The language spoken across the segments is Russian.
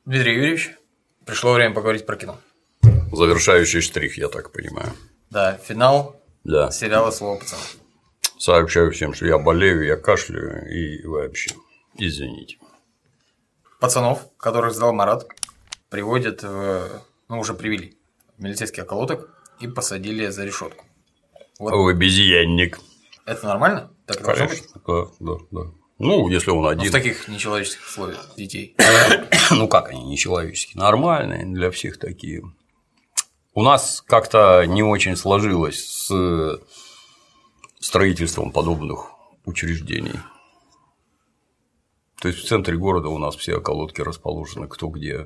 Дмитрий Юрьевич, пришло время поговорить про кино. Завершающий штрих, я так понимаю. Да, финал Да. сериала «Слово пацана». Сообщаю всем, что я болею, я кашляю и вообще, извините. Пацанов, которых сдал Марат, приводят уже привели в милицейский околоток и посадили за решетку. Вот. В обезьянник. Это нормально? Так и должно быть? Конечно, да. Ну, если он один. В таких нечеловеческих условиях детей. Ну, как они нечеловеческие? Нормальные, для всех такие. У нас как-то не очень сложилось с строительством подобных учреждений. То есть в центре города у нас все околотки расположены кто где,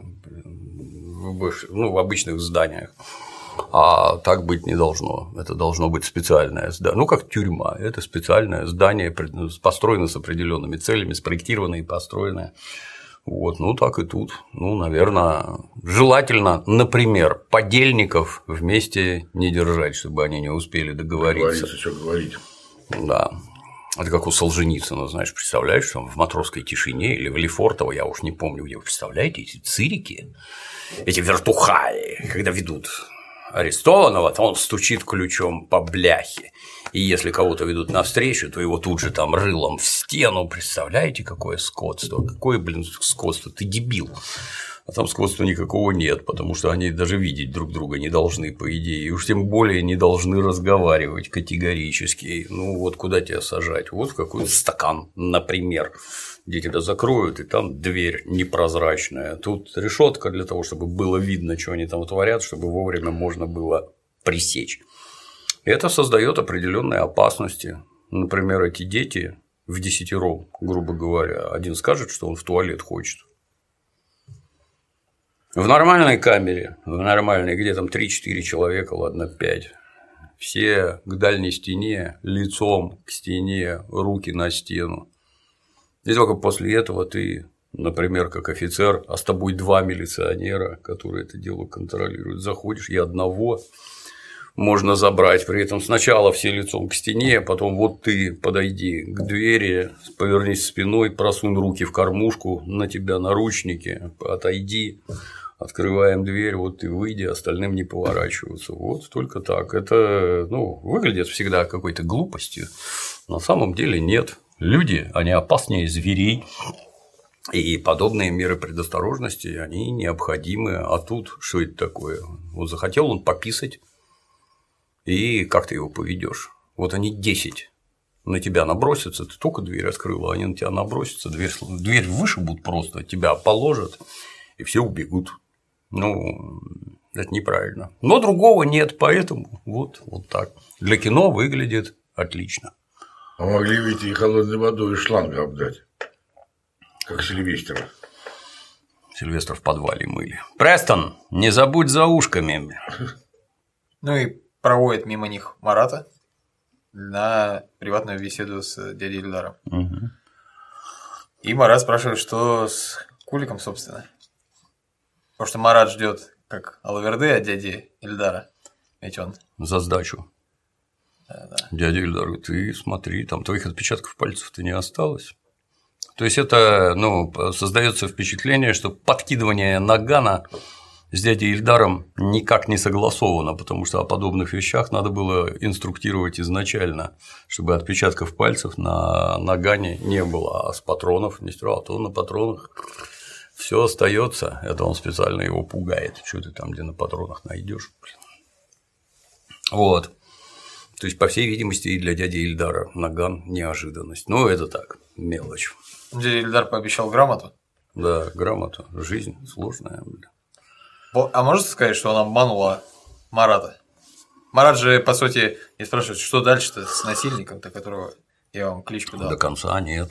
в обычных зданиях. А так быть не должно. Это должно быть специальное здание. Ну, как тюрьма. Это специальное здание, построено с определенными целями, спроектировано и построено. Вот, ну так и тут. Ну, наверное, желательно, например, подельников вместе не держать, чтобы они не успели договориться. Что говорить. Да. Это как у Солженицына, знаешь, представляешь, там в «Матросской тишине» или в Лефортово, я уж не помню, где вы представляете, эти цирики, эти вертухаи, когда ведут арестованного, то он стучит ключом по бляхе. И если кого-то ведут навстречу, то его тут же там рылом в стену. Представляете, какое скотство? Какое, скотство? Ты дебил. А там скотства никакого нет, потому что они даже видеть друг друга не должны, по идее. И уж тем более не должны разговаривать категорически. Ну вот куда тебя сажать? Вот в какой стакан, например. Где тебя закроют, и там дверь непрозрачная. Тут решетка для того, чтобы было видно, что они там творят, чтобы вовремя можно было пресечь. Это создает определенные опасности. Например, эти дети вдесятером, грубо говоря, один скажет, что он в туалет хочет. В нормальной камере, в нормальной, где там 3-4 человека, ладно, 5, все к дальней стене, лицом к стене, руки на стену. И только после этого ты, например, как офицер, а с тобой 2 милиционера, которые это дело контролируют, заходишь, и одного можно забрать. При этом сначала все лицом к стене, потом вот ты подойди к двери, повернись спиной, просунь руки в кормушку, на тебя наручники, отойди. Открываем дверь, вот ты выйди, остальным не поворачиваться. Вот только так. Это выглядит всегда какой-то глупостью. На самом деле нет. Люди, они опаснее зверей. И подобные меры предосторожности, они необходимы. А тут что это такое? Вот захотел он пописать, и как ты его поведешь? Вот они 10 на тебя набросятся, ты только дверь открыл, а они на тебя набросятся, дверь вышибут просто, тебя положат, и все убегут. Ну, это неправильно. Но другого нет, поэтому вот так. Для кино выглядит отлично. А могли ведь и холодной водой из шланга обдать, как Сильвестра. Сильвестра в подвале мыли. Престон, не забудь за ушками. Ну и проводит мимо них Марата на приватную беседу с дядей Ильдаром. Угу. И Марат спрашивает, что с Куликом, собственно. Потому что Марат ждет как алаверды от дяди Ильдара. Ведь он за сдачу. Да. Дядя Ильдар говорит, ты смотри, там твоих отпечатков пальцев-то не осталось. То есть это создается впечатление, что подкидывание нагана с дядей Ильдаром никак не согласовано, потому что о подобных вещах надо было инструктировать изначально, чтобы отпечатков пальцев на нагане не было, а с патронов не стирал, а то на патронах все остается. Это он специально его пугает. Что ты там, где на патронах найдешь? Вот. То есть, по всей видимости, и для дяди Ильдара наган неожиданность. Ну, это так, мелочь. Дядя Ильдар пообещал грамоту. Да, грамота. Жизнь сложная. А можно сказать, что он обманула Марата? Марат же, по сути, и спрашивает, что дальше-то с насильником-то, которого я вам кличку дал? До конца нет.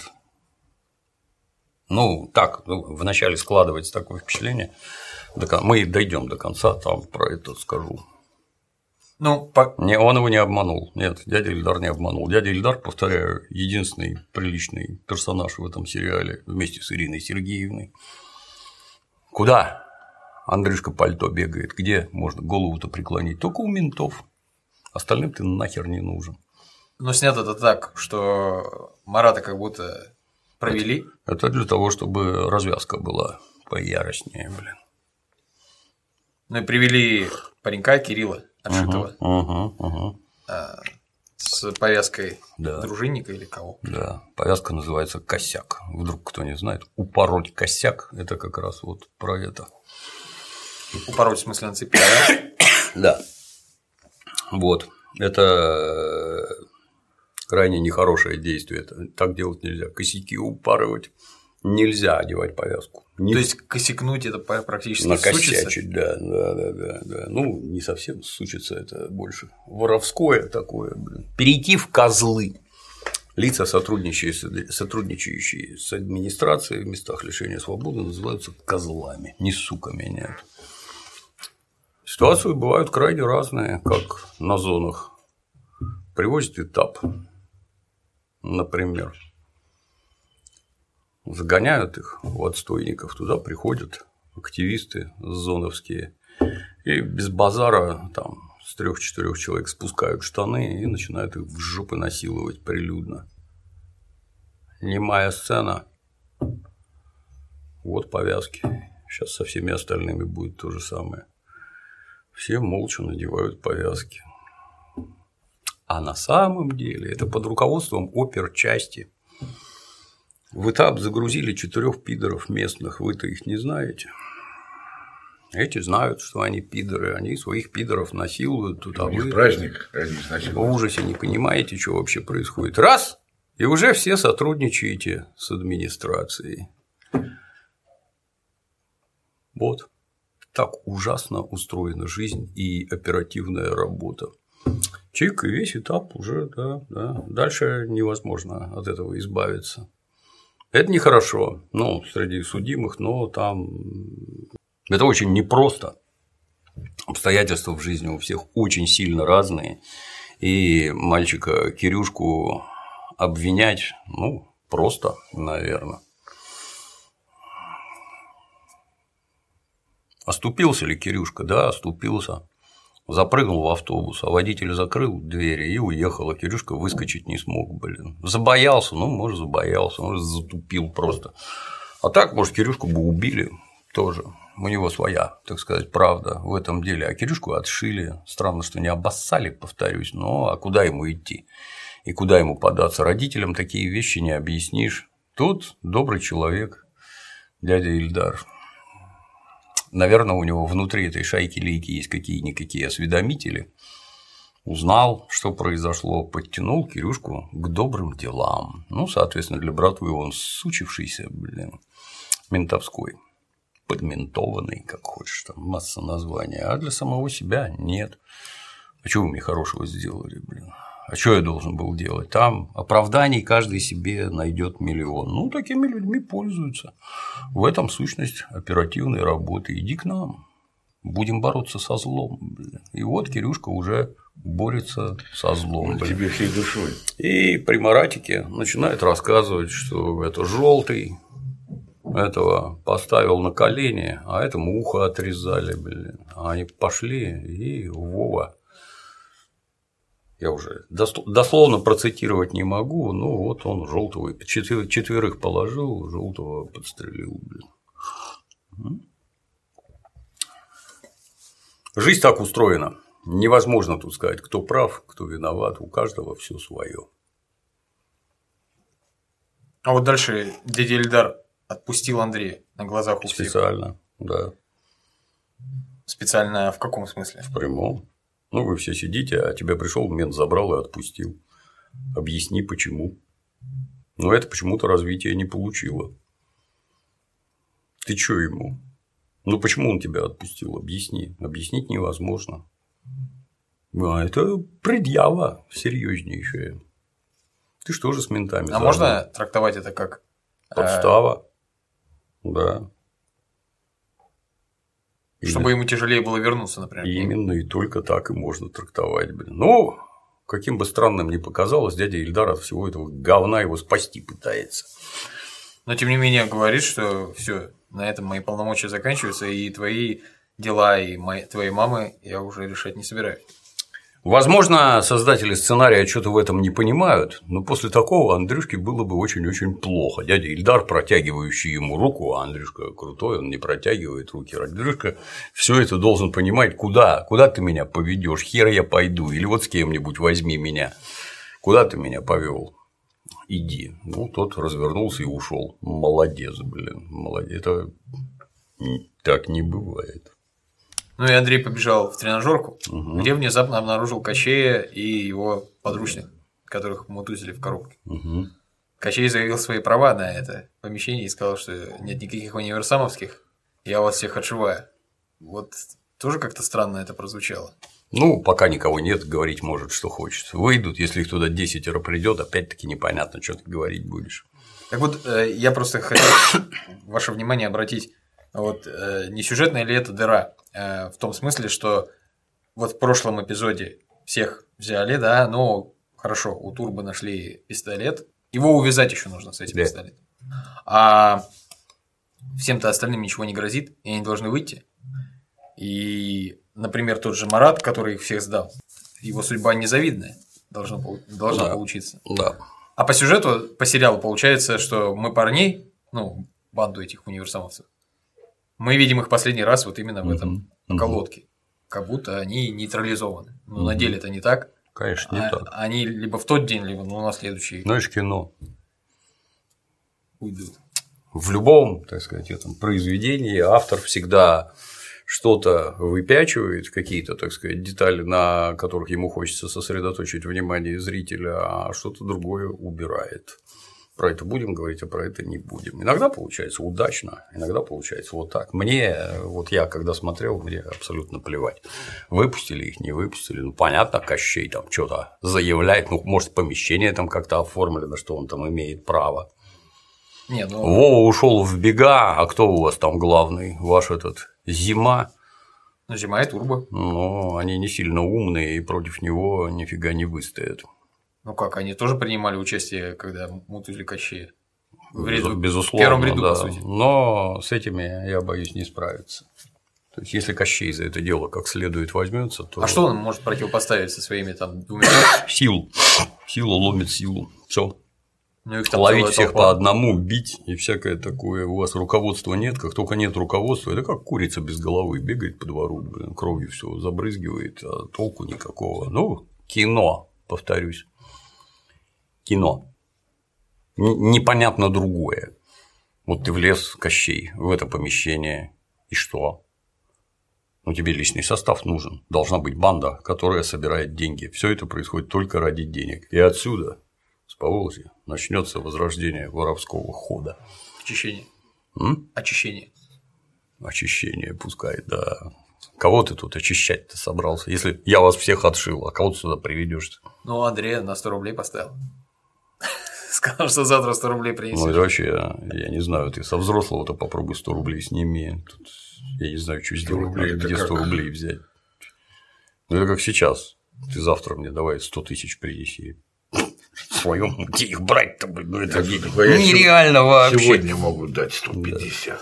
Вначале складывается такое впечатление. Мы дойдем до конца, там про это скажу. Он его не обманул. Нет, дядя Ильдар не обманул. Дядя Ильдар, повторяю, единственный приличный персонаж в этом сериале вместе с Ириной Сергеевной. Куда Андрюшка Пальто бегает? Где можно голову-то преклонить? Только у ментов. Остальным ты нахер не нужен. Но снято это так, что Марата как будто провели. Это для того, чтобы развязка была пояростнее, блин. Ну и привели паренька Кирилла, отшитого, с повязкой дружинника или кого? Да, повязка называется косяк. Вдруг кто не знает, упороть косяк – это как раз вот про это. Упороть в смысле на цепи, да? Да. Вот. Это крайне нехорошее действие. Так делать нельзя. Косяки упарывать нельзя, одевать повязку. То есть косякнуть это практически накосячить, да. Ну, не совсем сучиться, это больше воровское такое, блин. Перейти в козлы. Лица, сотрудничающие с администрацией в местах лишения свободы, называются козлами, не суками, нет. Ситуации бывают крайне разные, как на зонах. Привозят этап, например. Загоняют их в отстойников, туда приходят активисты зоновские и без базара там с 3-4 человек спускают штаны и начинают их в жопы насиловать прилюдно. Немая сцена. Вот повязки. Сейчас со всеми остальными будет то же самое. Все молча надевают повязки. А на самом деле это под руководством оперчасти. В этап загрузили 4 пидоров местных, вы-то их не знаете. Эти знают, что они пидоры, они своих пидоров насилуют. Тут, у них праздник, они насилуют. В ужасе не понимаете, что вообще происходит. Раз – и уже все сотрудничаете с администрацией. Вот. Так ужасно устроена жизнь и оперативная работа. Чик, и весь этап уже, да. Дальше невозможно от этого избавиться. Это нехорошо, среди судимых, но там это очень непросто. Обстоятельства в жизни у всех очень сильно разные. И мальчика Кирюшку обвинять, просто, наверное. Оступился ли Кирюшка? Да, оступился. Запрыгнул в автобус, а водитель закрыл двери и уехал, а Кирюшка выскочить не смог, блин. Забоялся, может, затупил просто. А так, может, Кирюшку бы убили тоже. У него своя, так сказать, правда в этом деле. А Кирюшку отшили. Странно, что не обоссали, повторюсь, а куда ему идти? И куда ему податься? Родителям такие вещи не объяснишь. Тут добрый человек, дядя Ильдар. Наверное, у него внутри этой шайки-лейки есть какие-никакие осведомители. Узнал, что произошло, подтянул Кирюшку к добрым делам. Соответственно, для братвы он сучившийся, ментовской, подментованный, как хочешь, там масса названий, а для самого себя нет. А что вы мне хорошего сделали, А что я должен был делать? Там оправданий каждый себе найдет миллион. Такими людьми пользуются. В этом сущность оперативной работы. Иди к нам. Будем бороться со злом. И вот Кирюшка уже борется со злом. Тебе всей душой. И при Маратике начинает рассказывать, что это желтый, этого поставил на колени, а этому ухо отрезали. А они пошли, и Вова. Я уже дословно процитировать не могу, вот он желтого 4 положил, желтого подстрелил. Жизнь так устроена. Невозможно тут сказать, кто прав, кто виноват, у каждого все свое. А вот дальше дядя Ильдар отпустил Андрея на глазах у всех. Специально, да. Специально в каком смысле? В прямом. Вы все сидите, а тебя пришел мент, забрал и отпустил. Объясни, почему. Но это почему-то развития не получило. Ты чё ему? Почему он тебя отпустил? Объясни. Объяснить невозможно. Это предъява серьезнейшая. Ты что же с ментами? А можно трактовать это как подстава? Да. Чтобы ему тяжелее было вернуться, например. Именно, и только так и можно трактовать. Каким бы странным ни показалось, дядя Ильдар от всего этого говна его спасти пытается. Но тем не менее говорит, что все, на этом мои полномочия заканчиваются, и твои дела, и твоей мамы я уже решать не собираюсь. Возможно, создатели сценария что-то в этом не понимают, но после такого Андрюшке было бы очень-очень плохо. Дядя Ильдар, протягивающий ему руку, а Андрюшка крутой, он не протягивает руки. Андрюшка все это должен понимать, куда ты меня поведешь, хер я пойду, или вот с кем-нибудь возьми меня. Куда ты меня повел? Иди. Ну, тот развернулся и ушел. Молодец, блин, молодец. Это так не бывает. Ну и Андрей побежал в тренажерку, где внезапно обнаружил Кощея и его подручных, которых мутузили в коробке. Кощей заявил свои права на это помещение и сказал, что нет никаких универсамовских, я вас всех отшиваю. Вот тоже как-то странно это прозвучало. Ну, пока никого нет, говорить может, что хочет. Выйдут, если их туда 10 придет, опять-таки непонятно, что ты говорить будешь. Так вот, я просто хотел ваше внимание обратить, вот не сюжетная ли это дыра? В том смысле, что вот в прошлом эпизоде всех взяли, да, ну хорошо, у Турбо нашли пистолет, его увязать еще нужно с этим пистолетом, а всем-то остальным ничего не грозит, и они должны выйти. И, например, тот же Марат, который их всех сдал, его судьба незавидная должна получиться. Да. А по сюжету, по сериалу получается, что мы парней, ну, банду этих универсамовцев, мы видим их последний раз вот именно в этом околотке, как будто они нейтрализованы. Но на деле это не так. Конечно, не так. Они либо в тот день, либо на следующий. Ну, это ж кино. Уйдут. В любом, так сказать, этом произведении автор всегда что-то выпячивает, какие-то, так сказать, детали, на которых ему хочется сосредоточить внимание зрителя, а что-то другое убирает. Про это будем говорить, а про это не будем. Иногда получается удачно, иногда получается вот так. Мне, вот я когда смотрел, мне абсолютно плевать. Выпустили их, не выпустили. Ну, понятно, Кощей там что-то заявляет, ну, может, помещение там как-то оформлено, что он там имеет право. Не, ну... Вова ушел в бега, а кто у вас там главный? Ваш этот Зима. Ну, Зима и Турбо. Но они не сильно умные и против него нифига не выстоят. Ну как, они тоже принимали участие, когда мутузили Кощея? В ряду, безусловно, в первом ряду, да. по сути. Но с этими, я боюсь, не справиться. То есть, если Кощей за это дело как следует возьмется, то. А что он может противопоставить со своими там двумя? Силу. Сила ломит силу. Все. Ну, их там ловить всех по одному, бить и всякое такое. У вас руководства нет, как только нет руководства, это как курица без головы бегает по двору, блин, кровью все забрызгивает, а толку никакого. Ну, кино, повторюсь. Кино. Непонятно другое. Вот ты влез, Кощей, в это помещение, и что? Ну, тебе личный состав нужен. Должна быть банда, которая собирает деньги. Все это происходит только ради денег. И отсюда, с Поволжья, начнется возрождение воровского хода. Очищение. Очищение. Очищение, пускай, да. Кого ты тут очищать-то собрался? Если я вас всех отшил, а кого ты сюда приведешь? Ну, Андрея на 100 рублей поставил. Сказал, что завтра 100 рублей принесешь. Ну, это вообще, я не знаю, ты со взрослого-то попробуй 100 рублей сними. Тут я не знаю, что сделать, где 100 рублей взять. Ну, это как сейчас. Ты завтра мне давай 100 тысяч принеси. В своем где их брать-то, блин, ну это нереально вообще. Сегодня могут дать 150.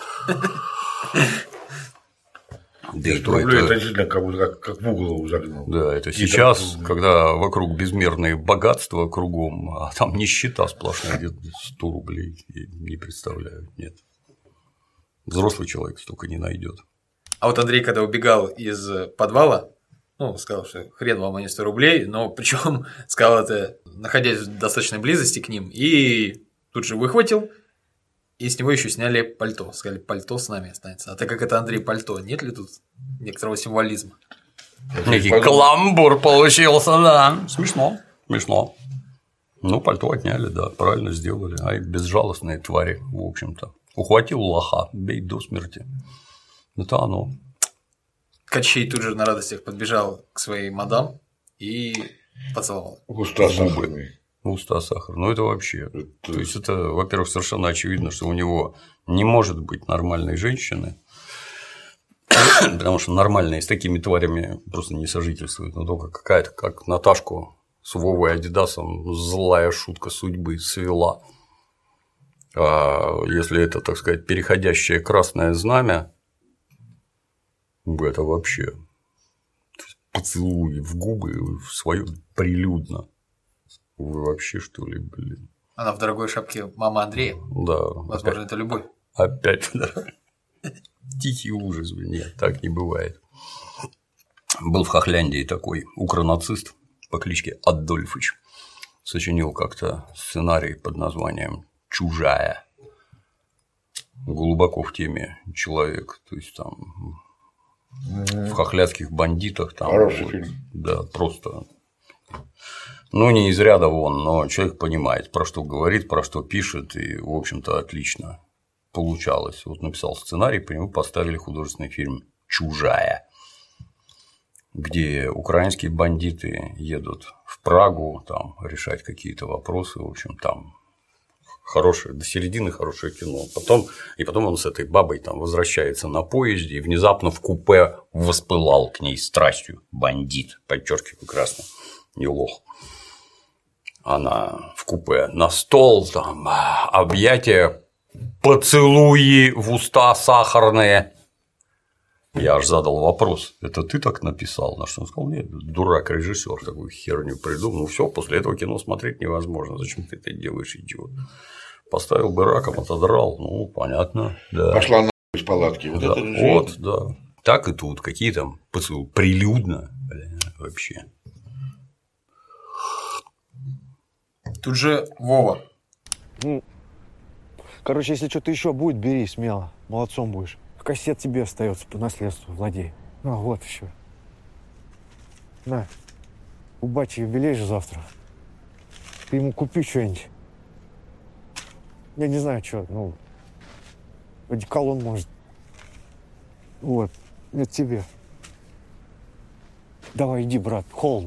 Да, 100 рублей это действительно как в угол загнул. Да, это сейчас, когда вокруг безмерные богатства кругом, а там нищета сплошная, где-то 100 рублей, я не представляю, нет. Взрослый человек столько не найдет. А вот Андрей, когда убегал из подвала, ну, сказал, что хрен вам, а не 100 рублей, но причем сказал это, находясь в достаточной близости к ним, и тут же выхватил, и с него еще сняли пальто. Сказали, пальто с нами останется. А так как это Андрей пальто, нет ли тут некоторого символизма? Некий каламбур получился, да. Смешно, смешно. Ну, пальто отняли, да, правильно сделали. Ай, безжалостные твари, в общем-то. Ухватил лоха, бей до смерти. Это оно. Кощей тут же на радостях подбежал к своей мадам и поцеловал. Уста сахарные. Уста сахар. Ну, это вообще. То есть, это, во-первых, совершенно очевидно, что у него не может быть нормальной женщины, потому что нормальные с такими тварями просто не сожительствуют. Но только какая-то, как Наташку с Вовой Адидасом, злая шутка судьбы свела. А если это, так сказать, переходящее красное знамя, это вообще поцелуи в губы в свою прилюдно. Вы вообще, что ли, блин? Она в дорогой шапке мама Андрея? Да. Возможно, это любовь. Опять, да. Тихий ужас, блин, нет, так не бывает. Был в Хохляндии такой укронацист по кличке Адольфыч. Сочинил как-то сценарий под названием «Чужая». Глубоко в теме человек. То есть там в хохлядских бандитах там. Хороший фильм. Да, просто. Ну, не из ряда вон, но человек понимает, про что говорит, про что пишет, и, в общем-то, отлично получалось. Вот написал сценарий, по нему поставили художественный фильм «Чужая», где украинские бандиты едут в Прагу там решать какие-то вопросы, в общем, там хорошее, до середины хорошее кино. Потом он с этой бабой там возвращается на поезде и внезапно в купе воспылал к ней страстью. Бандит, подчеркиваю красно, не лох. Она в купе на стол, там объятия, поцелуи в уста сахарные. Я аж задал вопрос: это ты так написал? На что он сказал: нет, дурак, режиссер такую херню придумал. Ну все, после этого кино смотреть невозможно. Зачем ты это делаешь, идиот? Поставил бы раком, отодрал. Ну, понятно. Да. Пошла нахуй из палатки. Вот, да. это же Вот, да. Так и тут. Какие там поцелуи? Прилюдно. Блин, вообще. Тут же Вова. Ну, короче, если что-то еще будет, бери смело. Молодцом будешь. Кассет тебе остается по наследству, владей. Ну, вот еще. На. У бати юбилей же завтра. Ты ему купи что-нибудь. Я не знаю, что. Ну, одеколон, может. Вот. Это тебе. Давай, иди, брат. Холодно.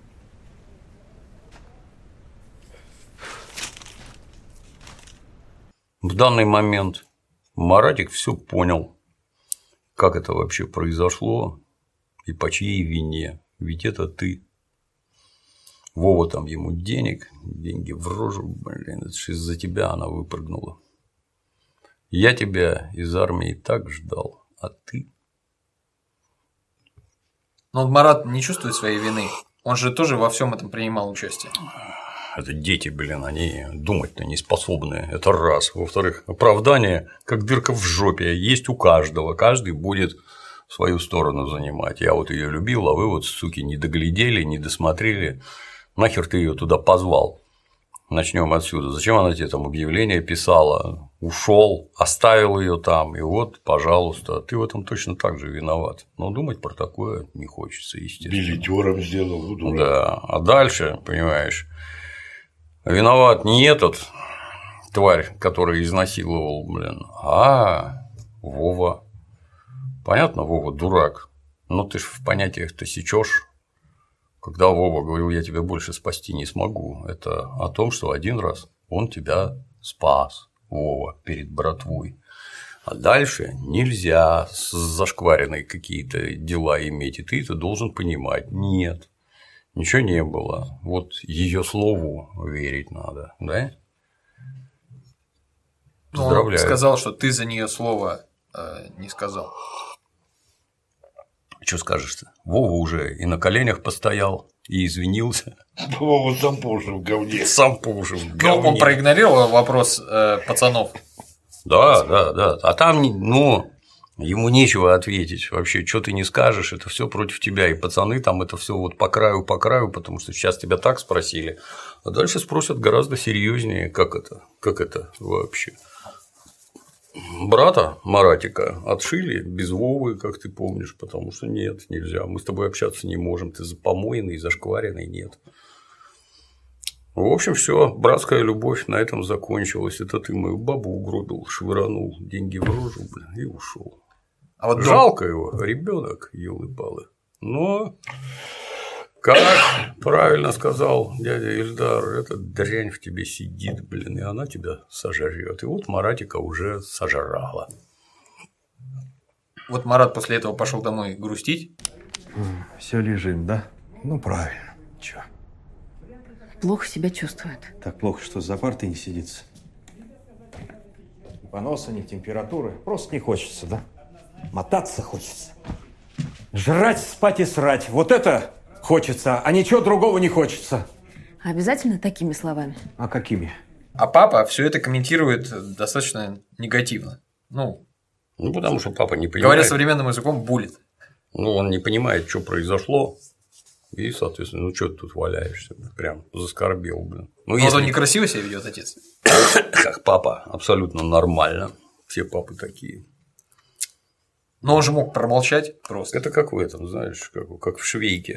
В данный момент Маратик все понял, как это вообще произошло и по чьей вине. Ведь это ты. Вова там ему деньги в рожу, блин, это же из-за тебя она выпрыгнула. Я тебя из армии так ждал, а ты? Но Марат не чувствует своей вины. Он же тоже во всем этом принимал участие. Это дети, блин, они думать-то не способны. Это раз. Во-вторых, оправдание, как дырка в жопе, есть у каждого. Каждый будет свою сторону занимать. Я вот ее любил, а вы вот, суки, не доглядели, не досмотрели. Нахер ты ее туда позвал? Начнем отсюда. Зачем она тебе там объявление писала? Ушел, оставил ее там, и вот, пожалуйста, ты в этом точно так же виноват. Но думать про такое не хочется, естественно. Визитером сделал. Да. А дальше, понимаешь, виноват не этот тварь, который изнасиловал, блин, а Вова. Понятно, Вова дурак, но ты ж в понятиях-то сечешь. Когда Вова говорил: я тебя больше спасти не смогу, это о том, что один раз он тебя спас, Вова, перед братвой. А дальше нельзя с зашкваренной какие-то дела иметь, и ты это должен понимать. Нет, ничего не было. Вот ее слову верить надо, да? Поздравляю. Он сказал, что ты за нее слова не сказал. Что скажешь-то? Вова уже и на коленях постоял, и извинился. Вова сам по уши в говне. Сам по уши в Ну, говне. он проигнорировал вопрос пацанов. Да. А там, ну, ему нечего ответить. Вообще, что ты не скажешь, это все против тебя. И пацаны там это все вот по краю, потому что сейчас тебя так спросили. А дальше спросят гораздо серьезнее, как это вообще. Брата Маратика отшили без Вовы, как ты помнишь, потому что нет, нельзя. Мы с тобой общаться не можем. Ты запомоенный, зашкваренный, нет. В общем, все, братская любовь на этом закончилась. Это ты мою бабу угробил, швыранул деньги в рожу, блин, и ушел. А вот жалко его, ребенок, елы-палы. Но, как правильно сказал дядя Ильдар, эта дрянь в тебе сидит, блин, и она тебя сожрет. И вот Маратика уже сожрала. Вот Марат после этого пошел домой грустить. Все лежим, да? Ну правильно. Чё? Плохо себя чувствует. Так плохо, что за партой не сидится. Ни поноса, ни температуры. Просто не хочется, да? Мотаться хочется. Жрать, спать и срать. Вот это хочется, а ничего другого не хочется. Обязательно такими словами? А какими? А папа все это комментирует достаточно негативно. Ну, потому что папа не понимает. Говоря современным языком, булит. Он не понимает, что произошло. И, соответственно, что ты тут валяешься? Прям заскорбел, блин. Вот он некрасиво себя ведет, отец. Как папа, абсолютно нормально. Все папы такие. Но он же мог промолчать просто. Это как в этом, знаешь, как в Швейке.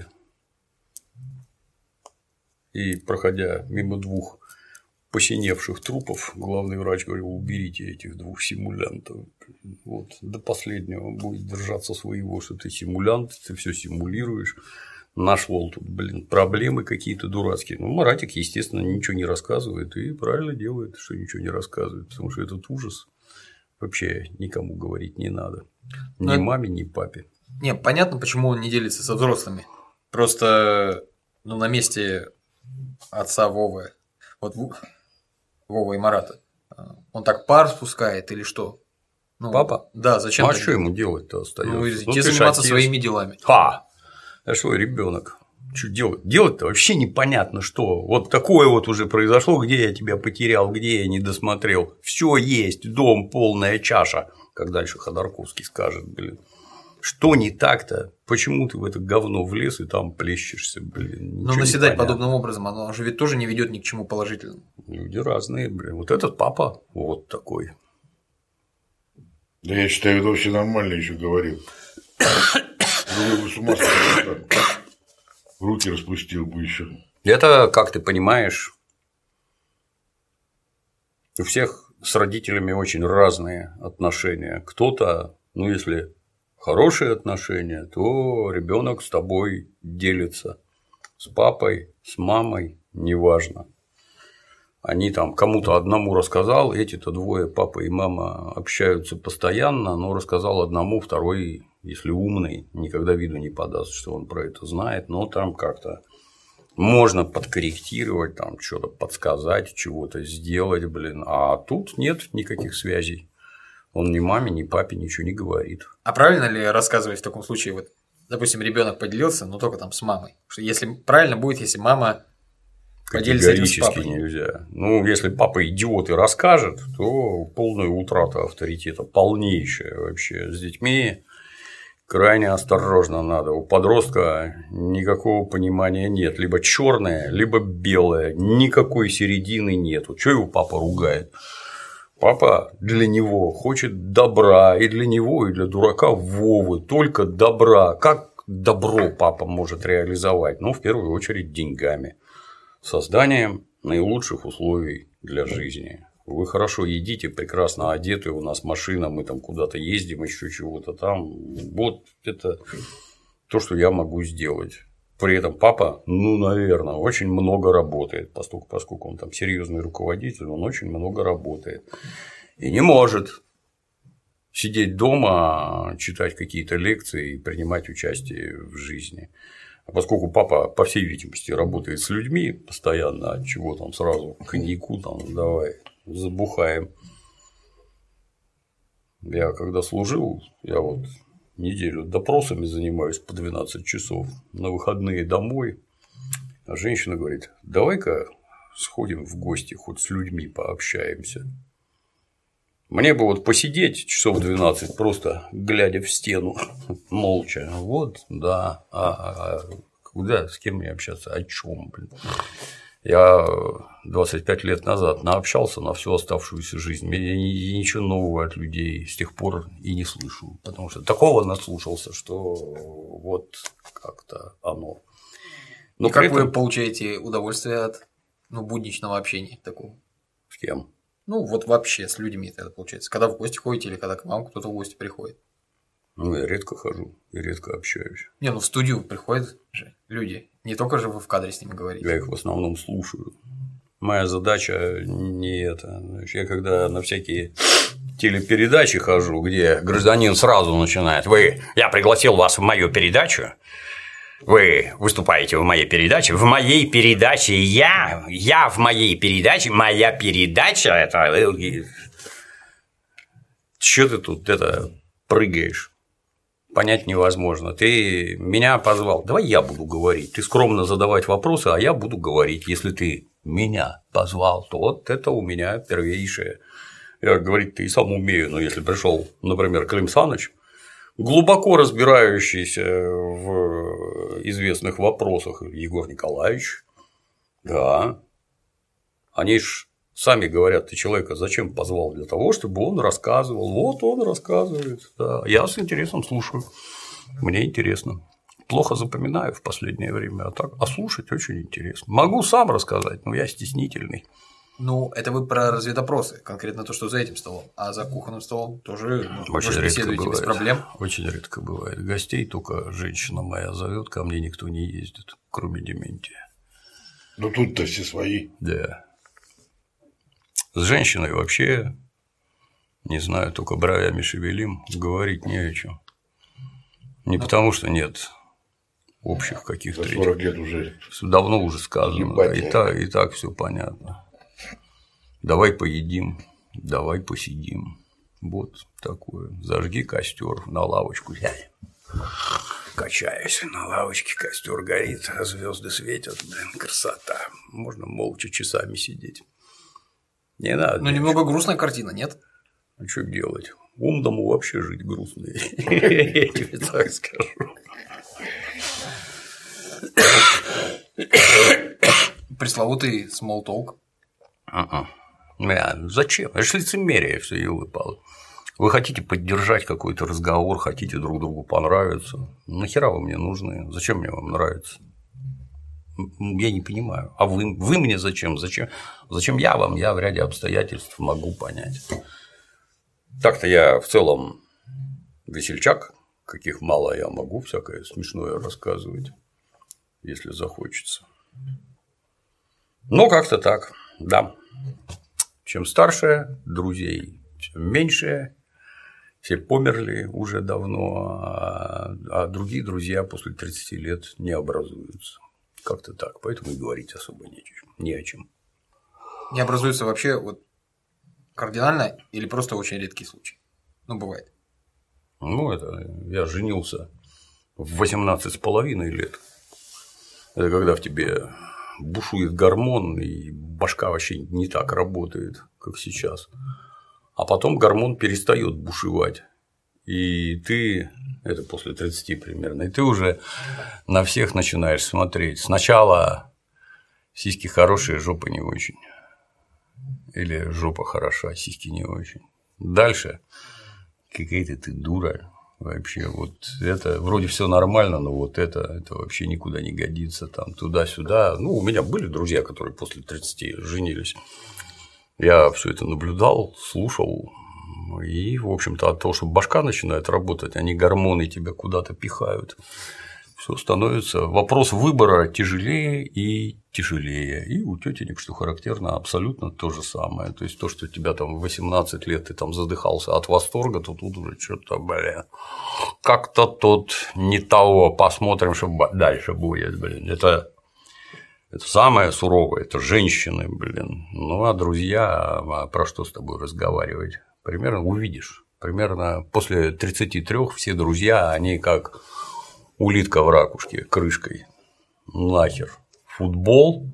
И, проходя мимо 2 посиневших трупов, главный врач говорил: уберите этих 2 симулянтов. Вот, до последнего будет держаться своего, что ты симулянт, ты все симулируешь. Нашел тут, проблемы какие-то дурацкие. Маратик, естественно, ничего не рассказывает и правильно делает, что ничего не рассказывает, потому что этот ужас вообще никому говорить не надо. Ни маме, ни папе. Не, понятно, почему он не делится со взрослыми. Просто, на месте отца Вовы, вот Вова и Марата, он так пар спускает или что? Папа? Да, зачем? А что ему делать-то остается? Идти заниматься своими делами. А что, ребенок? Что делать? Делать-то вообще непонятно, что. Вот такое вот уже произошло, где я тебя потерял, где я не досмотрел. Все есть, дом, полная чаша. Как дальше Ходорковский скажет, Что не так-то? Почему ты в это говно влез и там плещешься, Но наседать подобным образом, оно же ведь тоже не ведет ни к чему положительному. Люди разные, Вот этот папа вот такой. Да я считаю, это вообще нормально еще говорил. Вы с ума сошли, руки распустил бы еще. Это, как ты понимаешь, у всех с родителями очень разные отношения. Кто-то, если хорошие отношения, то ребенок с тобой делится. С папой, с мамой, неважно. Они там кому-то одному рассказал, эти-то 2, папа и мама, общаются постоянно, но рассказал одному, второй, если умный, никогда виду не подаст, что он про это знает, но там как-то можно подкорректировать, там что-то подсказать, чего-то сделать, а тут нет никаких связей. Он ни маме, ни папе ничего не говорит. А правильно ли рассказывать в таком случае, вот, допустим, ребенок поделился, но только там с мамой? Что если правильно будет, если мама поделится этим с папой? Нельзя. Если папа идиот и расскажет, то полная утрата авторитета, полнейшая вообще. С детьми крайне осторожно надо. У подростка никакого понимания нет. Либо черное, либо белое. Никакой середины нет. Что его папа ругает? Папа для него хочет добра, и для него, и для дурака Вовы только добра. Как добро папа может реализовать? В первую очередь деньгами, созданием наилучших условий для жизни. Вы хорошо едите, прекрасно одеты, у нас машина, мы там куда-то ездим, еще чего-то там. Вот это то, что я могу сделать. При этом папа, наверное, очень много работает, поскольку он там серьезный руководитель, он очень много работает. И не может сидеть дома, читать какие-то лекции и принимать участие в жизни. А поскольку папа, по всей видимости, работает с людьми постоянно, от чего там сразу коньяку там давай забухаем. Я когда служил, я вот неделю допросами занимаюсь по 12 часов, на выходные домой, а женщина говорит: давай-ка сходим в гости, хоть с людьми пообщаемся. Мне бы вот посидеть часов 12, просто глядя в стену, молча. Вот, да. Куда, с кем мне общаться? О чем, Я 25 лет назад наобщался на всю оставшуюся жизнь. Я ничего нового от людей с тех пор и не слышу. Потому что такого наслушался, что вот как-то оно. Но как вы получаете удовольствие от будничного общения такого? С кем? Вот вообще с людьми это получается. Когда в гости ходите или когда к вам кто-то в гости приходит? Я редко хожу и редко общаюсь. В студию приходят же люди. Не только же вы в кадре с ними говорите. Я их в основном слушаю. Моя задача не это. Я когда на всякие телепередачи хожу, где гражданин сразу начинает: я пригласил вас в мою передачу. Вы выступаете в моей передаче. В моей передаче я в моей передаче. Моя передача это. Чё ты тут прыгаешь? понять невозможно. Ты меня позвал, давай я буду говорить. Ты скромно задавать вопросы, а я буду говорить. Если ты меня позвал, то вот это у меня первейшее. Я говорить-то и сам умею, но если пришел, например, Клим Саныч, глубоко разбирающийся в известных вопросах, Егор Николаевич, да, они ж сами говорят, ты человека зачем позвал? Для того, чтобы он рассказывал. Вот он рассказывает. Да. Я с интересом слушаю. Мне интересно. Плохо запоминаю в последнее время, а слушать очень интересно. Могу сам рассказать, но я стеснительный. Ну, это вы про разведопросы, конкретно то, что за этим столом, а за кухонным столом тоже Очень редко бывает. Без проблем. Очень редко бывает. Гостей только женщина моя зовет, ко мне никто не ездит, кроме Дементия. Ну тут-то все свои. Да. С женщиной вообще, не знаю, только бровями шевелим, говорить не о чем. Не потому, что нет общих каких-то. За 40 лет уже. Давно уже сказано, да, и так все понятно. Давай поедим, давай посидим. Вот такое. Зажги костер, на лавочку сядь. Качаюсь на лавочке, костер горит, звезды светят, блин, красота. Можно молча часами сидеть. Не надо. Ну, немного грустная картина, нет? А что делать? Умному вообще жить грустно. Я тебе так скажу. Пресловутый small talk. Зачем? Это же лицемерие все и выпало. Вы хотите поддержать какой-то разговор, хотите друг другу понравиться. Нахера вы мне нужны? Зачем мне вам нравится? Я не понимаю. А вы мне зачем? Зачем я вам? Я в ряде обстоятельств могу понять. Так-то я в целом весельчак, каких мало я могу всякое смешное рассказывать, если захочется. Но как-то так, да. Чем старше, друзей, тем меньше. Все померли уже давно, а другие друзья после 30 лет не образуются. Как-то так. Поэтому и говорить особо не о чем. Не образуется вообще вот кардинально или просто очень редкий случай? Ну, бывает. Ну, это я женился в 18,5 лет. Это когда в тебе бушует гормон, и башка вообще не так работает, как сейчас. А потом гормон перестает бушевать. И ты, это после 30 примерно, и ты уже на всех начинаешь смотреть. Сначала сиськи хорошие, жопа не очень. Или жопа хороша, сиськи не очень. Дальше какая-то ты дура. Вообще, вот это вроде все нормально, но вот это вообще никуда не годится, там туда-сюда. Ну, у меня были друзья, которые после 30 женились. Я все это наблюдал, слушал. И, в общем-то, от того, что башка начинает работать, они гормоны тебя куда-то пихают. Все становится. Вопрос выбора тяжелее и тяжелее. И у тетенек, что характерно, абсолютно то же самое. То есть то, что тебя там в 18 лет ты там задыхался от восторга, то тут уже что-то, блин, как-то тут не того. Посмотрим, что дальше будет, блин. Это самое суровое, это женщины, блин. Ну, а друзья, про что с тобой разговаривать? Примерно увидишь. Примерно после 33 все друзья, они как улитка в ракушке крышкой. Нахер. Футбол,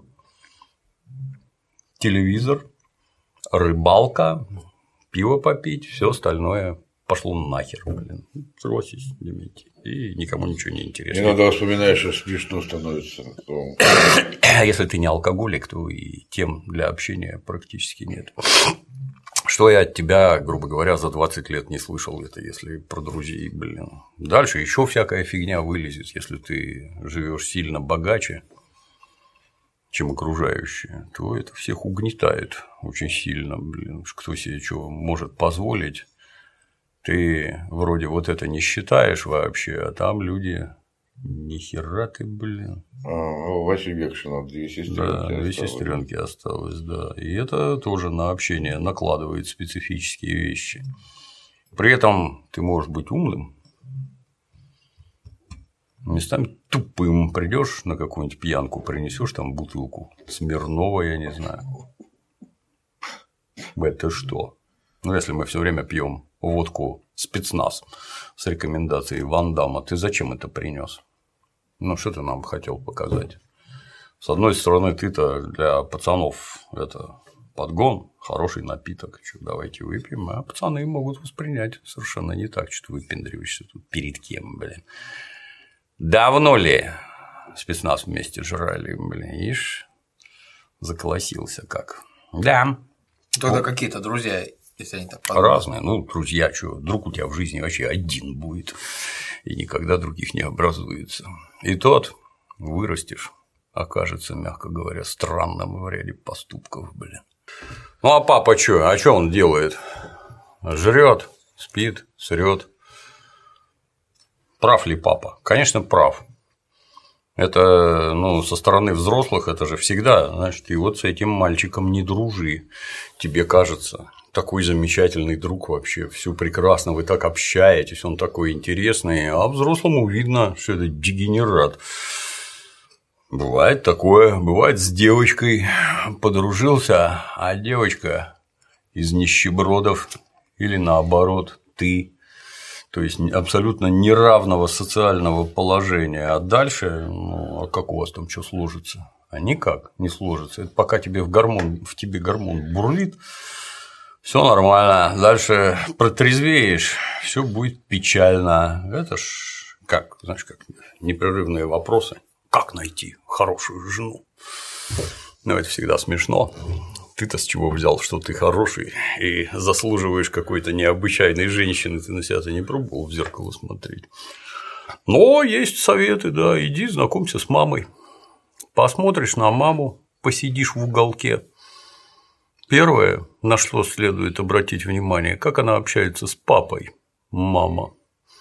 телевизор, рыбалка, пиво попить, все остальное пошло нахер, блин. Бросись, Дементий. И никому ничего не интересно. Иногда вспоминаешь, что смешно становится. Если ты не алкоголик, то и тем для общения практически нет. Что я от тебя, грубо говоря, за 20 лет не слышал, это если про друзей, блин. Дальше еще всякая фигня вылезет, если ты живешь сильно богаче, чем окружающие, то это всех угнетает очень сильно, блин. Кто себе что может позволить, ты вроде вот это не считаешь вообще, а там люди. Нихера ты, блин. Вася Векшина, 2 сестренки. Да, 2 сестренки осталось, да. И это тоже на общение накладывает специфические вещи. При этом ты можешь быть умным, местами тупым. Придешь на какую-нибудь пьянку, принесешь там бутылку Смирнова, я не знаю. Это что? Ну, если мы все время пьем водку спецназ с рекомендацией Ван Дамма. Ты зачем это принес? Ну, что ты нам хотел показать? С одной стороны, ты-то для пацанов это подгон, хороший напиток, что давайте выпьем, а пацаны могут воспринять совершенно не так, что ты выпендриваешься тут перед кем, блин. Давно ли спецназ вместе жрали, блин, ишь, заколосился как. Да. Тогда какие-то друзья, если они так подумают. Разные, ну, друзья, что, друг у тебя в жизни вообще один будет, и никогда других не образуется. И тот вырастешь, окажется, мягко говоря, странным в ряде поступков, блин. Ну, а папа что? А что он делает? Жрет, спит, срет. Прав ли папа? Конечно, прав. Это, ну, со стороны взрослых это же всегда, значит, и вот с этим мальчиком не дружи. Тебе кажется, такой замечательный друг вообще, все прекрасно, вы так общаетесь, он такой интересный, а взрослому видно, что это дегенерат. Бывает такое, бывает с девочкой подружился, а девочка из нищебродов или наоборот ты, то есть абсолютно неравного социального положения, а дальше, ну, а как у вас там что сложится? А никак не сложится. Это пока тебе в тебе гормон бурлит, все нормально, дальше протрезвеешь, все будет печально. Это ж как, знаешь, как непрерывные вопросы. Как найти хорошую жену? Ну, это всегда смешно. Ты-то с чего взял, что ты хороший и заслуживаешь какой-то необычайной женщины? Ты на себя-то не пробовал в зеркало смотреть. Но есть советы, да, иди знакомься с мамой. Посмотришь на маму, посидишь в уголке. Первое, на что следует обратить внимание, как она общается с папой, мама.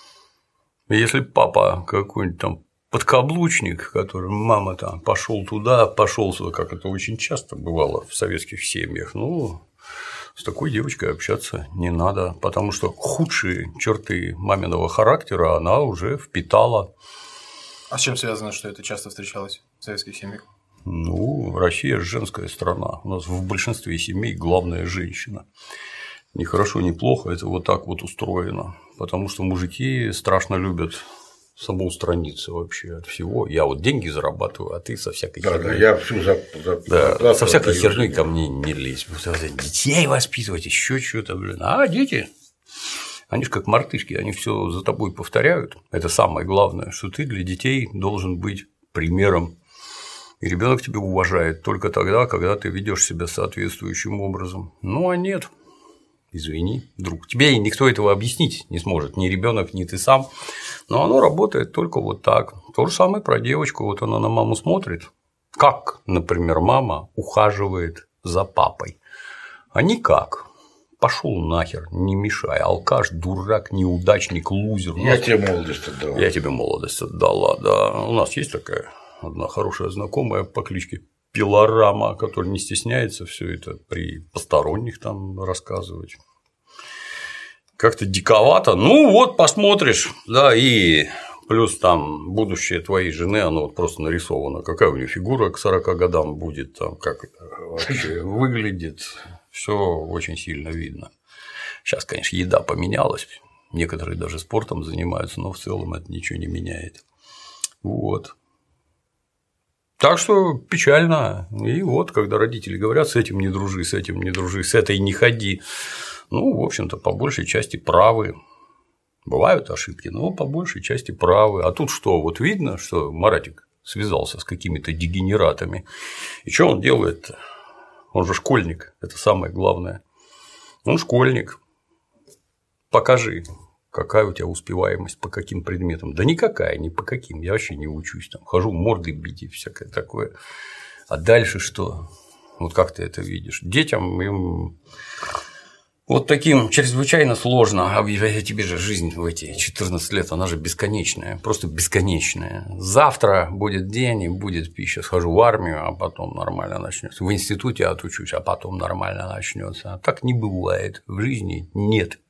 Если папа какой-нибудь там подкаблучник, который мама там пошел туда, пошел сюда, как это очень часто бывало в советских семьях, ну, с такой девочкой общаться не надо, потому что худшие черты маминого характера она уже впитала. А с чем связано, что это часто встречалось в советских семьях? Ну, Россия – женская страна. У нас в большинстве семей главная женщина. Ни хорошо, ни плохо, это вот так вот устроено. Потому что мужики страшно любят самоустраниться вообще от всего. Я вот деньги зарабатываю, а ты со всякой херней. Да, я всю да, со всякой херней ко мне не лезь. Детей воспитывать, еще что-то, блин. А дети, они же как мартышки, они все за тобой повторяют. Это самое главное, что ты для детей должен быть примером. И ребенок тебя уважает только тогда, когда ты ведешь себя соответствующим образом. Ну а нет. Извини, друг, тебе никто этого объяснить не сможет, ни ребенок, ни ты сам, но оно работает только вот так. То же самое про девочку, вот она на маму смотрит, как, например, мама ухаживает за папой, а никак. Пошел нахер, не мешай, алкаш, дурак, неудачник, лузер. Я тебе молодость отдала. Я тебе молодость отдала, да. У нас есть такая одна хорошая знакомая по кличке Пилорама, который не стесняется все это при посторонних там рассказывать. Как-то диковато. Ну, вот посмотришь, да, и плюс там будущее твоей жены, оно вот просто нарисовано. Какая у нее фигура к 40 годам будет, там, как это вообще выглядит. Все очень сильно видно. Сейчас, конечно, еда поменялась. Некоторые даже спортом занимаются, но в целом это ничего не меняет. Вот. Так что печально. И вот, когда родители говорят, с этим не дружи, с этим не дружи, с этой не ходи. Ну, в общем-то, по большей части правы. Бывают ошибки, но по большей части правы. А тут что? Вот видно, что Маратик связался с какими-то дегенератами. И что он делает-то? Он же школьник, это самое главное. Он школьник. Покажи. Какая у тебя успеваемость по каким предметам? Да никакая, ни по каким. Я вообще не учусь. Там хожу морды бить и всякое такое. А дальше что? Вот как ты это видишь? Детям им вот таким чрезвычайно сложно. А тебе же жизнь в эти 14 лет, она же бесконечная. Просто бесконечная. Завтра будет день и будет пища. Схожу в армию, а потом нормально начнется. В институте отучусь, а потом нормально начнется. А так не бывает. В жизни нет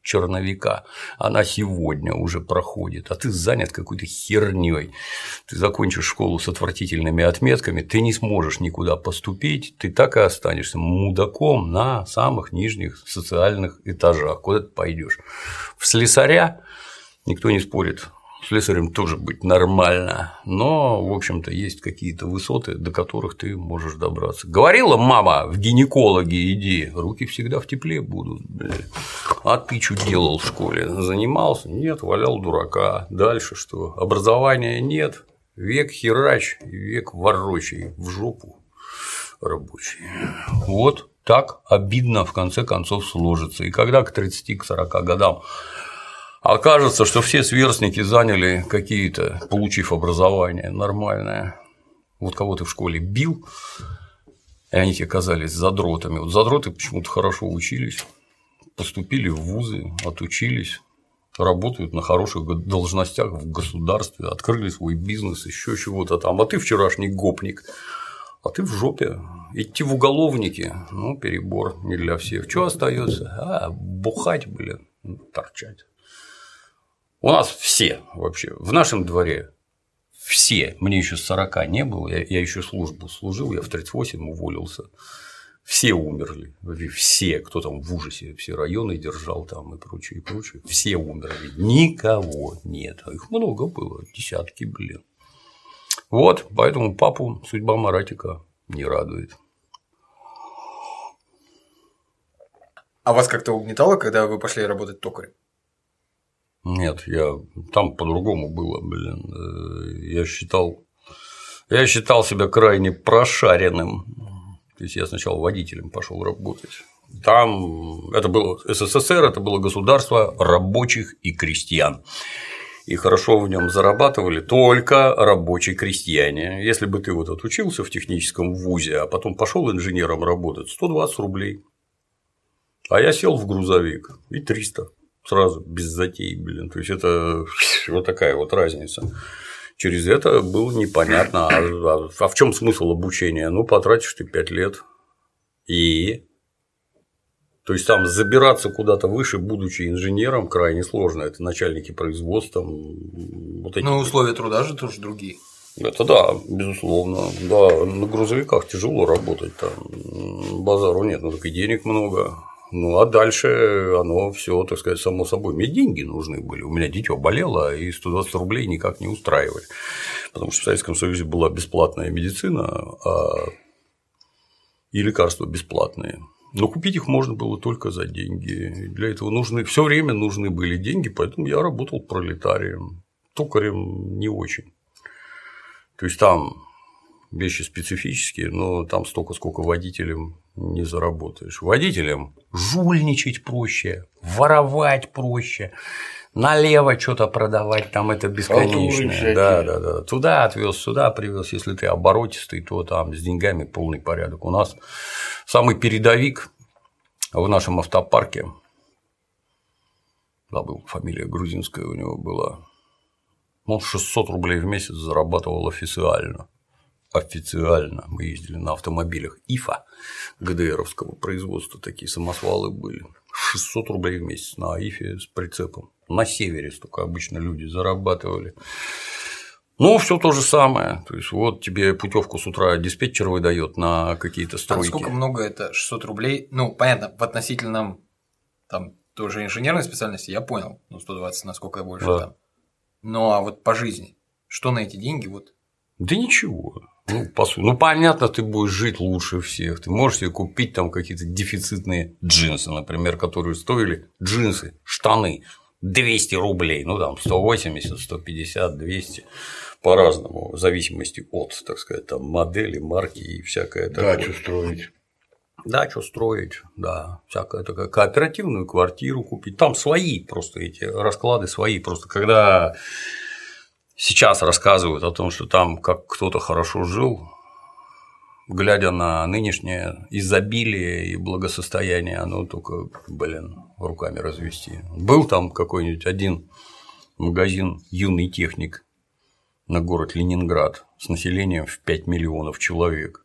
черновика, она сегодня уже проходит, а ты занят какой-то херней. Ты закончишь школу с отвратительными отметками, ты не сможешь никуда поступить, ты так и останешься мудаком на самых нижних социальных этажах. Куда ты пойдешь? В слесаря никто не спорит. Слесарем тоже быть нормально, но, в общем-то, есть какие-то высоты, до которых ты можешь добраться. Говорила мама, в гинекологи иди, руки всегда в тепле будут, блин. А ты что делал в школе? Занимался? Нет, валял дурака. Дальше что? Образования нет, век херач, век ворочай, в жопу рабочий. Вот так обидно в конце концов сложится. И когда к 30-40 годам окажется, что все сверстники заняли какие-то, получив образование нормальное, вот кого ты в школе бил, и они тебе казались задротами. Вот задроты почему-то хорошо учились, поступили в вузы, отучились, работают на хороших должностях в государстве, открыли свой бизнес, еще чего-то там, а ты вчерашний гопник, а ты в жопе. Идти в уголовники, ну, перебор не для всех. Что остается? Бухать, блин, торчать. У нас все вообще, в нашем дворе все, мне еще 40 не было, я еще службу служил, я в 38 уволился, все умерли, все, кто там в ужасе, все районы держал там и прочее, все умерли, никого нет, их много было, десятки, блин. Вот, поэтому папу судьба Маратика не радует. А вас как-то угнетало, когда вы пошли работать токарем? Нет, там по-другому было, блин. Я считал себя крайне прошаренным. То есть я сначала водителем пошел работать. Там это было СССР, это было государство рабочих и крестьян. И хорошо в нем зарабатывали только рабочие крестьяне. Если бы ты вот отучился в техническом вузе, а потом пошел инженером работать, 120 рублей. А я сел в грузовик и 300. Сразу, без затей, блин. То есть это вот такая вот разница. Через это было непонятно, а в чем смысл обучения? Ну, потратишь ты 5 лет. И. То есть там забираться куда-то выше, будучи инженером, крайне сложно. Это начальники производства. Вот эти... Но условия труда же тоже другие. Это да, безусловно. Да, на грузовиках тяжело работать, там базару нет, но так и денег много. Ну, а дальше оно все, так сказать, само собой. Мне деньги нужны были. У меня дитё болело, и 120 рублей никак не устраивали. Потому что в Советском Союзе была бесплатная медицина, и лекарства бесплатные. Но купить их можно было только за деньги. Для этого все время нужны были деньги, поэтому я работал пролетарием. Токарем не очень. То есть там вещи специфические, но там столько, сколько водителям не заработаешь. Водителям жульничать проще, воровать проще, налево что-то продавать, там это бесконечное. Да. Туда отвез, сюда привез. Если ты оборотистый, то там с деньгами полный порядок. У нас самый передовик в нашем автопарке, забыл, фамилия грузинская у него была, он 600 рублей в месяц зарабатывал официально. Официально мы ездили на автомобилях ИФА ГДРовского производства, такие самосвалы были. 600 рублей в месяц на ИФе с прицепом. На севере столько обычно люди зарабатывали. Ну, все то же самое. То есть, вот тебе путевку с утра диспетчер выдает на какие-то стройки. А сколько много это 600 рублей? Ну, понятно, в относительном там тоже инженерной специальности я понял. Ну, 120 насколько больше там. Ну, а вот по жизни, что на эти деньги вот? Да ничего. Ну, понятно, ты будешь жить лучше всех. Ты можешь себе купить там какие-то дефицитные джинсы, например, которые стоили джинсы, штаны 200 рублей, ну там 180, 150, 200 по-разному, в зависимости от, так сказать, там модели, марки и всякое такое. Дачу строить. Дачу строить, да, всякая такая кооперативную квартиру купить. Там свои просто эти расклады свои. Просто когда сейчас рассказывают о том, что там как кто-то хорошо жил, глядя на нынешнее изобилие и благосостояние, оно только, руками развести. Был там какой-нибудь один магазин «Юный техник» на город Ленинград с населением в 5 миллионов человек.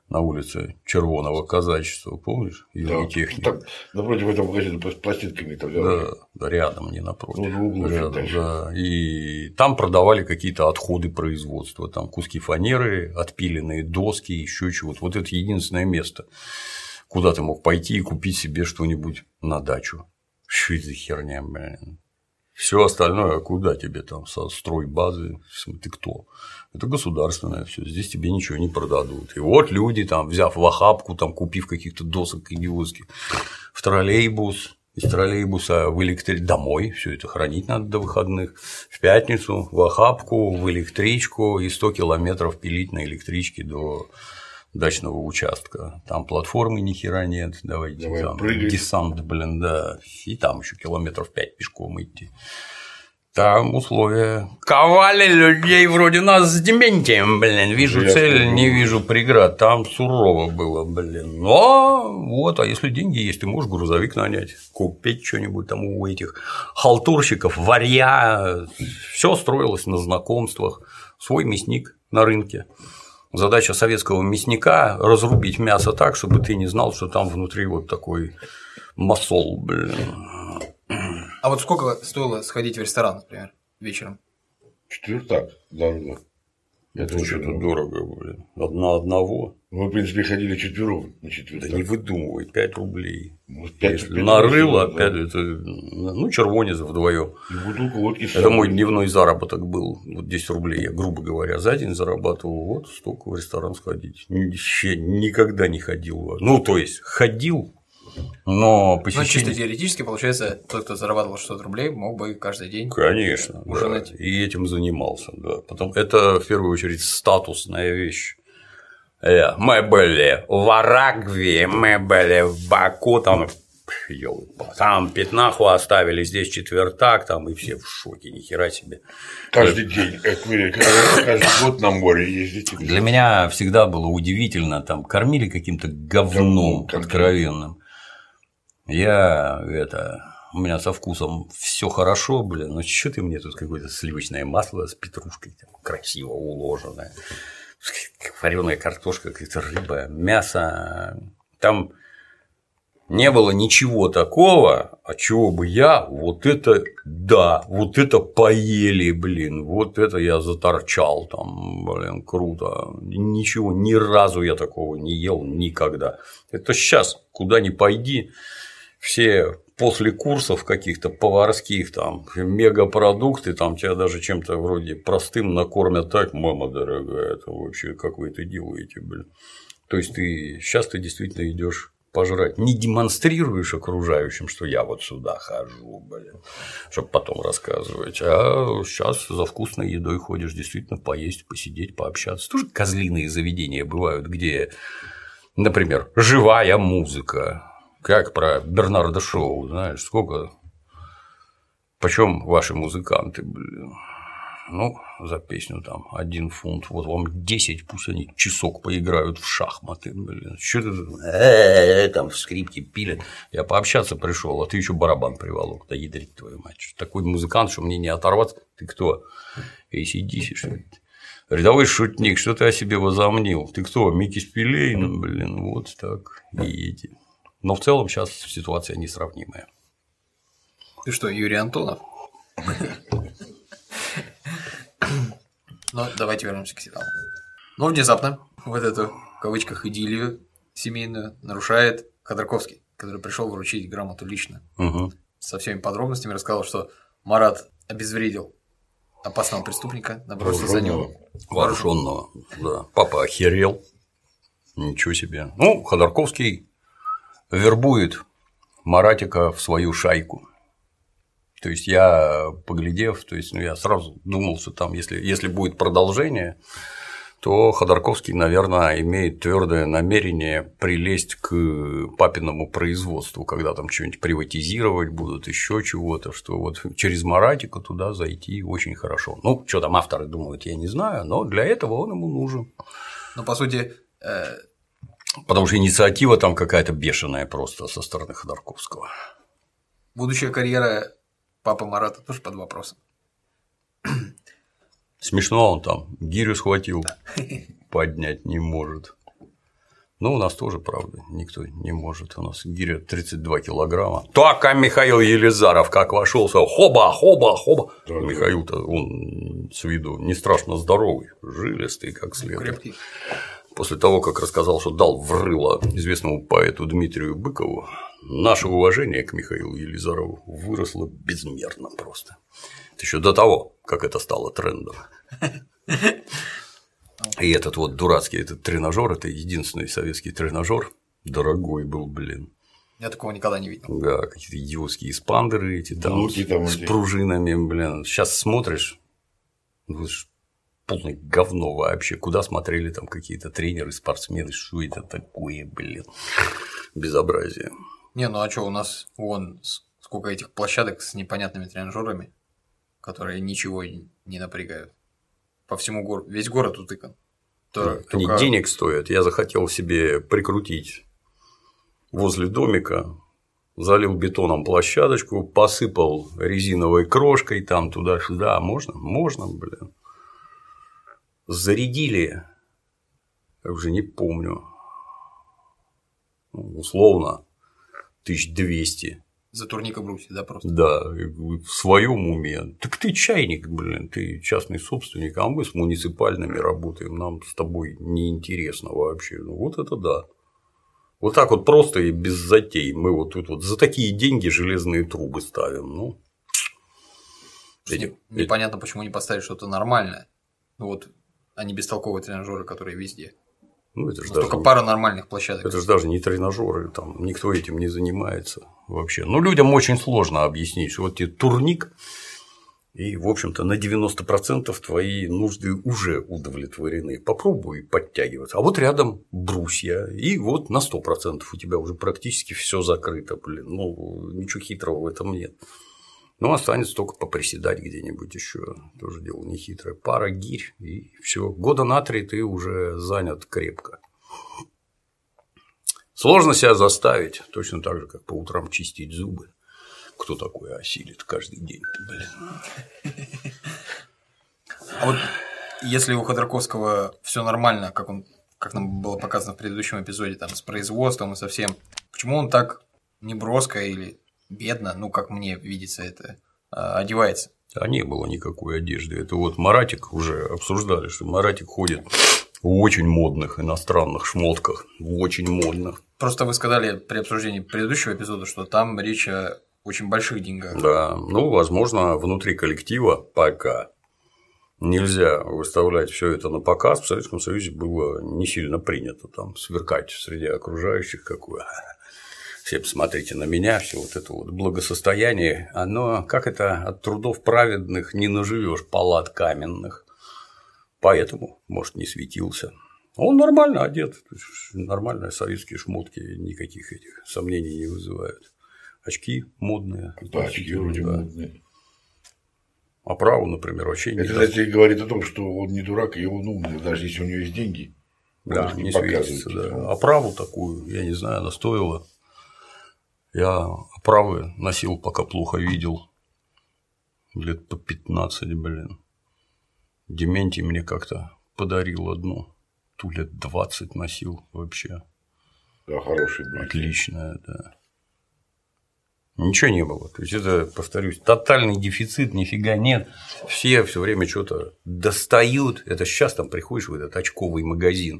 на улице Червоного казачества, помнишь? Южной техники. Так, напротив этого магазина с пластинками там. Да, рядом, не напротив. Ну, углу рядом, да. И там продавали какие-то отходы производства, там куски фанеры, отпиленные доски, еще чего-то. Вот это единственное место, куда ты мог пойти и купить себе что-нибудь на дачу. Что это за херня, блин? Все остальное, куда тебе там со стройбазы, ты кто? Это государственное все, здесь тебе ничего не продадут. И вот люди, там, взяв в охапку, там, купив каких-то досок идиотских, в троллейбус, из троллейбуса в домой, все это хранить надо до выходных, в пятницу в охапку, в электричку и 100 километров пилить на электричке до дачного участка. Там платформы ни хера нет, давайте там десант, блин, да, и там еще километров 5 пешком идти. Там условия. Ковали людей вроде нас с дементием, блин. Вижу цель, не вижу преград. Там сурово было, блин. Но вот, а если деньги есть, ты можешь грузовик нанять, купить что-нибудь там у этих халтурщиков, варья. Все строилось на знакомствах. Свой мясник на рынке. Задача советского мясника – разрубить мясо так, чтобы ты не знал, что там внутри вот такой масол, блин. А вот сколько стоило сходить в ресторан, например, вечером? Четвертак, да. Это что-то дорого, блин. На одного. Мы, в принципе, ходили четвером на четвертак. Да не выдумывай, 5 рублей. Может, 5, если нарыл, опять это, ну, червонец вдвоем. Бутылку водки. Это мой дневной заработок был. Вот 10 рублей я, грубо говоря, за день зарабатывал. Вот столько в ресторан сходить. Вообще никогда не ходил. Ну, то есть ходил. Но посещение... чисто теоретически, получается, тот, кто зарабатывал 600 рублей, мог бы каждый день. Конечно, ужинать. Да. И этим занимался, да. Потом это в первую очередь статусная вещь. Мы были в Арагве, мы были в Баку, там пятнаху оставили, здесь четвертак, там и все в шоке, нихера себе. Каждый день, каждый год на море ездите. Для меня всегда было удивительно, там кормили каким-то говном откровенным. У меня со вкусом все хорошо, блин, но что ты мне тут какое-то сливочное масло с петрушкой, там, красиво уложенное, вареная картошка, какая-то рыба, мясо. Там не было ничего такого, от чего бы я вот это поели, блин, вот это я заторчал там, блин, круто. Ничего, ни разу я такого не ел никогда. Это сейчас, куда ни пойди, все после курсов каких-то поварских, там, мегапродукты, там тебя даже чем-то вроде простым накормят так, мама дорогая, это вообще как вы это делаете, блин. То есть сейчас ты действительно идешь пожрать, не демонстрируешь окружающим, что я вот сюда хожу, блин, чтобы потом рассказывать, а сейчас за вкусной едой ходишь, действительно поесть, посидеть, пообщаться. Тоже козлиные заведения бывают, где, например, живая музыка. Как про Бернарда Шоу, знаешь, сколько? Почем ваши музыканты, блин? Ну, за песню там 1 фунт, вот вам 10, пусть они часок поиграют в шахматы, блин. Что ты там в скрипке пилят. Я пообщаться пришел, а ты еще барабан приволок, да ядрить твою мать. Такой музыкант, что мне не оторваться. Ты кто? ACDC, что ли? Рядовой шутник, что ты о себе возомнил? Ты кто? Микки Спилей? Ну, блин, вот так и эти. Но в целом сейчас ситуация несравнимая. Ты что, Юрий Антонов? Ну, давайте вернемся к сериалу. Но внезапно вот эту, в кавычках, идиллию семейную нарушает Ходорковский, который пришел вручить грамоту лично. Угу. Со всеми подробностями рассказал, что Марат обезвредил опасного преступника, набросился за него. Вооруженного, да. Папа охерел. Ничего себе. Ну, Ходорковский вербует Маратика в свою шайку. То есть я, поглядев, я сразу думал, что там, если будет продолжение, то Ходорковский, наверное, имеет твердое намерение прилезть к папиному производству, когда там что-нибудь приватизировать будут, еще чего-то, что вот через Маратика туда зайти очень хорошо. Ну, что там авторы думают, я не знаю, но для этого он ему нужен. Ну, по сути. Потому что инициатива там какая-то бешеная просто со стороны Ходорковского. Будущая карьера папы Марата тоже под вопросом. Смешно он там гирю схватил, поднять не может. Но у нас тоже, правда, никто не может. У нас гиря 32 килограмма. Так, а Михаил Елизаров как вошел, сказал: хоба, хоба, хоба. Да, Михаил-то, он с виду не страшно здоровый, жилистый, как следует. Крепкий. После того, как рассказал, что дал в рыло известному поэту Дмитрию Быкову, наше уважение к Михаилу Елизарову выросло безмерно просто. Это еще до того, как это стало трендом. И этот вот дурацкий этот тренажер, это единственный советский тренажер, дорогой был, блин. Я такого никогда не видел. Да, какие-то идиотские эспандеры эти там, с пружинами, блин. Сейчас смотришь, полное говно вообще. Куда смотрели там какие-то тренеры, спортсмены, что это такое, блин, безобразие. Не, ну а что, у нас вон сколько этих площадок с непонятными тренажерами, которые ничего не напрягают. По всему городу, весь город утыкан. Они денег стоят. Я захотел себе прикрутить возле домика, залил бетоном площадочку, посыпал резиновой крошкой там туда-сюда. Можно? Можно, блин. Зарядили, я уже не помню, условно 1200. За турника брусья, да, просто? Да, в своем уме. Так ты чайник, блин, ты частный собственник, а мы с муниципальными работаем, нам с тобой неинтересно вообще. Ну вот это да. Вот так вот просто и без затей. Мы вот тут вот за такие деньги железные трубы ставим. Ну. Непонятно, почему не поставить что-то нормальное. Ну вот, а не бестолковые тренажеры, которые везде. Ну, это же только пара нормальных площадок. Это же даже не тренажеры, там никто этим не занимается вообще. Ну, людям очень сложно объяснить, что вот тебе турник, и, в общем-то, на 90% твои нужды уже удовлетворены. Попробуй подтягиваться. А вот рядом брусья, и вот на 100% у тебя уже практически все закрыто. Блин, ну, ничего хитрого в этом нет. Ну, останется только поприседать где-нибудь еще. Тоже дело не хитрое. Пара гирь, и все. Года на 3 ты уже занят крепко. Сложно себя заставить. Точно так же, как по утрам чистить зубы. Кто такое осилит каждый день? Блин. А вот если у Ходорковского все нормально, как нам было показано в предыдущем эпизоде, там, с производством и со всем, почему он так неброско или бедно, ну, как мне видится это, одевается? А не было никакой одежды. Это вот Маратик уже обсуждали, что Маратик ходит в очень модных иностранных шмотках. В очень модных. Просто вы сказали при обсуждении предыдущего эпизода, что там речь о очень больших деньгах. Да, ну, возможно, внутри коллектива пока нельзя выставлять все это на показ. В Советском Союзе было не сильно принято там сверкать среди окружающих, какое. Все посмотрите на меня, все вот это вот благосостояние, оно, как это, от трудов праведных не наживешь палат каменных. Поэтому, может, не светился. Он нормально одет, нормальные советские шмотки, никаких этих сомнений не вызывают. Очки модные. Да, очки вроде модные. А праву, например, вообще не. Это, кстати, говорит о том, что он не дурак, и он умный, даже если у него есть деньги. Да, не светится, да. А праву такую, я не знаю, она стоила. Я оправы носил, пока плохо видел. Лет по 15, блин. Дементий мне как-то подарил одну. Ту лет 20 носил вообще. Да, хороший был. Отличная, да. Ничего не было. То есть это, повторюсь, тотальный дефицит, нифига нет. Все время что-то достают. Это сейчас там приходишь в этот очковый магазин.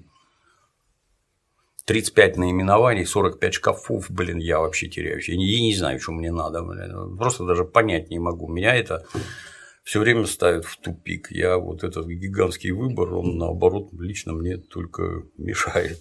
35 наименований, 45 шкафов, блин, я вообще теряюсь. Я не знаю, что мне надо, блин. Просто даже понять не могу. Меня это все время ставит в тупик. Я вот этот гигантский выбор, он наоборот лично мне только мешает.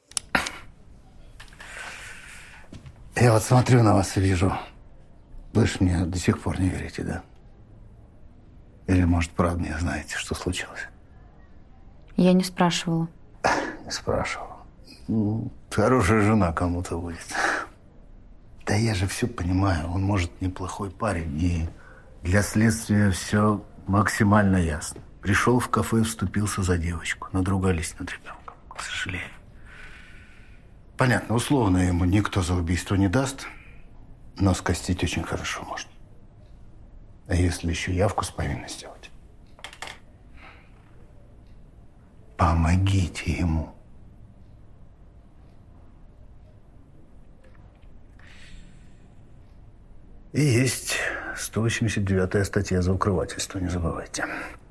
Я вот смотрю на вас и вижу. Вы ж мне до сих пор не верите, да? Или, может, правда не знаете, что случилось? Я не спрашивала. Не спрашивала. Хорошая жена кому-то будет. Да я же все понимаю. Он, может, неплохой парень. И для следствия все максимально ясно. Пришел в кафе, вступился за девочку. Надругались над ребенком. К сожалению. Понятно, условно ему никто за убийство не даст, но скостить очень хорошо можно. А если еще явку с повинной сделать? Помогите ему. И есть 189-я статья за укрывательство, не забывайте.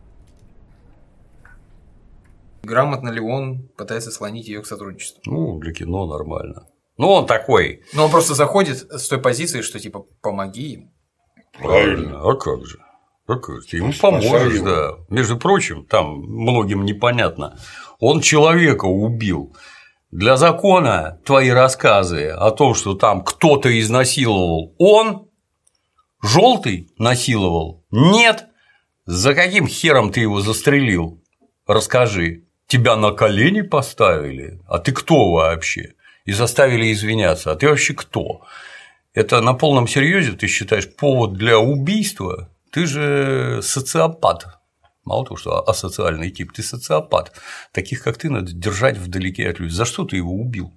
Грамотно ли он пытается склонить ее к сотрудничеству? Ну, для кино нормально. Ну, он такой. Но он просто заходит с той позиции, что типа помоги им. Правильно. А как же? Ты ему поможешь, да. Между прочим, там многим непонятно. Он человека убил. Для закона твои рассказы о том, что там кто-то изнасиловал, он желтый насиловал? Нет. За каким хером ты его застрелил? Расскажи. Тебя на колени поставили? А ты кто вообще? И заставили извиняться. А ты вообще кто? Это на полном серьезе ты считаешь повод для убийства? Ты же социопат. Мало того, что асоциальный тип, ты социопат. Таких, как ты, надо держать вдалеке от людей. За что ты его убил?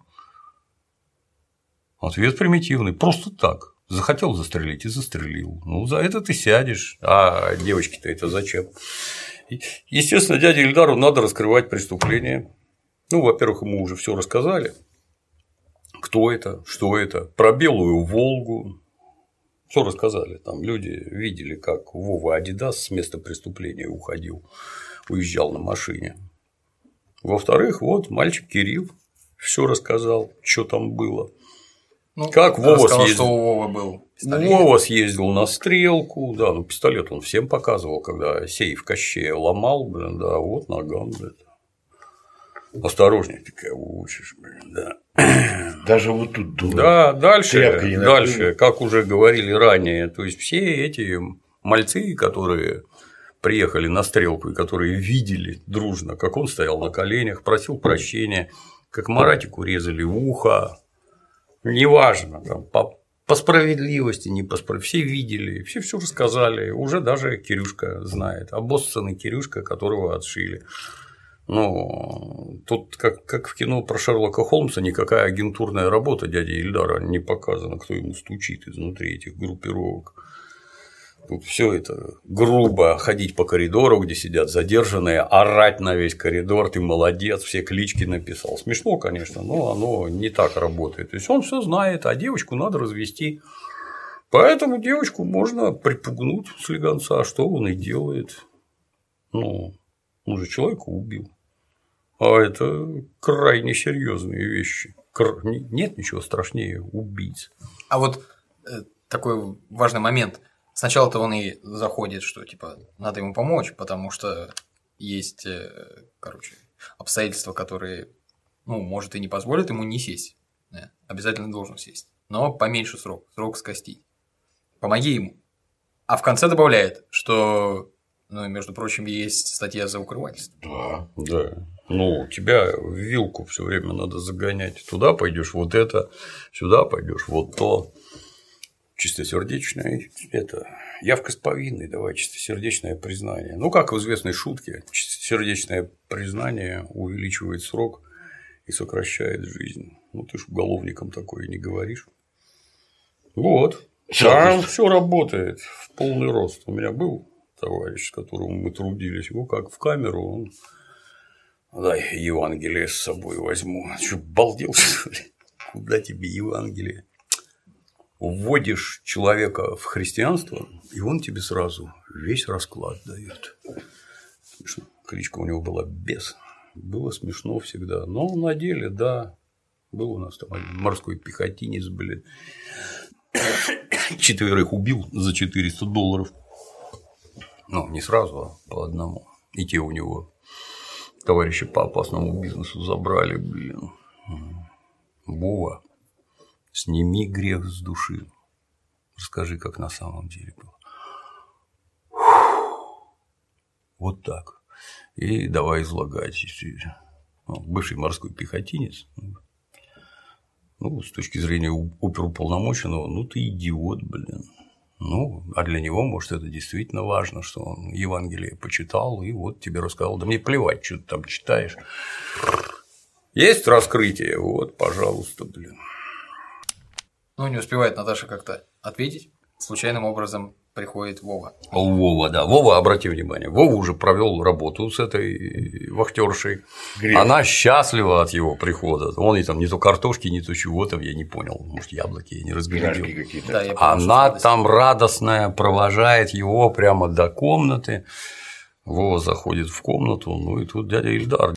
Ответ примитивный. Просто так. Захотел застрелить и застрелил. Ну, за это ты сядешь. А девочке-то это зачем? Естественно, дяде Ильдару надо раскрывать преступление. Ну, во-первых, ему уже все рассказали. Кто это, что это, про белую Волгу. Все рассказали. Там люди видели, как Вова Адидас с места преступления уезжал на машине. Во-вторых, вот мальчик Кирилл все рассказал, что там было. Ну, как Вова сказал, съездил. что у Вовы был пистолет. Вова съездил на стрелку, да, ну пистолет он всем показывал, когда сейф Кощея ломал, блин, да, вот наган, блин. Осторожнее ты кого учишь, блин, да. Даже вот тут думаю. Да, дальше, как уже говорили ранее, то есть все эти мальцы, которые приехали на стрелку и которые видели дружно, как он стоял на коленях, просил прощения, как Маратику резали ухо, неважно, там, по справедливости, не по справедливости, все видели, все рассказали, уже даже Кирюшка знает, обоссанный Кирюшка, которого отшили. Ну, тут как в кино про Шерлока Холмса никакая агентурная работа дяди Ильдара не показана, кто ему стучит изнутри этих группировок. Тут все это грубо ходить по коридору, где сидят задержанные, орать на весь коридор, ты молодец, все клички написал. Смешно, конечно, но оно не так работает. То есть он все знает, а девочку надо развести. Поэтому девочку можно припугнуть слегонца, что он и делает. Ну, он же человека убил. А это крайне серьезные вещи. Нет ничего страшнее убийц. А вот такой важный момент. Сначала-то он и заходит, что типа надо ему помочь, потому что есть, обстоятельства, которые, ну, может, и не позволят ему не сесть. Да, обязательно должен сесть. Но поменьше срок скостить. Помоги ему. А в конце добавляет, что, ну, между прочим, есть статья за укрывательство. Да. Ну, тебя в вилку все время надо загонять. Туда пойдешь вот это, сюда пойдешь вот то. Чистосердечное это явка с повинной, давай чистосердечное признание. Ну, как в известной шутке, чистосердечное признание увеличивает срок и сокращает жизнь. Ну, ты ж уголовникам такое не говоришь. Вот. Там все работает в полный рост. У меня был товарищ, с которым мы трудились, его как в камеру, он. Дай Евангелие с собой возьму. Что, балдел, что ли? Куда тебе Евангелие? Вводишь человека в христианство, и он тебе сразу весь расклад дает. Смешно. Кличка у него была Бес. Было смешно всегда. Но на деле, да, был у нас там один морской пехотинец, блин. 4 убил за $400. Ну, не сразу, а по одному. И те у него товарищи по опасному бизнесу забрали, блин. Вова, сними грех с души. Расскажи, как на самом деле было. Вот так. И давай излагать. Бывший морской пехотинец. Ну, с точки зрения оперуполномоченного, ну ты идиот, блин. Ну, а для него, может, это действительно важно, что он Евангелие почитал и вот тебе рассказал. Да мне плевать, что ты там читаешь. Есть раскрытие, вот, пожалуйста, блин. Ну, не успевает Наташа как-то ответить. Случайным образом приходит Вова. Вова, да. Вова, обрати внимание, Вова уже провел работу с этой вахтершей. Она счастлива от его прихода. Он и там не то картошки, не то чего там, я не понял. Может, яблоки, я не разглядел. Да, я понял, она там радостная, провожает его прямо до комнаты. Вова заходит в комнату, ну и тут дядя Ильдар.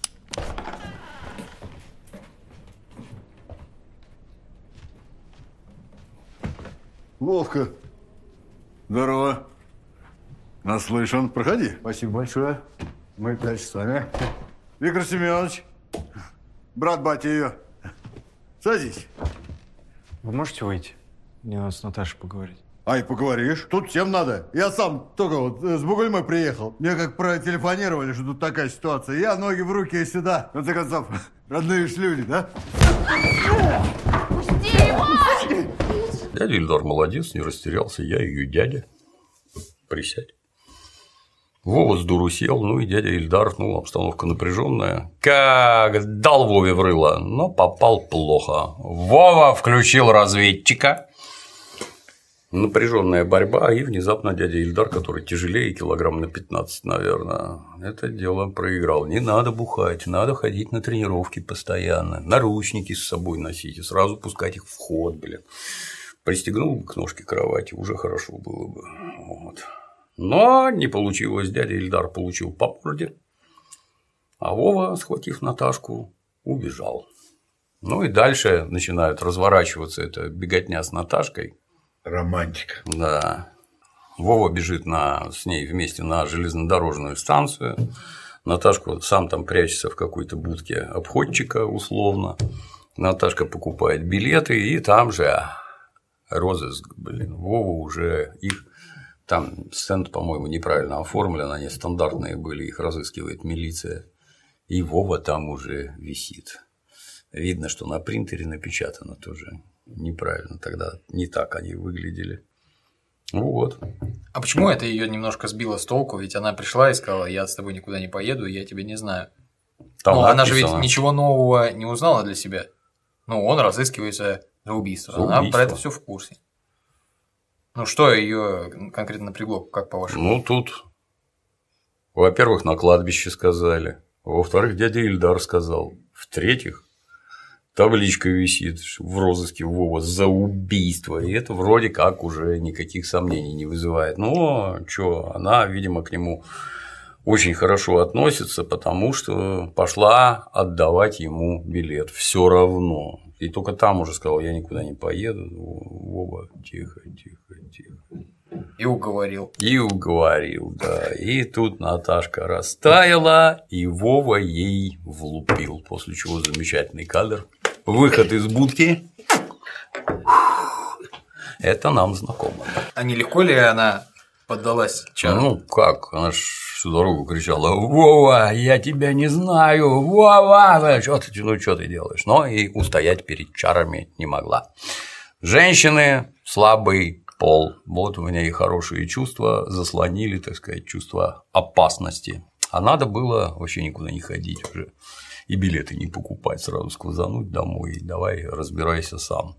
Вовка. Здорово. Наслышан. Проходи. Спасибо большое. Мы дальше с вами. Виктор Семенович. Брат батя ее. Садись. Вы можете выйти? Мне надо с Наташей поговорить. Ай, поговоришь. Тут всем надо. Я сам только вот с Бугульмой приехал. Мне как протелефонировали, что тут такая ситуация. Я ноги в руки и сюда. В конце концов, родные ж люди, да? Дядя Ильдар молодец, не растерялся, я ее дядя. Присядь. Вова с дуру сел, ну и дядя Ильдар, ну, обстановка напряженная. Как дал Вове в рыло, но попал плохо. Вова включил разведчика. Напряженная борьба, и внезапно дядя Ильдар, который тяжелее килограмм на 15, наверное, это дело проиграл. Не надо бухать, надо ходить на тренировки постоянно, наручники с собой носить и сразу пускать их в ход, блин. Пристегнул бы к ножке кровати, уже хорошо было бы. Вот. Но не получилось. Дядя Ильдар получил по морде, а Вова, схватив Наташку, убежал. Ну и дальше начинают разворачиваться эта беготня с Наташкой. Романтика. Да. Вова бежит с ней вместе на железнодорожную станцию. Наташку сам там прячется в какой-то будке обходчика условно. Наташка покупает билеты, и там же розыск, блин. Вова уже их. Там стенд, по-моему, неправильно оформлен, они стандартные были, их разыскивает милиция. И Вова там уже висит. Видно, что на принтере напечатано тоже неправильно. Тогда не так они выглядели. Ну вот. А почему это ее немножко сбило с толку? Ведь она пришла и сказала: я с тобой никуда не поеду, я тебя не знаю. Там Но она же ведь ничего нового не узнала для себя. Ну, он разыскивается за убийство. Она про это все в курсе. Ну, что ее конкретно напрягло, как по-вашему? Ну, тут, во-первых, на кладбище сказали. Во-вторых, дядя Ильдар сказал. В-третьих, табличка висит в розыске Вова за убийство. И это вроде как уже никаких сомнений не вызывает. Но что, она, видимо, к нему очень хорошо относится, потому что пошла отдавать ему билет. Все равно. И только там уже сказал: я никуда не поеду. Вова, тихо. И уговорил. И уговорил, да. И тут Наташка растаяла, и Вова ей влупил. После чего замечательный кадр. Выход из будки. Это нам знакомо. А нелегко ли она поддалась чарам? Ну как? Она ж всю дорогу кричала: Вова, я тебя не знаю, Вова, что ты делаешь? Но и устоять перед чарами не могла. Женщины – слабый пол. Вот у меня и хорошие чувства заслонили, так сказать, чувство опасности. А надо было вообще никуда не ходить уже. И билеты не покупать, сразу сквозануть домой. Давай разбирайся сам.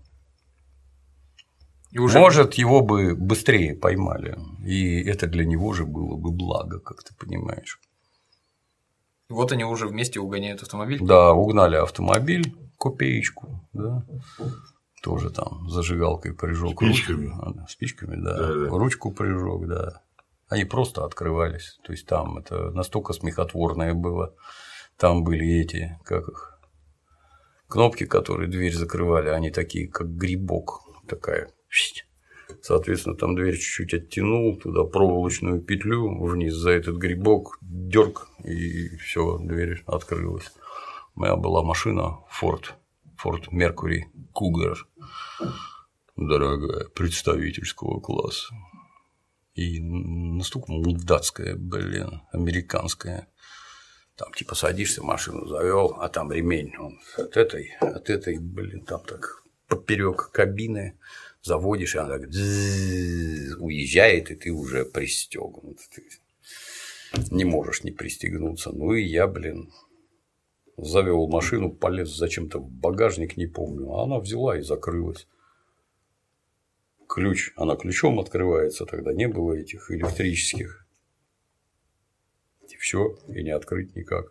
Может, его бы быстрее поймали. И это для него же было бы благо, как ты понимаешь. Вот они уже вместе угоняют автомобиль. Да, угнали автомобиль, копеечку, да. Тоже там зажигалкой прижег. Спичками. Спичками, да. Ручку прижег, да. Они просто открывались. То есть там это настолько смехотворное было. Там были эти, как их, кнопки, которые дверь закрывали, они такие, как грибок, такая. Соответственно, там дверь чуть-чуть оттянул, туда проволочную петлю вниз за этот грибок, дёрг, и все, дверь открылась. У меня была машина Ford Mercury Cougar, дорогая, представительского класса. И настолько датская, блин, американская. Там типа садишься, машину завел, а там ремень он от этой, блин, там так поперек кабины заводишь, и она так уезжает, и ты уже пристегнут. Ты не можешь не пристегнуться. Ну и я, блин, завел машину, полез зачем-то в багажник, не помню, а она взяла и закрылась. ключ, она ключом открывается, тогда не было этих электрических. И все, и не открыть никак.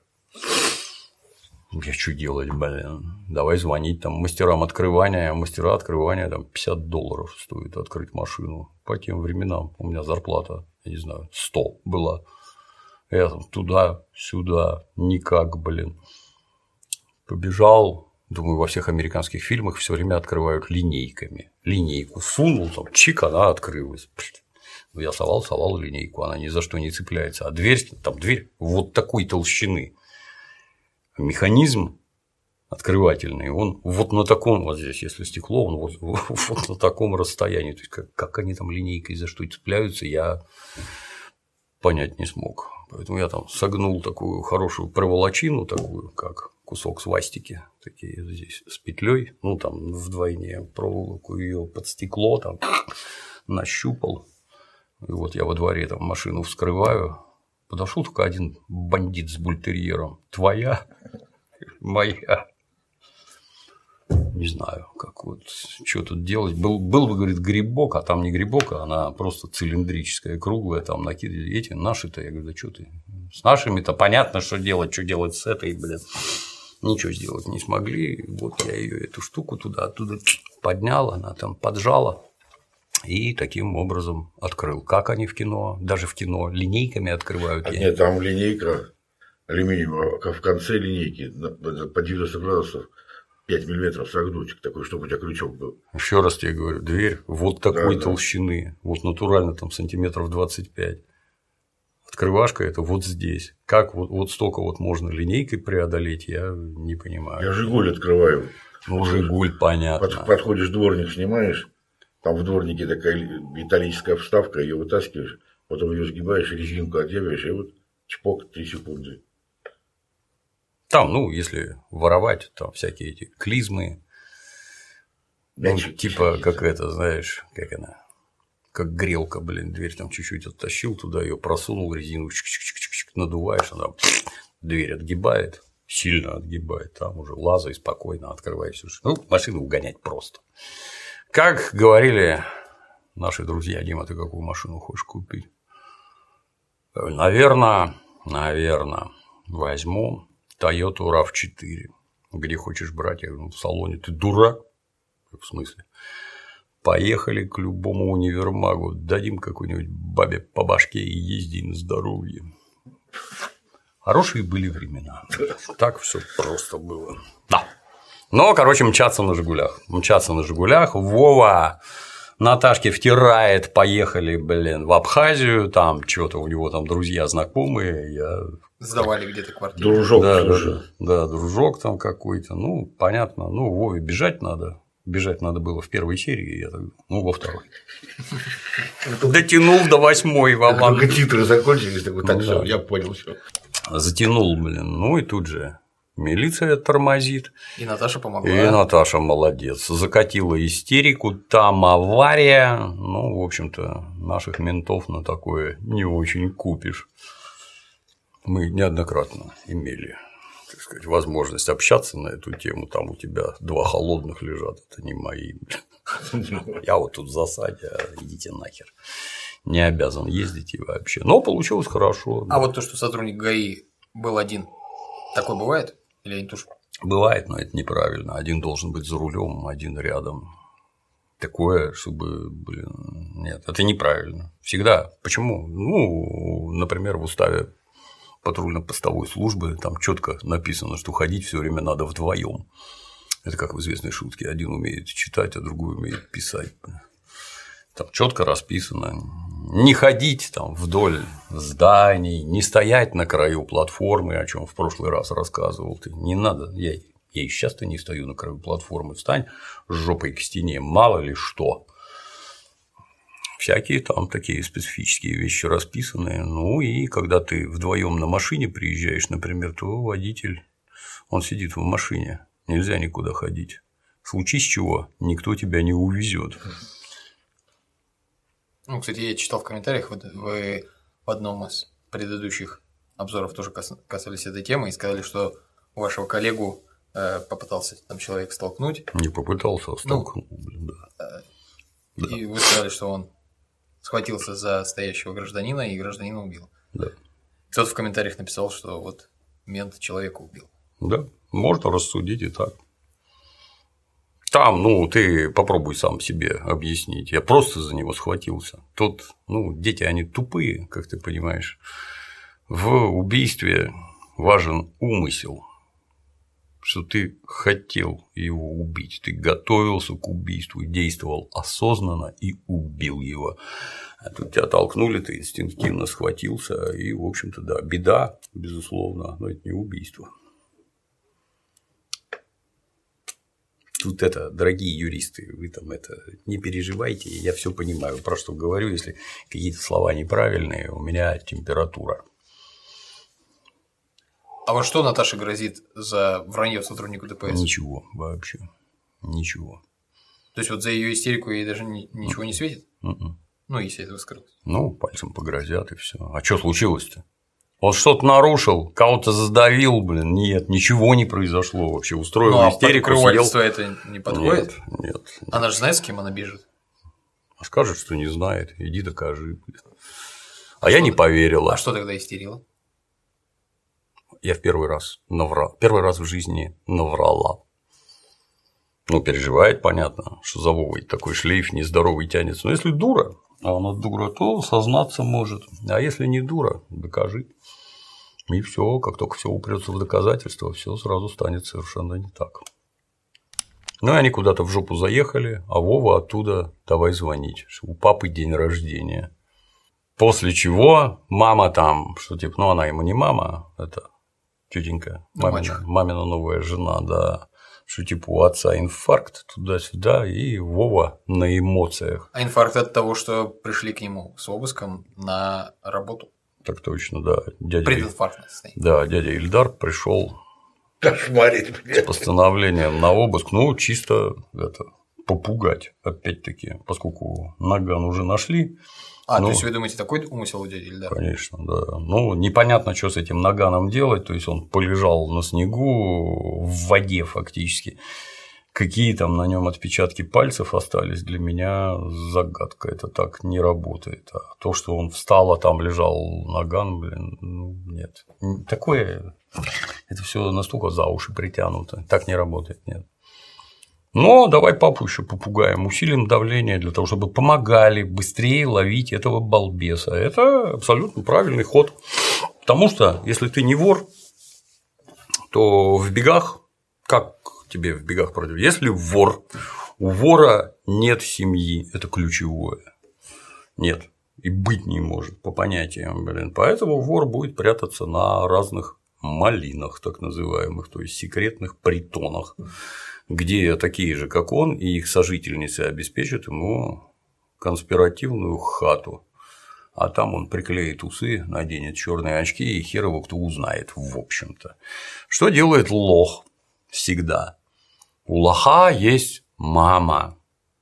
Я что делать, блин? Давай звонить там мастерам открывания. Мастера открывания там $50 стоит открыть машину. По тем временам у меня зарплата, я не знаю, 100 была. Я там туда-сюда, никак, блин. Побежал. Думаю, во всех американских фильмах все время открывают линейками. Линейку сунул, там, чик, она открылась. Я совал линейку, она ни за что не цепляется. А дверь вот такой толщины. Механизм открывательный, он вот на таком, вот здесь, если стекло, он вот на таком расстоянии. То есть, как они там линейкой за что цепляются, я понять не смог. Поэтому я там согнул такую хорошую проволочину, такую, как кусок свастики, такие здесь с петлей, ну там вдвойне проволоку ее под стекло, там нащупал. И вот я во дворе там машину вскрываю. Подошел только один бандит с бультерьером. Твоя? Моя? Не знаю, как вот, что тут делать. Был бы, говорит, грибок, а там не грибок, а она просто цилиндрическая, круглая, там накидали. Эти наши-то, я говорю, да что ты? С нашими-то понятно, что делать с этой, блин. Ничего сделать не смогли. Вот я ее эту штуку оттуда поднял, она там поджала. И таким образом открыл. Как они в кино, даже в кино, линейками открывают. Нет, там линейка алюминиевая, в конце линейки по 90 градусов 5 миллиметров согнуть, такой, чтобы у тебя крючок был. Еще раз тебе говорю, дверь вот такой толщины, вот натурально там сантиметров 25. Открывашка это вот здесь. Как вот столько вот можно линейкой преодолеть, я не понимаю. Я «Жигуль» открываю. Ну, «Жигуль», понятно. Подходишь, дворник снимаешь. Там в дворнике такая металлическая вставка, ее вытаскиваешь, потом ее сгибаешь, резинку отдеваешь, и вот чпок 3 секунды. Там, ну, если воровать, там всякие эти клизмы, ну, типа, как это, знаешь, как она, как грелка, блин, дверь там чуть-чуть оттащил, туда ее просунул, резину надуваешь, она дверь отгибает, сильно отгибает, там уже лазай спокойно, открывай все. Ну, машину угонять просто. Как говорили наши друзья, Дима, ты какую машину хочешь купить? Наверное, возьму Toyota RAV4. Где хочешь брать? Я говорю, в салоне. Ты дурак? В смысле? Поехали к любому универмагу, дадим какой-нибудь бабе по башке и езди на здоровье. Хорошие были времена. Так все просто было. Да. Но, короче, мчаться на «Жигулях». Вова Наташке втирает, поехали, блин, в Абхазию, там что-то у него там друзья знакомые. Сдавали где-то квартиру. Дружок. Да, дружок там какой-то. Ну, понятно. Ну, Вове бежать надо. Бежать надо было в первой серии, я так, ну, во второй. Дотянул до 8-й. Только титры закончились, такой, так, все, я понял, все. Затянул, блин, ну и тут же милиция тормозит. И Наташа помогла. И Наташа молодец. Закатила истерику, там авария. Ну, в общем-то, наших ментов на такое не очень купишь. Мы неоднократно имели, так сказать, возможность общаться на эту тему. Там у тебя 2 холодных лежат, это не мои. Я вот тут в засаде, идите нахер. Не обязан ездить и вообще. Но получилось хорошо. А вот то, что сотрудник ГАИ был один, такое бывает? Или они тоже? Бывает, но это неправильно. Один должен быть за рулем, один рядом. Такое, чтобы, блин, нет, это неправильно. Всегда. Почему? Ну, например, в уставе патрульно-постовой службы там четко написано, что ходить все время надо вдвоем. Это как в известной шутке: один умеет читать, а другой умеет писать. Там четко расписано: не ходить там вдоль зданий, не стоять на краю платформы, о чем в прошлый раз рассказывал ты. Не надо. Я и сейчас-то не стою на краю платформы. Встань с жопой к стене, мало ли что. Всякие там такие специфические вещи расписаны. Ну и когда ты вдвоем на машине приезжаешь, например, то водитель, он сидит в машине, нельзя никуда ходить. Случись чего, никто тебя не увезет. Ну, кстати, я читал в комментариях, вы в одном из предыдущих обзоров тоже касались этой темы и сказали, что вашего коллегу попытался там человек столкнуть. Не попытался, а столкнул, блин, да. Да. И вы сказали, что он схватился за стоящего гражданина и гражданина убил. Да. Кто-то в комментариях написал, что вот мент человека убил. Да, можно рассудить и так. Там, ну, ты попробуй сам себе объяснить. Я просто за него схватился. Тут, ну, дети, они тупые, как ты понимаешь. В убийстве важен умысел, что ты хотел его убить, ты готовился к убийству, действовал осознанно и убил его. А тут тебя толкнули, ты инстинктивно схватился, и, в общем-то, да, беда, безусловно, но это не убийство. Тут это, дорогие юристы, вы там это не переживайте, я все понимаю, про что говорю, если какие-то слова неправильные, у меня температура. А вот что Наташе грозит за вранье сотруднику ДПС? Ничего вообще, ничего. То есть вот за ее истерику ей даже ничего не светит? Ну, если это скрылось. Ну, пальцем погрозят и все. А что случилось-то? Он что-то нарушил, кого-то задавил, блин. Нет, ничего не произошло вообще. Устроил ну, истерику, прикрывательство это не подходит? Нет. Она же знает, с кем она бежит. А скажет, что не знает. Иди докажи, блин. А я не поверила. А что тогда истерила? Я в первый раз наврал. Первый раз в жизни наврала. Ну, переживает, понятно, что за Вовой такой шлейф нездоровый тянется. Но если дура, а она дура, то сознаться может. А если не дура, докажи. И все, как только все упрется в доказательства, все сразу станет совершенно не так. Ну, и они куда-то в жопу заехали, а Вова оттуда давай звонить, что у папы день рождения. После чего мама там, что типа, ну, она ему не мама, это тетенька, мамина новая жена, да. Что типа у отца инфаркт туда-сюда, и Вова на эмоциях. А инфаркт от того, что пришли к нему с обыском на работу? Так точно, да. Прединфарктное состояние. Да, дядя Ильдар пришел Кошмарить, с постановлением на обыск, ну, чисто это попугать, опять-таки, поскольку наган уже нашли. То есть вы думаете, такой умысел у дяди Ильдара? Конечно, да. Ну, непонятно, что с этим наганом делать. То есть он полежал на снегу, в воде фактически. Какие там на нем отпечатки пальцев остались, для меня загадка. Это так не работает. А то, что он встал, а там лежал наган, блин, ну, нет. Такое. Это все настолько за уши притянуто. Так не работает, нет. Но давай папу еще попугаем, усилим давление для того, чтобы помогали быстрее ловить этого балбеса. Это абсолютно правильный ход. Потому что если ты не вор, то в бегах, как тебе в бегах против? Если вор, у вора нет семьи, это ключевое. Нет. И быть не может по понятиям, блин. Поэтому вор будет прятаться на разных малинах, так называемых, то есть секретных притонах, где такие же, как он, и их сожительницы обеспечат ему конспиративную хату. А там он приклеит усы, наденет черные очки, и хер его кто узнает, в общем-то. Что делает лох всегда? У лоха есть мама.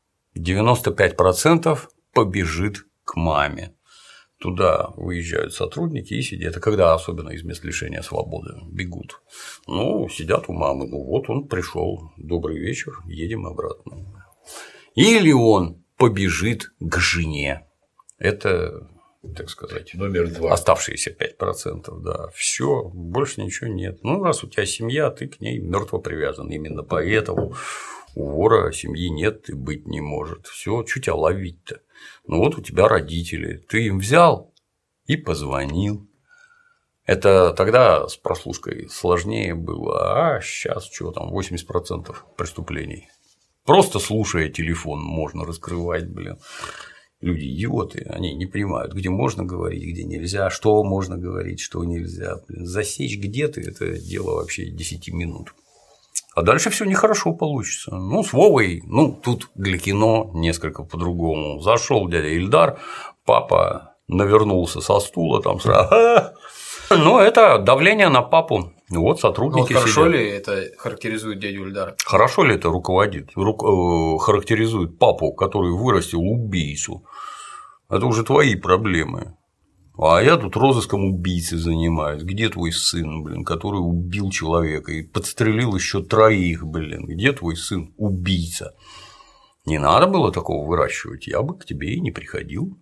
95% побежит к маме. Туда выезжают сотрудники и сидят. Это когда особенно из мест лишения свободы бегут. Ну, сидят у мамы. Ну, вот он пришел. Добрый вечер, едем обратно. Или он побежит к жене. Это, так сказать, номер 2. Оставшиеся 5%. Да. Все, больше ничего нет. Ну, раз у тебя семья, ты к ней мертво привязан. Именно поэтому у вора семьи нет и быть не может. Все, что тебя ловить-то? Ну вот у тебя родители, ты им взял и позвонил. Это тогда с прослушкой сложнее было, а сейчас что там, 80% преступлений. Просто слушая телефон можно раскрывать, блин. Люди идиоты, они не понимают, где можно говорить, где нельзя, что можно говорить, что нельзя. Блин, засечь где ты – это дело вообще 10 минут. А дальше все нехорошо получится. Ну, с Вовой, ну, тут для кино несколько по-другому. Зашел дядя Ильдар, папа навернулся со стула, там сразу. Ну, это давление на папу. Вот сотрудники. Ну, хорошо ли это характеризует дядю Ильдара? Хорошо ли это характеризует папу, который вырастил убийцу? Это уже твои проблемы. А я тут розыском убийцы занимаюсь. Где твой сын, блин, который убил человека и подстрелил еще 3, блин? Где твой сын убийца? Не надо было такого выращивать, я бы к тебе и не приходил.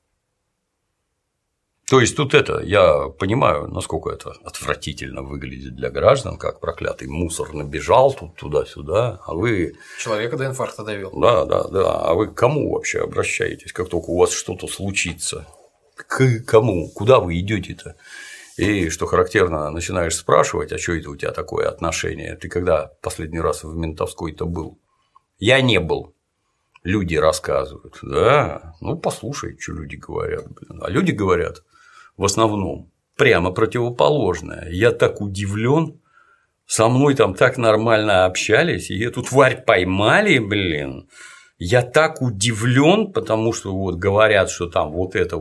То есть тут я понимаю, насколько это отвратительно выглядит для граждан, как проклятый мусор набежал тут туда-сюда, а вы… Человека до инфаркта довел. Да, а вы к кому вообще обращаетесь, как только у вас что-то случится? К кому? Куда вы идете-то? И, что характерно, начинаешь спрашивать, а что это у тебя такое отношение? Ты когда последний раз в Ментовской-то был? Я не был. Люди рассказывают. Да, ну послушай, что люди говорят. А люди говорят в основном прямо противоположное. Я так удивлен, со мной там так нормально общались, и эту тварь поймали, блин. Я так удивлен, потому что вот говорят, что там вот это.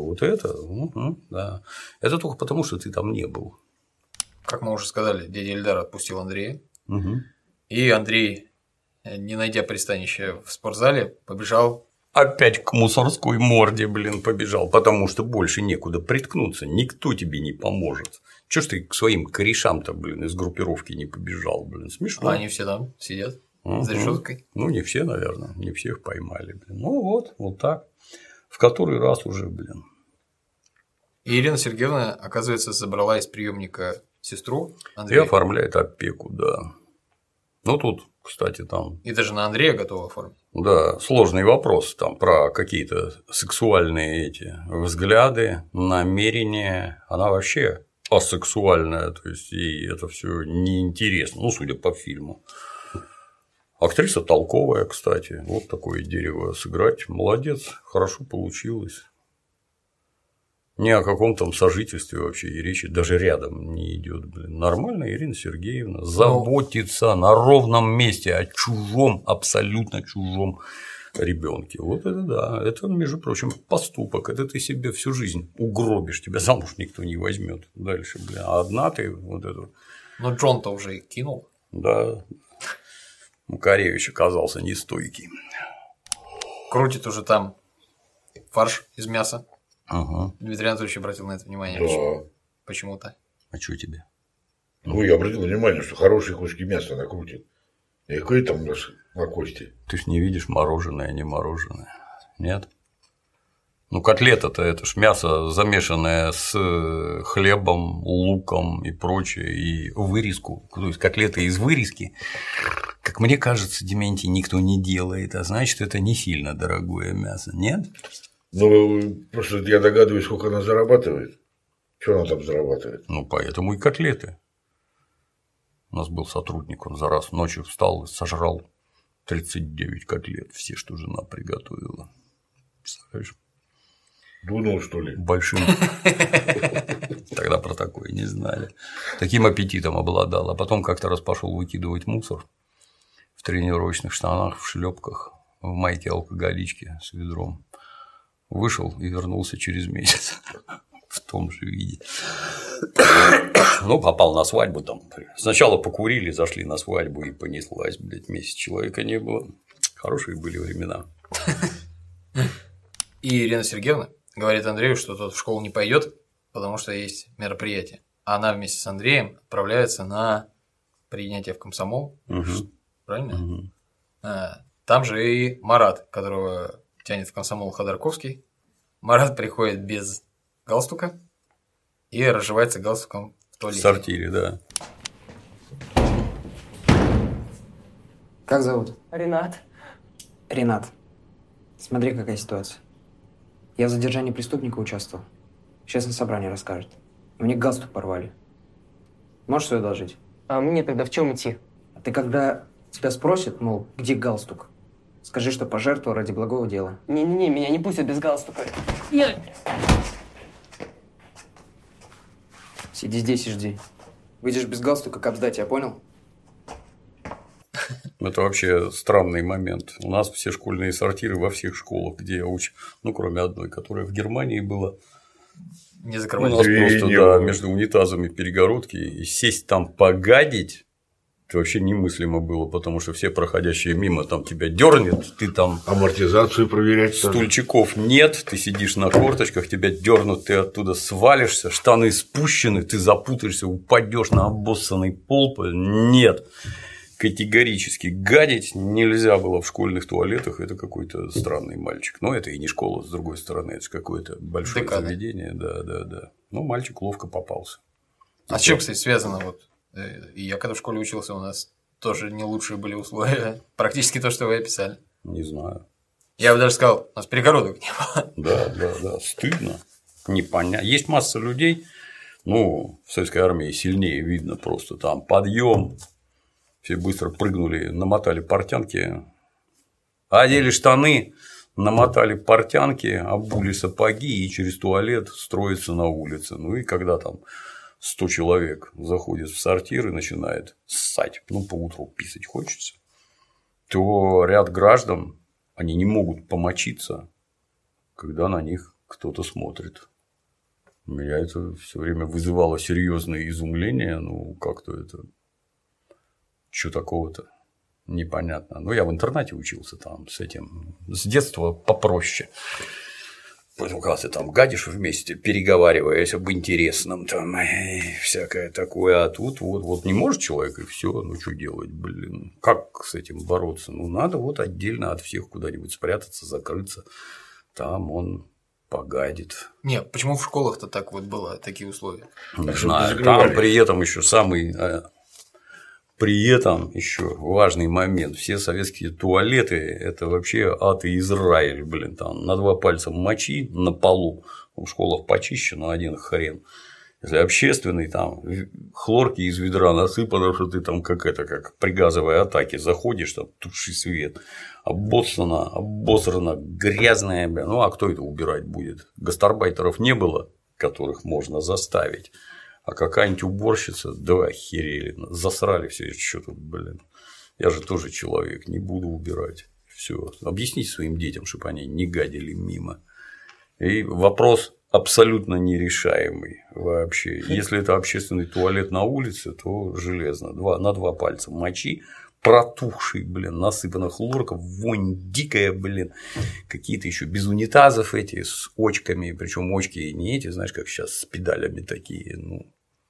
Да. Это только потому, что ты там не был. Как мы уже сказали, дядя Ильдар отпустил Андрея. Угу. И Андрей, не найдя пристанища в спортзале, побежал. Опять к мусорской морде, блин, побежал, потому что больше некуда приткнуться, никто тебе не поможет. Чё ж ты к своим корешам-то, блин, из группировки не побежал, блин, смешно. А они все там сидят за решеткой. Ну, не все, наверное, не всех поймали, блин. Ну, вот так. В который раз уже, блин. И Ирина Сергеевна, оказывается, забрала из приемника сестру Андрея. И оформляет опеку, да. Ну, тут, кстати, там… И даже на Андрея готова оформить. Да, сложный вопрос там про какие-то сексуальные эти взгляды, намерения. Она вообще асексуальная, то есть ей это все неинтересно, ну, судя по фильму. Актриса толковая, кстати, вот такое дерево сыграть. Молодец, хорошо получилось. Ни о каком там сожительстве вообще и речи даже рядом не идет. Блин. Нормально Ирина Сергеевна заботится на ровном месте о чужом, абсолютно чужом ребенке. Вот это да, это, между прочим, поступок. Это ты себе всю жизнь угробишь, тебя замуж никто не возьмет дальше, блин. А одна ты вот эту. Но Джон-то уже кинул. Да. Макаревич оказался нестойкий. Крутит уже там фарш из мяса. Ага. Дмитрий Анатольевич обратил на это внимание. Да. Почему-то. А что тебе? Ну, я обратил внимание, что хорошие куски мяса она крутит. И какой там на кости? Ты ж не видишь, мороженое, не мороженое. Нет? Ну, котлета-то это ж мясо, замешанное с хлебом, луком и прочее, и вырезку. То есть котлеты из вырезки, как мне кажется, Дементий, никто не делает, а значит, это не сильно дорогое мясо, нет? Ну, просто я догадываюсь, сколько она зарабатывает. Что она там зарабатывает? Ну, поэтому и котлеты. У нас был сотрудник, он за раз ночью встал и сожрал 39 котлет, все, что жена приготовила. Представляешь? Дунул, что ли? Большим. Тогда про такое не знали. Таким аппетитом обладал. А потом как-то раз пошел выкидывать мусор в тренировочных штанах, в шлепках, в майке алкоголички с ведром. Вышел и вернулся через месяц в том же виде. Ну, попал на свадьбу там. Сначала покурили, зашли на свадьбу и понеслась, блядь, месяц человека не было. Хорошие были времена. И Ирина Сергеевна говорит Андрею, что тот в школу не пойдет, потому что есть мероприятие. А она вместе с Андреем отправляется на принятие в комсомол. Правильно? Там же и Марат, которого тянет в комсомол Ходорковский. Марат приходит без галстука и разживается галстуком в туалете. В сортире, да. Как зовут? Ренат. Ренат. Смотри, какая ситуация. Я в задержании преступника участвовал. Сейчас на собрании расскажет. Мне галстук порвали. Можешь свой одолжить? А мне тогда в чем идти? А ты когда тебя спросят, мол, где галстук, скажи, что пожертвовал ради благого дела. Не-не-не, меня не пустят без галстука. Сиди здесь и жди. Выйдешь без галстука, кап сдать, я понял? Это вообще странный момент. У нас все школьные сортиры во всех школах, где я учу, ну, кроме одной, которая в Германии была. Не У закрывать. нас просто, да, между унитазами перегородки, и сесть там погадить, это вообще немыслимо было, потому что все проходящие мимо там тебя дернет, ты там… Амортизацию проверять. Стульчиков нет, ты сидишь на корточках, тебя дернут, ты оттуда свалишься, штаны спущены, ты запутаешься, упадешь на обоссанный пол. Нет. категорически гадить нельзя было в школьных туалетах, это какой-то странный мальчик. Но это и не школа, с другой стороны, это же какое-то большое заведение. Да. Ну, мальчик ловко попался. А с чем, кстати, связано? Вот, и я когда в школе учился, у нас тоже не лучшие были условия. Практически то, что вы описали. Не знаю. Я бы даже сказал, у нас перегородок не было. Да. Стыдно. Непонятно. Есть масса людей, ну, в советской армии сильнее видно просто. Там подъем. Все быстро прыгнули, намотали портянки, одели штаны, намотали портянки, обули сапоги и через туалет строятся на улице. Ну и когда там 100 человек заходит в сортир и начинает ссать, ну поутру писать хочется, то ряд граждан, они не могут помочиться, когда на них кто-то смотрит. Меня это все время вызывало серьезное изумление, ну как-то это... Что такого-то? Непонятно. Ну, я в интернате учился там с этим. С детства попроще. Поэтому, когда ты там гадишь вместе, переговариваясь об интересном, там всякое такое, а тут вот не может человек, и все, ну что делать, блин. Как с этим бороться? Ну, надо вот отдельно от всех куда-нибудь спрятаться, закрыться. Там он погадит. Нет, почему в школах-то так вот было, такие условия? Не знаю. Там при этом еще самый. При этом еще важный момент. Все советские туалеты – это вообще ад и Израиль, блин. Там на 2 пальца мочи на полу. В школах почище, но один хрен. Если общественный, там хлорки из ведра насыпано, что ты там как при газовой атаке заходишь, там туши свет. Обосрано, грязное, блин. Ну а кто это убирать будет? Гастарбайтеров не было, которых можно заставить. А какая-нибудь уборщица, да охерели, засрали все, что тут, блин. Я же тоже человек, не буду убирать. Все. Объясните своим детям, чтобы они не гадили мимо. И вопрос абсолютно нерешаемый вообще. Если это общественный туалет на улице, то железно. На 2 пальца мочи, протухший, блин, насыпано хлорков, вонь дикая, блин. Какие-то еще без унитазов эти с очками. Причем очки не эти, знаешь, как сейчас с педалями такие, ну.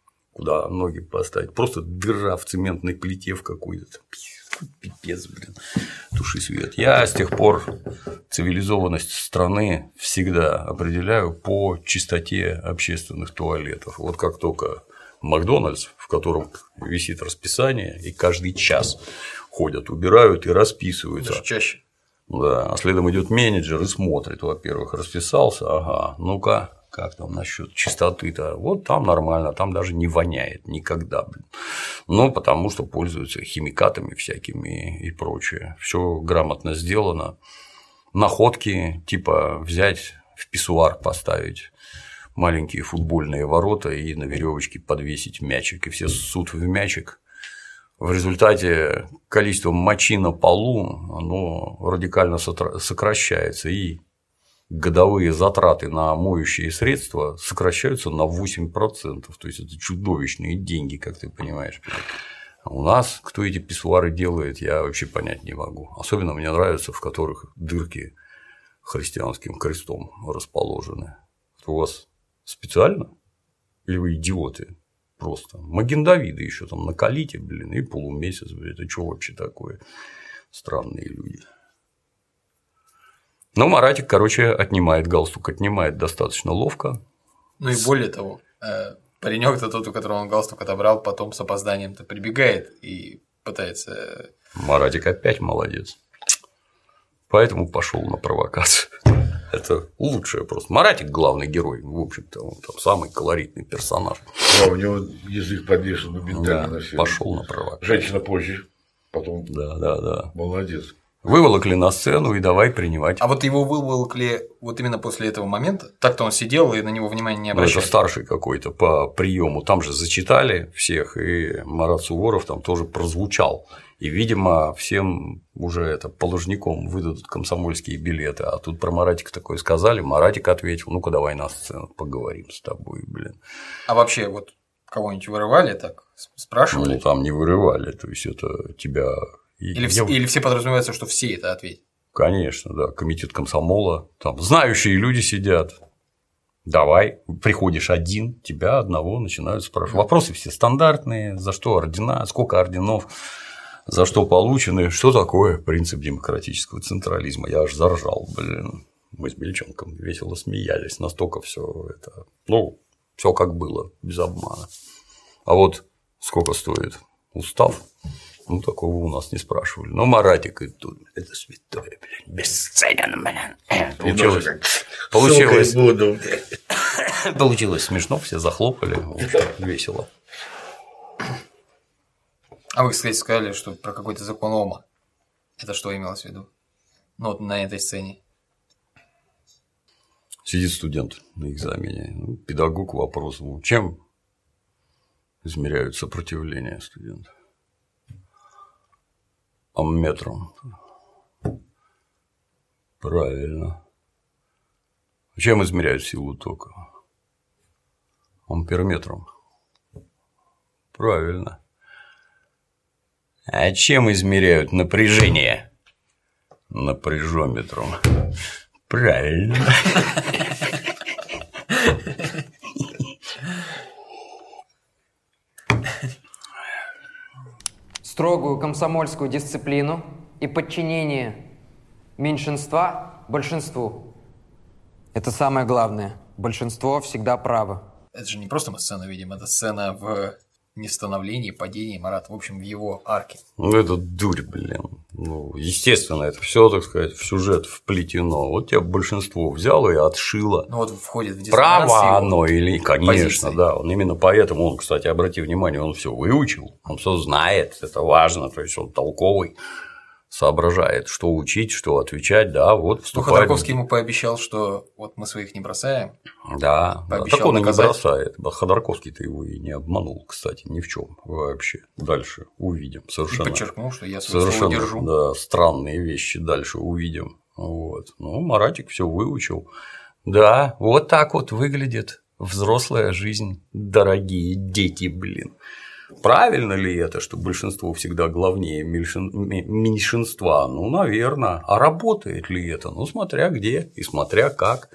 Куда ноги поставить, просто дыра в цементной плите в какой-то, пипец, блин, туши свет. Я с тех пор цивилизованность страны всегда определяю по чистоте общественных туалетов. Вот как только Макдональдс, в котором висит расписание, и каждый час ходят, убирают и расписываются. Даже чаще. Да, а следом идет менеджер и смотрит, во-первых, расписался, ага, ну-ка. Как там насчет чистоты-то? Вот там нормально, там даже не воняет никогда, блин. Ну, потому что пользуются химикатами всякими и прочее. Все грамотно сделано. Находки, типа взять в писсуар поставить маленькие футбольные ворота и на веревочке подвесить мячик, и все ссут в мячик. В результате количество мочи на полу оно радикально сокращается, и годовые затраты на моющие средства сокращаются на 8%. То есть это чудовищные деньги, как ты понимаешь. А у нас кто эти писсуары делает, я вообще понять не могу. Особенно мне нравятся, в которых дырки христианским крестом расположены. Это у вас специально? Или вы идиоты? Просто Маген-Давида еще там накалите, блин, и полумесяц, блин. Это что вообще такое? Странные люди. Но Маратик, короче, отнимает галстук, отнимает достаточно ловко. Ну и более того, паренек-то тот, у которого он галстук отобрал, потом с опозданием-то прибегает и пытается. Маратик опять молодец. Поэтому пошел на провокацию. Это лучшее просто. Маратик главный герой, в общем-то, он там самый колоритный персонаж. Да, у него язык подвешен моментально на все. Пошел на провокацию. Женщина позже, потом. Да. Молодец. Выволокли на сцену и давай принимать. А вот его выволокли вот именно после этого момента? Так-то он сидел и на него внимания не обращали. Это старший какой-то по приему. Там же зачитали всех, и Марат Суворов там тоже прозвучал. И, видимо, всем уже это положником выдадут комсомольские билеты. А тут про Маратика такое сказали. Маратик ответил: ну-ка, давай на сцену поговорим с тобой, блин. А вообще, вот кого-нибудь вырывали так? Спрашивали? Ну, там не вырывали. То есть это тебя. Или все подразумевается, что все это ответят? Конечно, да. Комитет комсомола. Там знающие люди сидят. Давай, приходишь один, тебя одного начинают спрашивать. Вопросы все стандартные: за что ордена, сколько орденов, За что получены? Что такое принцип демократического централизма? Я аж заржал, блин. Мы с Бельченком весело смеялись, настолько все это, ну, все как было, без обмана. А вот сколько стоит устав? Ну, такого у нас не спрашивали. Но Маратик и тут, это святое, блин, бесценен, блин. Получилось смешно, все захлопали, весело. А вы, кстати, сказали, что про какой-то закон Ома. Это что имелось в виду? Ну, вот на этой сцене. Сидит студент на экзамене, ну, педагог вопрос, чем измеряют сопротивление студента? Амметром. Правильно. Чем измеряют силу тока? Амперметром. Правильно. А чем измеряют напряжение? Напряжометром. Правильно. Строгую комсомольскую дисциплину и подчинение меньшинства большинству. Это самое главное. Большинство всегда право. Это же не просто мы сцену видим, это сцена в нестановлении, падении Марата, в общем, в его арке. Ну, это дурь, блин. Ну, естественно, это все, так сказать, в сюжет вплетено. Вот тебя большинство взяло и отшило. Ну, вот входит в диссонанс. Право оно или, конечно, позиции. да. Он именно поэтому, он, кстати, обрати внимание, он все выучил, он все знает, это важно, то есть он толковый, соображает, что учить, что отвечать, да, вот вступает. Ну, Ходорковский ему пообещал, что вот мы своих не бросаем. Да, Пообещал так он наказать. и не бросает. Ходорковский-то его и не обманул, кстати, ни в чем вообще. Дальше увидим. Совершенно. И подчеркнул, что я свое слово держу. Да, странные вещи дальше увидим. Вот. Ну, Маратик все выучил. Да, вот так вот выглядит взрослая жизнь, дорогие дети, блин. Правильно ли это, что большинство всегда главнее меньшинства? Ну, наверное. А работает ли это? Ну, смотря где и смотря как.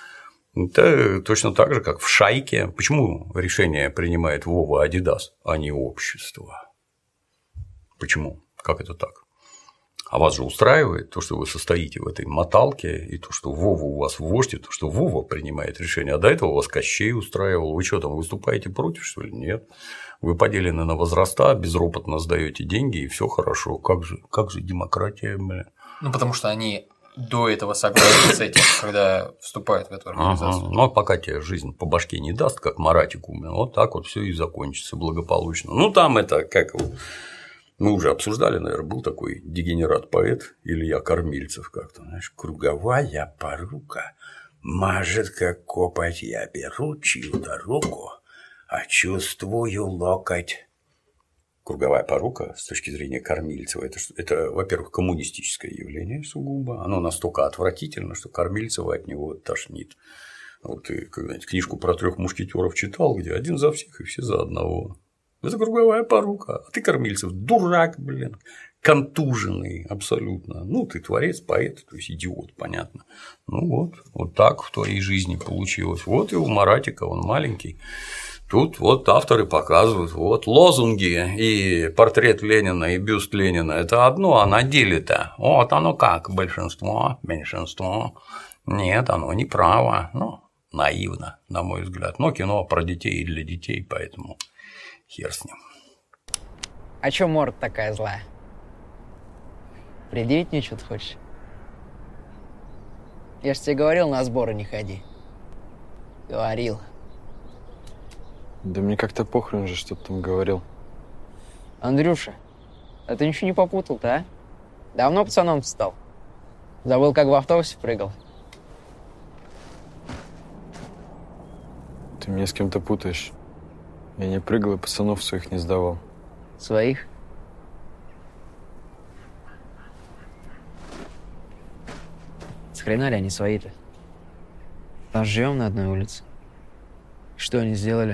Это точно так же, как в шайке. Почему решение принимает Вова Адидас, а не общество? Почему? Как это так? А вас же устраивает то, что вы состоите в этой моталке, и то, что Вова у вас вождь, и то, что Вова принимает решение, а до этого вас Кощей устраивал. Вы что там, выступаете против, что ли? Нет. Вы поделены на возраста, безропотно сдаете деньги, и все хорошо. Как же демократия, бля? Ну, потому что они до этого согласны с этим, когда вступают в эту организацию. Ну, а пока тебе жизнь по башке не даст, как Маратику, вот так вот все и закончится благополучно. Ну, там это как. Мы уже обсуждали, наверное, был такой дегенерат-поэт Илья Кормильцев как-то, знаешь, круговая порука мажет, как копоть, я беру чью-то руку, а чувствую локоть. Круговая порука с точки зрения Кормильцева это, во-первых, коммунистическое явление сугубо, оно настолько отвратительно, что Кормильцева от него тошнит. Вот ты когда-нибудь книжку про 3 мушкетеров читал, где один за всех и все за одного. Это круговая порука. А ты, Кормильцев, дурак, блин, контуженный абсолютно. Ну, ты творец, поэт, то есть идиот, понятно. Ну вот так в твоей жизни получилось. Вот и у Маратика, он маленький. Тут вот авторы показывают, вот лозунги и портрет Ленина, и бюст Ленина – это одно, а на деле-то вот оно как, большинство, меньшинство. Нет, оно не право, ну, наивно, на мой взгляд. Но кино про детей и для детей, поэтому хер с ним. А чё морда такая злая? Предъявить мне что-то хочешь? Я ж тебе говорил, на сборы не ходи. Говорил. Да мне как-то похрен же, что ты там говорил. Андрюша, а ты ничего не попутал-то, а? Давно пацаном стал? Забыл, как в автобусе прыгал? Ты меня с кем-то путаешь. Я не прыгал и пацанов своих не сдавал. Своих? С хрена ли они свои-то? Там живем на одной улице. Что они сделали?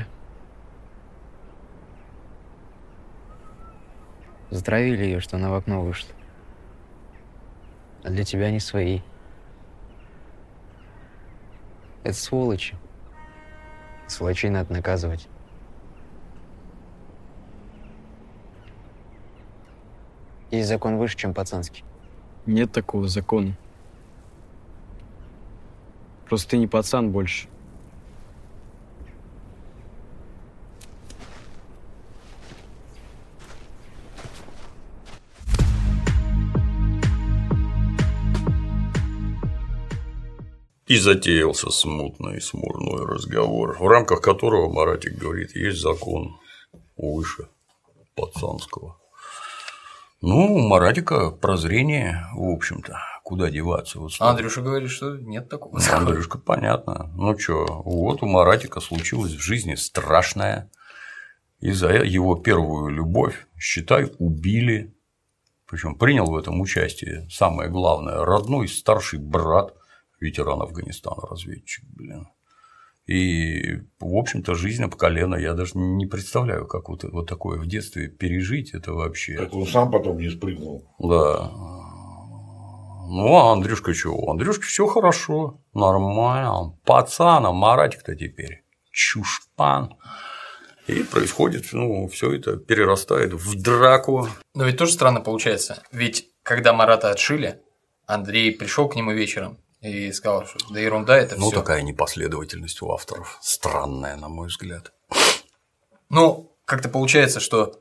Затравили ее, что она в окно вышла. А для тебя они свои. Это сволочи. Сволочей надо наказывать. Есть закон выше, чем пацанский. Нет такого закона. Просто ты не пацан больше. И затеялся смутный, смурной разговор, в рамках которого Маратик говорит, есть закон выше пацанского. Ну, у Маратика прозрение, в общем-то, куда деваться. Вот Андрюша говорит, что нет такого закона. Андрюшка, понятно. Ну чё, вот у Маратика случилось в жизни страшное. И за его первую любовь, считай, убили. Причем принял в этом участие, самое главное, родной старший брат, ветеран Афганистана, разведчик, блин. И, в общем-то, жизнь об колено. Я даже не представляю, как вот такое в детстве пережить. Это вообще. Так он сам потом не спрыгнул. Да. Ну, а Андрюшка чего? У Андрюшки все хорошо, нормально. Пацан, а Маратик-то теперь чушпан. И происходит, ну, все это перерастает в драку. Но ведь тоже странно получается. Ведь когда Марата отшили, Андрей пришел к нему вечером и сказал, что да ерунда это все. Ну, такая непоследовательность у авторов. Странная, на мой взгляд. Ну, как-то получается, что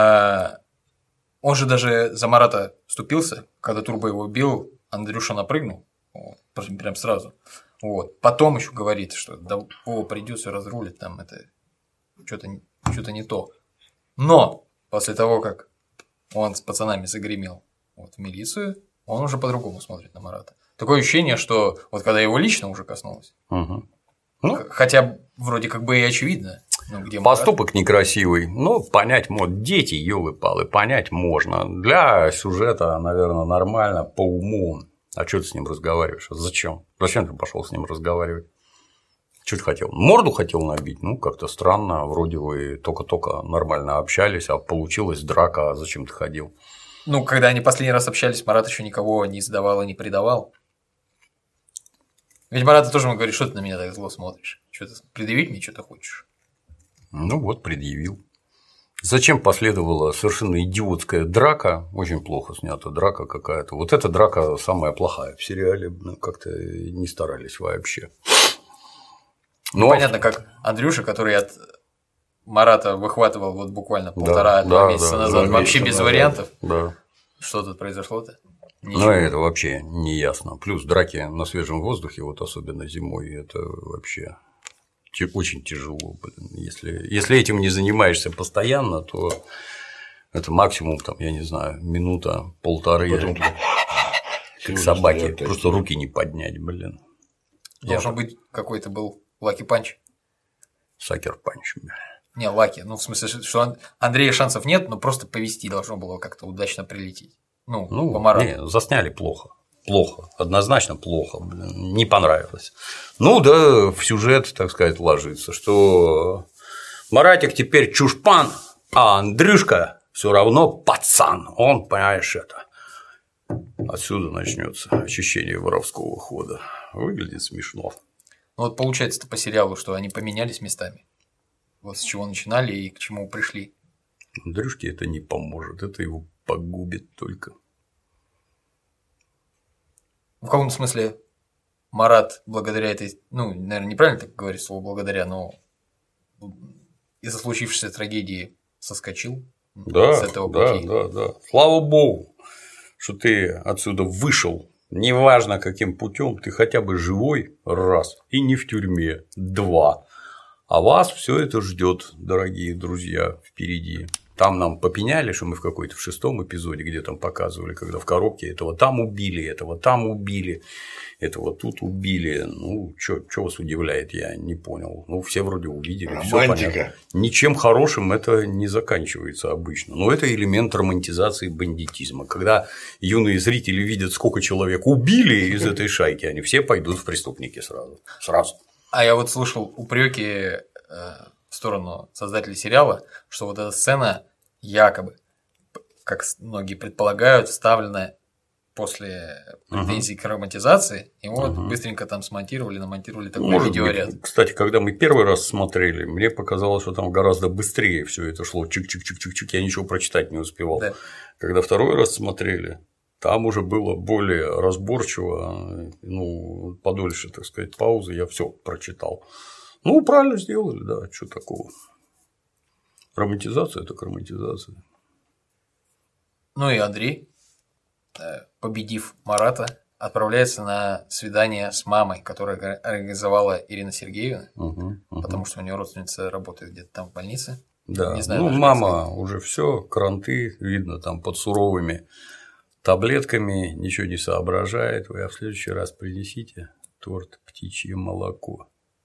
он же даже за Марата вступился, когда Турбо его убил, Андрюша напрыгнул, вот, прям сразу. Вот. Потом еще говорит, что да, Вова придет, все разрулит, там это что-то не то. Но после того, как он с пацанами загремел вот, в милицию, он уже по-другому смотрит на Марата. Такое ощущение, что вот когда его лично уже коснулось, угу. Ну, хотя вроде как бы и очевидно. Ну, где поступок некрасивый, но понять можно. Дети, ёлы-палы, понять можно. Для сюжета, наверное, нормально, по уму. А что ты с ним разговариваешь? Зачем? Зачем ты пошел с ним разговаривать? Что ты хотел? Морду хотел набить? Ну, как-то странно. Вроде вы только-только нормально общались, а получилась драка. А зачем ты ходил? Ну, когда они последний раз общались, Марат еще никого не сдавал и не предавал. Ведь Марат тоже ему говорит, что ты на меня так зло смотришь? Что ты предъявить мне что-то хочешь? Ну вот, предъявил. Зачем последовала совершенно идиотская драка? Очень плохо снята драка какая-то. Вот эта драка самая плохая в сериале. Ну, как-то не старались вообще. Ну, понятно, как Андрюша, который от Марата выхватывал вот буквально полтора-два месяца назад, вообще без вариантов. Да. Что тут произошло-то? Ничего. Ну, это вообще не ясно. Плюс драки на свежем воздухе, вот особенно зимой, это вообще очень тяжело. Блин. Если этим не занимаешься постоянно, то это максимум, там, я не знаю, минута-полторы. Как собаки. Просто руки не поднять, блин. Должен быть какой-то был Лаки Панч. Сакер Панч. Не, Лаки. Ну, в смысле, что Андрея шансов нет, но просто повезти должно было как-то удачно прилететь. Ну по Марату. Не, засняли плохо. Плохо. Однозначно плохо. Блин, не понравилось. Ну, да, в сюжет, так сказать, ложится, что Маратик теперь чушпан, а Андрюшка все равно пацан. Он, понимаешь, это. Отсюда начнется очищение воровского хода. Выглядит смешно. Ну, вот получается-то по сериалу, что они поменялись местами. Вот с чего начинали и к чему пришли. Андрюшке это не поможет, это его погубит только. В каком-то смысле Марат благодаря этой, ну, наверное, неправильно так говорить слово благодаря, но из-за случившейся трагедии соскочил с этого пути. Да. Слава богу, что ты отсюда вышел. Неважно, каким путем, ты хотя бы живой раз и не в тюрьме два. А вас все это ждет, дорогие друзья, впереди. Там нам попеняли, что мы в какой-то в 6-м эпизоде, где там показывали, когда в коробке этого там убили, этого там убили, этого тут убили. Ну, что вас удивляет, я не понял. Ну, все вроде увидели, все понятно. Ничем хорошим это не заканчивается обычно. Но это элемент романтизации бандитизма. Когда юные зрители видят, сколько человек убили из этой шайки, они все пойдут в преступники сразу. А я вот слышал упреки в сторону создателей сериала, что вот эта сцена якобы, как многие предполагают, вставлена после претензий к ароматизации, и вот быстренько там смонтировали, намонтировали такой видеоряд. Кстати, когда мы первый раз смотрели, мне показалось, что там гораздо быстрее все это шло, чик-чик-чик-чик-чик, я ничего прочитать не успевал. Да. Когда второй раз смотрели, там уже было более разборчиво, ну, подольше, так сказать, паузы, я все прочитал. Ну, правильно сделали, да, что такого. Романтизация – это романтизация. Ну и Андрей, победив Марата, отправляется на свидание с мамой, которая организовала Ирина Сергеевна, потому что у нее родственница работает где-то там в больнице. Да, не знаю, ну мама уже все, кранты, видно там под суровыми таблетками, ничего не соображает. Вы в следующий раз принесите торт «Птичье молоко».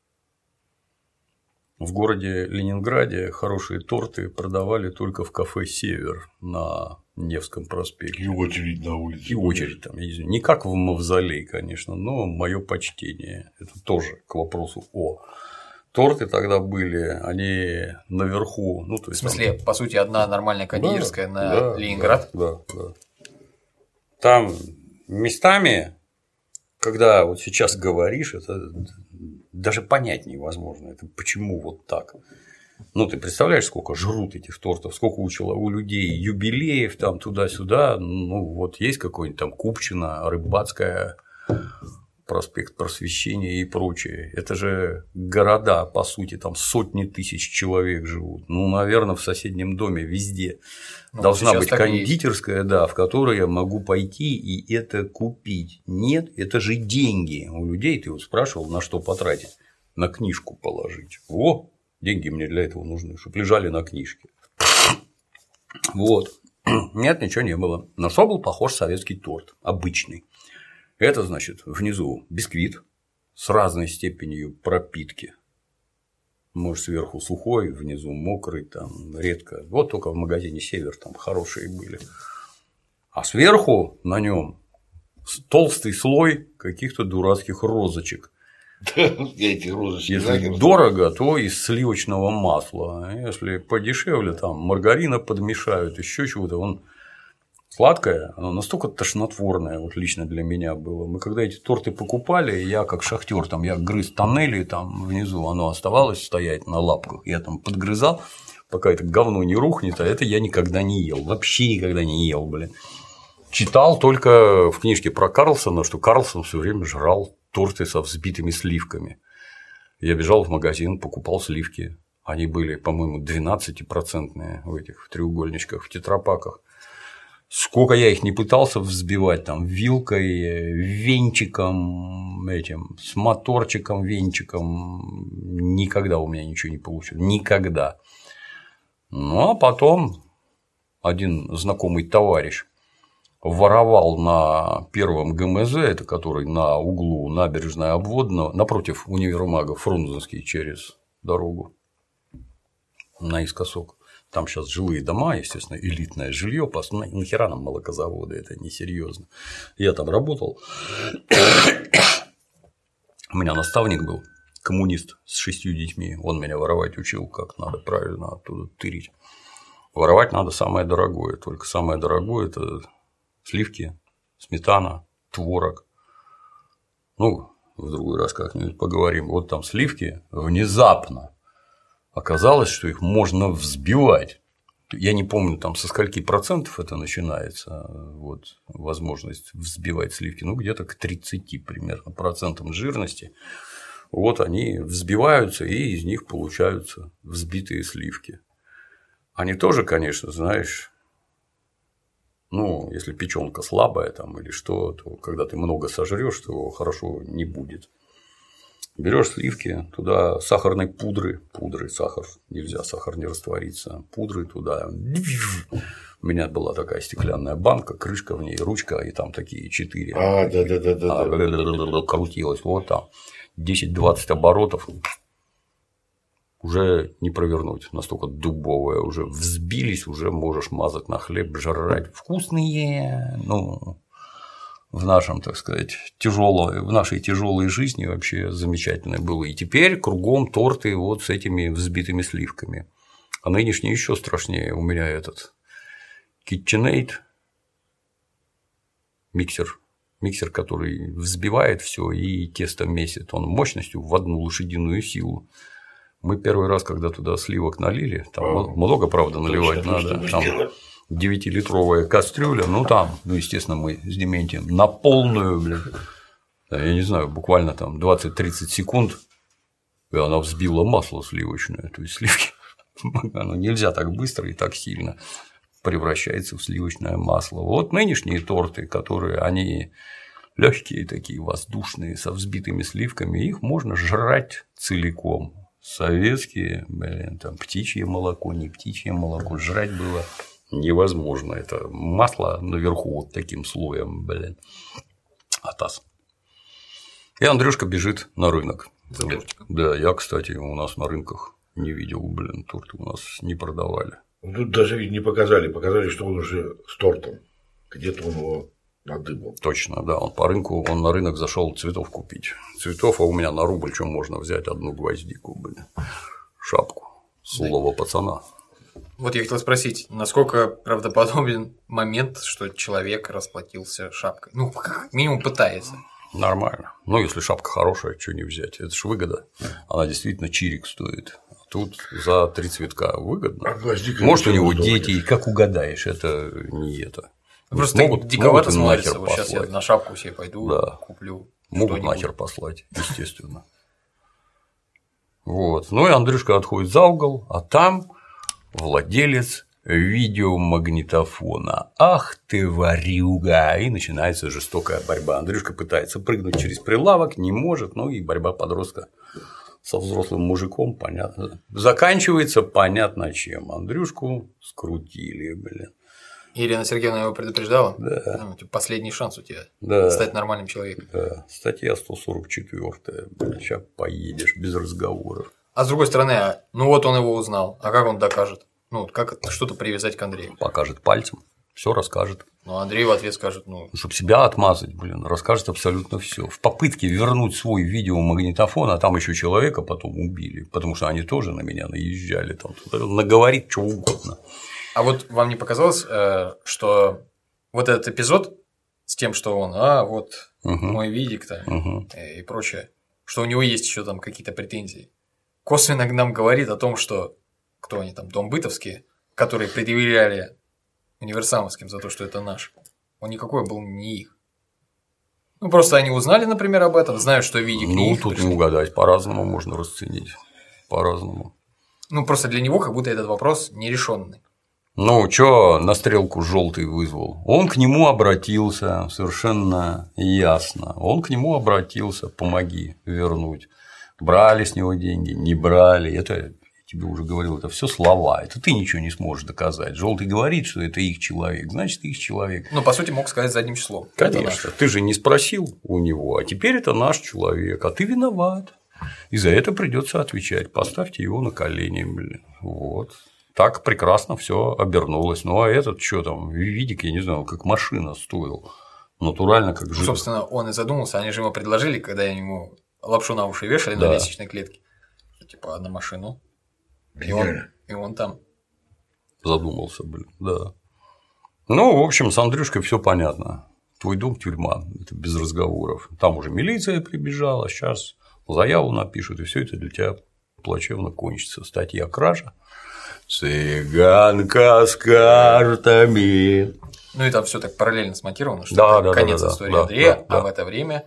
В городе Ленинграде хорошие торты продавали только в кафе «Север» на Невском проспекте. И очередь на улице. И очередь там, я не знаю, не как в мавзолей, конечно, но мое почтение. Это тоже к вопросу о. Торты тогда были, они наверху. Ну, то есть, в смысле, по сути, одна нормальная кондитерская на Ленинград? Да. Там местами, когда вот сейчас говоришь, это даже понять невозможно. Это почему вот так. Ну, ты представляешь, сколько жрут этих тортов, сколько у людей юбилеев там туда-сюда. Ну, вот есть какой-нибудь там Купчино, Рыбацкая, проспект Просвещения и прочее. Это же города, по сути, там сотни тысяч человек живут. Ну, наверное, в соседнем доме везде должна быть кондитерская, да, в которой я могу пойти и это купить. Нет, это же деньги. У людей ты вот спрашивал, на что потратить? На книжку положить. Во, деньги мне для этого нужны, чтобы лежали на книжке. Вот. Нет, ничего не было. На что был похож советский торт? Обычный. Это значит внизу бисквит с разной степенью пропитки. Может, сверху сухой, внизу мокрый, там редко. Вот только в магазине «Север» там хорошие были. А сверху на нем толстый слой каких-то дурацких розочек. Если дорого, то из сливочного масла. Если подешевле, там маргарина подмешают, еще чего-то. Он сладкое, оно настолько тошнотворное, вот лично для меня было. Мы когда эти торты покупали, я как шахтер, там я грыз тоннели, там внизу оно оставалось стоять на лапках, я там подгрызал, пока это говно не рухнет, а это я никогда не ел, вообще никогда не ел, блин. Читал только в книжке про Карлсона, что Карлсон все время жрал торты со взбитыми сливками. Я бежал в магазин, покупал сливки, они были, по-моему, 12% в этих треугольничках, в тетрапаках. Сколько я их не пытался взбивать там вилкой, венчиком, этим, с моторчиком, венчиком, никогда у меня ничего не получилось. Никогда. Ну, а потом один знакомый товарищ воровал на первом ГМЗ, это который на углу набережной Обводного, напротив универмага Фрунзенский через дорогу наискосок. Там сейчас жилые дома, естественно, элитное жилье, нахера нам молокозаводы, это несерьезно. Я там работал. У меня наставник был, коммунист с 6 детьми, он меня воровать учил, как надо правильно оттуда тырить. Воровать надо самое дорогое, только самое дорогое – это сливки, сметана, творог. Ну, в другой раз как-нибудь поговорим. Вот там сливки внезапно. Оказалось, что их можно взбивать. Я не помню, там со скольки процентов это начинается, вот, возможность взбивать сливки, ну, где-то к 30 примерно процентам жирности. Вот они взбиваются, и из них получаются взбитые сливки. Они тоже, конечно, знаешь, ну, если печенка слабая там или что, то когда ты много сожрешь, то хорошо не будет. Берешь сливки, туда сахарной пудры, сахар, нельзя, сахар не растворится, пудры туда. У меня была такая стеклянная банка, крышка в ней, ручка, и там такие 4. Да. Крутилось, вот там 10-20 оборотов. Уже не провернуть, настолько дубовая, уже взбились, уже можешь мазать на хлеб, жрать. Вкусные, ну. В нашем, так сказать, в нашей тяжелой жизни вообще замечательное было. И теперь кругом торты вот с этими взбитыми сливками. А нынешний еще страшнее. У меня этот KitchenAid. миксер, который взбивает все и тесто месит, он мощностью в 1 лошадиную силу. Мы первый раз, когда туда сливок налили, там много, правда, наливать надо, там 9-литровая кастрюля, естественно, мы с Дементием на полную, я не знаю, буквально там 20-30 секунд, и она взбила масло сливочное, то есть сливки, оно нельзя так быстро и так сильно превращается в сливочное масло. Вот нынешние торты, которые они легкие такие, воздушные, со взбитыми сливками, их можно жрать целиком. Советские, там птичье молоко, не птичье молоко, жрать было невозможно. Это масло наверху вот таким слоем, атас. И Андрюшка бежит на рынок. Да, я, кстати, у нас на рынках не видел, торты у нас не продавали. Тут даже не показали, что он уже с тортом. Где-то он его надыбал. Точно, да, он на рынок зашел цветов купить. Цветов, а у меня на рубль что можно взять? 1 гвоздику, шапку сулого пацана. Вот я хотел спросить, насколько правдоподобен момент, что человек расплатился шапкой? Ну, как минимум пытается. Нормально. Ну, если шапка хорошая, что не взять? Это ж выгода. Она действительно чирик стоит. Тут за 3 цветка выгодно. Может, у него дети, как угадаешь, это не это. Просто диковато смотрится. Вот сейчас я на шапку себе пойду, куплю. Могут нахер послать, естественно. Вот. Ну и Андрюшка отходит за угол, а там владелец видеомагнитофона. Ах ты, ворюга! И начинается жестокая борьба. Андрюшка пытается прыгнуть через прилавок, не может, и борьба подростка со взрослым мужиком, понятно. Заканчивается понятно чем. Андрюшку скрутили, Ирина Сергеевна его предупреждала? Да. Последний шанс у тебя стать нормальным человеком. Да. Статья 144. Сейчас поедешь без разговоров. А с другой стороны, он его узнал. А как он докажет? Как что-то привязать к Андрею? Покажет пальцем, все расскажет. Андрей в ответ скажет, Чтобы себя отмазать, расскажет абсолютно все. В попытке вернуть свой видеомагнитофон, а там еще человека потом убили, потому что они тоже на меня наезжали, там наговорит что угодно. А вот вам не показалось, что вот этот эпизод с тем, что он, мой видик-то и прочее, что у него есть еще там какие-то претензии, косвенно нам говорит о том, что кто они там, Домбытовские, которые предъявляли Универсамовским за то, что это наш, он никакой был не их. Просто они узнали, например, об этом, знают, что видик не их. Тут пришли. не угадать, по-разному можно расценить, по-разному. Просто для него как будто этот вопрос нерешенный. Чё на стрелку желтый вызвал? Он к нему обратился, совершенно ясно. Он к нему обратился, помоги вернуть. Брали с него деньги, не брали. Это, я тебе уже говорил, это все слова. Это ты ничего не сможешь доказать. Желтый говорит, что это их человек, значит, их человек. По сути, мог сказать задним числом. Конечно. Ты же не спросил у него, а теперь это наш человек, а ты виноват. И за это придется отвечать. Поставьте его на колени, Вот. Так прекрасно все обернулось. А этот что там, видик, я не знаю, как машина стоил. Натурально, как жизнь. Собственно, он и задумался. Они же ему предложили, когда ему лапшу на уши вешали на лестничной клетке. Типа на машину. И он там. Задумался, да. В общем, с Андрюшкой все понятно. Твой дом – тюрьма. Это без разговоров. Там уже милиция прибежала. Сейчас заяву напишут, и все это для тебя плачевно кончится. Статья кража. Цыганка с картами. И там все так параллельно смонтировано, что это конец истории Андрея, а в это время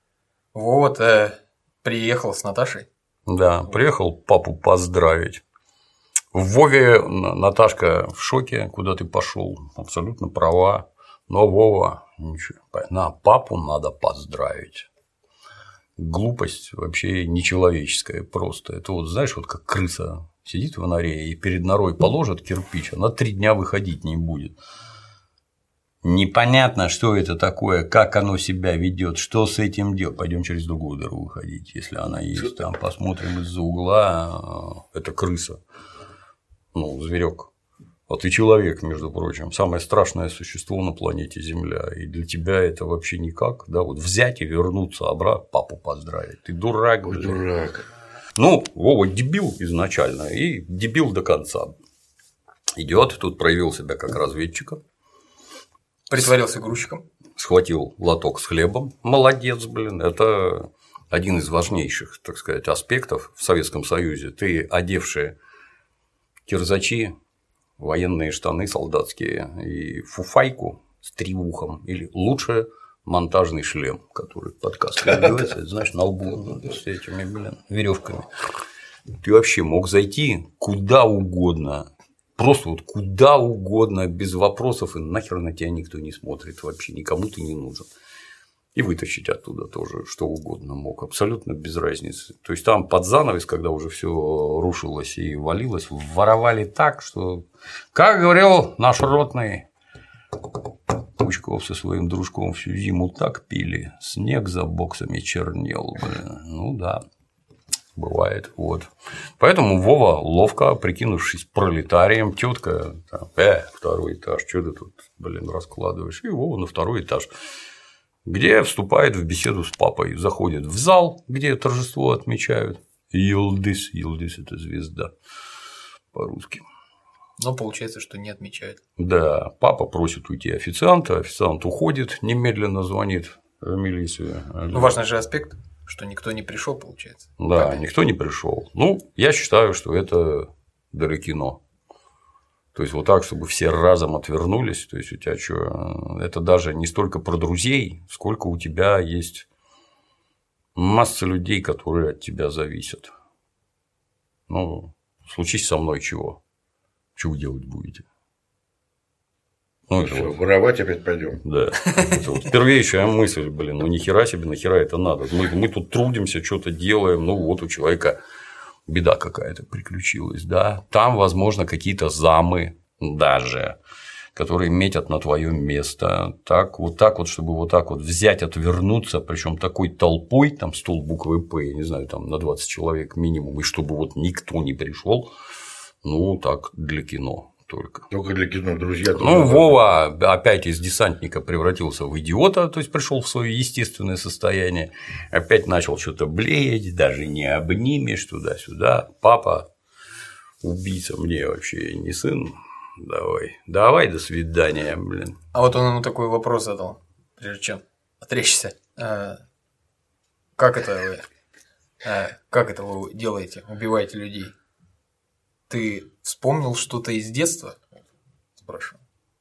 приехал с Наташей. Да, приехал папу поздравить. В Вове Наташка в шоке, куда ты пошел, абсолютно права. Но Вова, ничего, папу надо поздравить. Глупость вообще нечеловеческая просто. Это знаешь, как крыса сидит в норе и перед норой положит кирпич, она 3 дня выходить не будет. Непонятно, что это такое, как оно себя ведет, что с этим делать. Пойдем через другую дыру выходить, если она есть. Там посмотрим из-за угла. Это крыса. Зверек. А ты человек, между прочим, самое страшное существо на планете Земля. И для тебя это вообще никак. Да, взять и вернуться обратно, папу поздравить. Ты дурак. Дурак. Вова дебил изначально и дебил до конца. Идет, тут проявил себя как разведчика. Притворился грузчиком. схватил лоток с хлебом. Молодец, блин. Это один из важнейших, так сказать, аспектов в Советском Союзе. Ты, одевший кирзачи, военные штаны солдатские и фуфайку с триухом, или лучше монтажный шлем, который под каской одевается, знаешь, на лбу с этими, блин, веревками. Ты вообще мог зайти куда угодно, просто вот куда угодно, без вопросов, и нахер на тебя никто не смотрит, вообще никому ты не нужен. И вытащить оттуда тоже что угодно мог, абсолютно без разницы. То есть там под занавес, когда уже все рушилось и валилось, воровали так, что, как говорил наш ротный, Пучков со своим дружком всю зиму так пили, снег за боксами чернел. Блин. Ну да, бывает. Вот. Поэтому Вова, ловко прикинувшись пролетарием, тетка, второй этаж, что ты тут, блин, раскладываешь? И Вова на второй этаж, где вступает в беседу с папой, заходит в зал, где торжество отмечают. Йылдыз, Йылдыз – это звезда по-русски. Но получается, что не отмечают. Да, папа просит уйти официанта, официант уходит, немедленно звонит в милицию. Ну, важный же аспект, что никто не пришел, получается. Да, папе. Никто не пришел. Ну, я считаю, что это кино. То есть вот так, чтобы все разом отвернулись. То есть у тебя что, это даже не столько про друзей, сколько у тебя есть масса людей, которые от тебя зависят. Ну, случись со мной чего? Что вы делать будете? Ну, что, воровать опять пойдем? Да. Это вот первейшая мысль, блин, ну нихера себе, нахера это надо. Мы тут трудимся, что-то делаем, ну вот у человека беда какая-то приключилась, да. Там, возможно, какие-то замы даже, которые метят на твое место. Так вот, чтобы вот так вот взять, отвернуться, причем такой толпой, там стол буквы П, я не знаю, там на 20 человек минимум, и чтобы вот никто не пришел. Ну, так, для кино только. Только для кино, друзья. Ну, Вова опять из десантника превратился в идиота, то есть пришел в свое естественное состояние, опять начал что-то блеять, даже не обнимешь туда-сюда. Папа, убийца, мне вообще не сын. Давай, до свидания, блин. А вот он ему такой вопрос задал, прежде чем отречься. Как это вы делаете, убиваете людей? Ты вспомнил что-то из детства? Спрашиваю.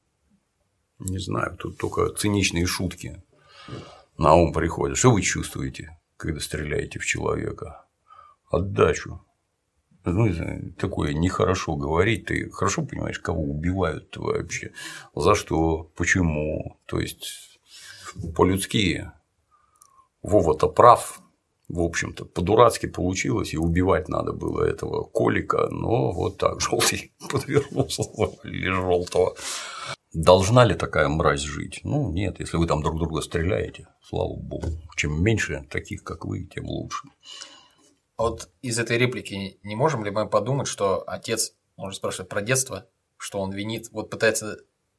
Не знаю, тут только циничные шутки на ум приходят. Что вы чувствуете, когда стреляете в человека? Отдачу. Ну, такое нехорошо говорить. Ты хорошо понимаешь, кого убивают вообще? За что? Почему? То есть, по-людски Вова-то прав. В общем-то, по-дурацки получилось, и убивать надо было этого Колика, но вот так, желтый подвернулся или желтого. Должна ли такая мразь жить? Ну, нет, если вы там друг друга стреляете, слава богу. Чем меньше таких, как вы, тем лучше. А вот из этой реплики не можем ли мы подумать, что отец, можно спрашивать про детство, что он винит, вот пытается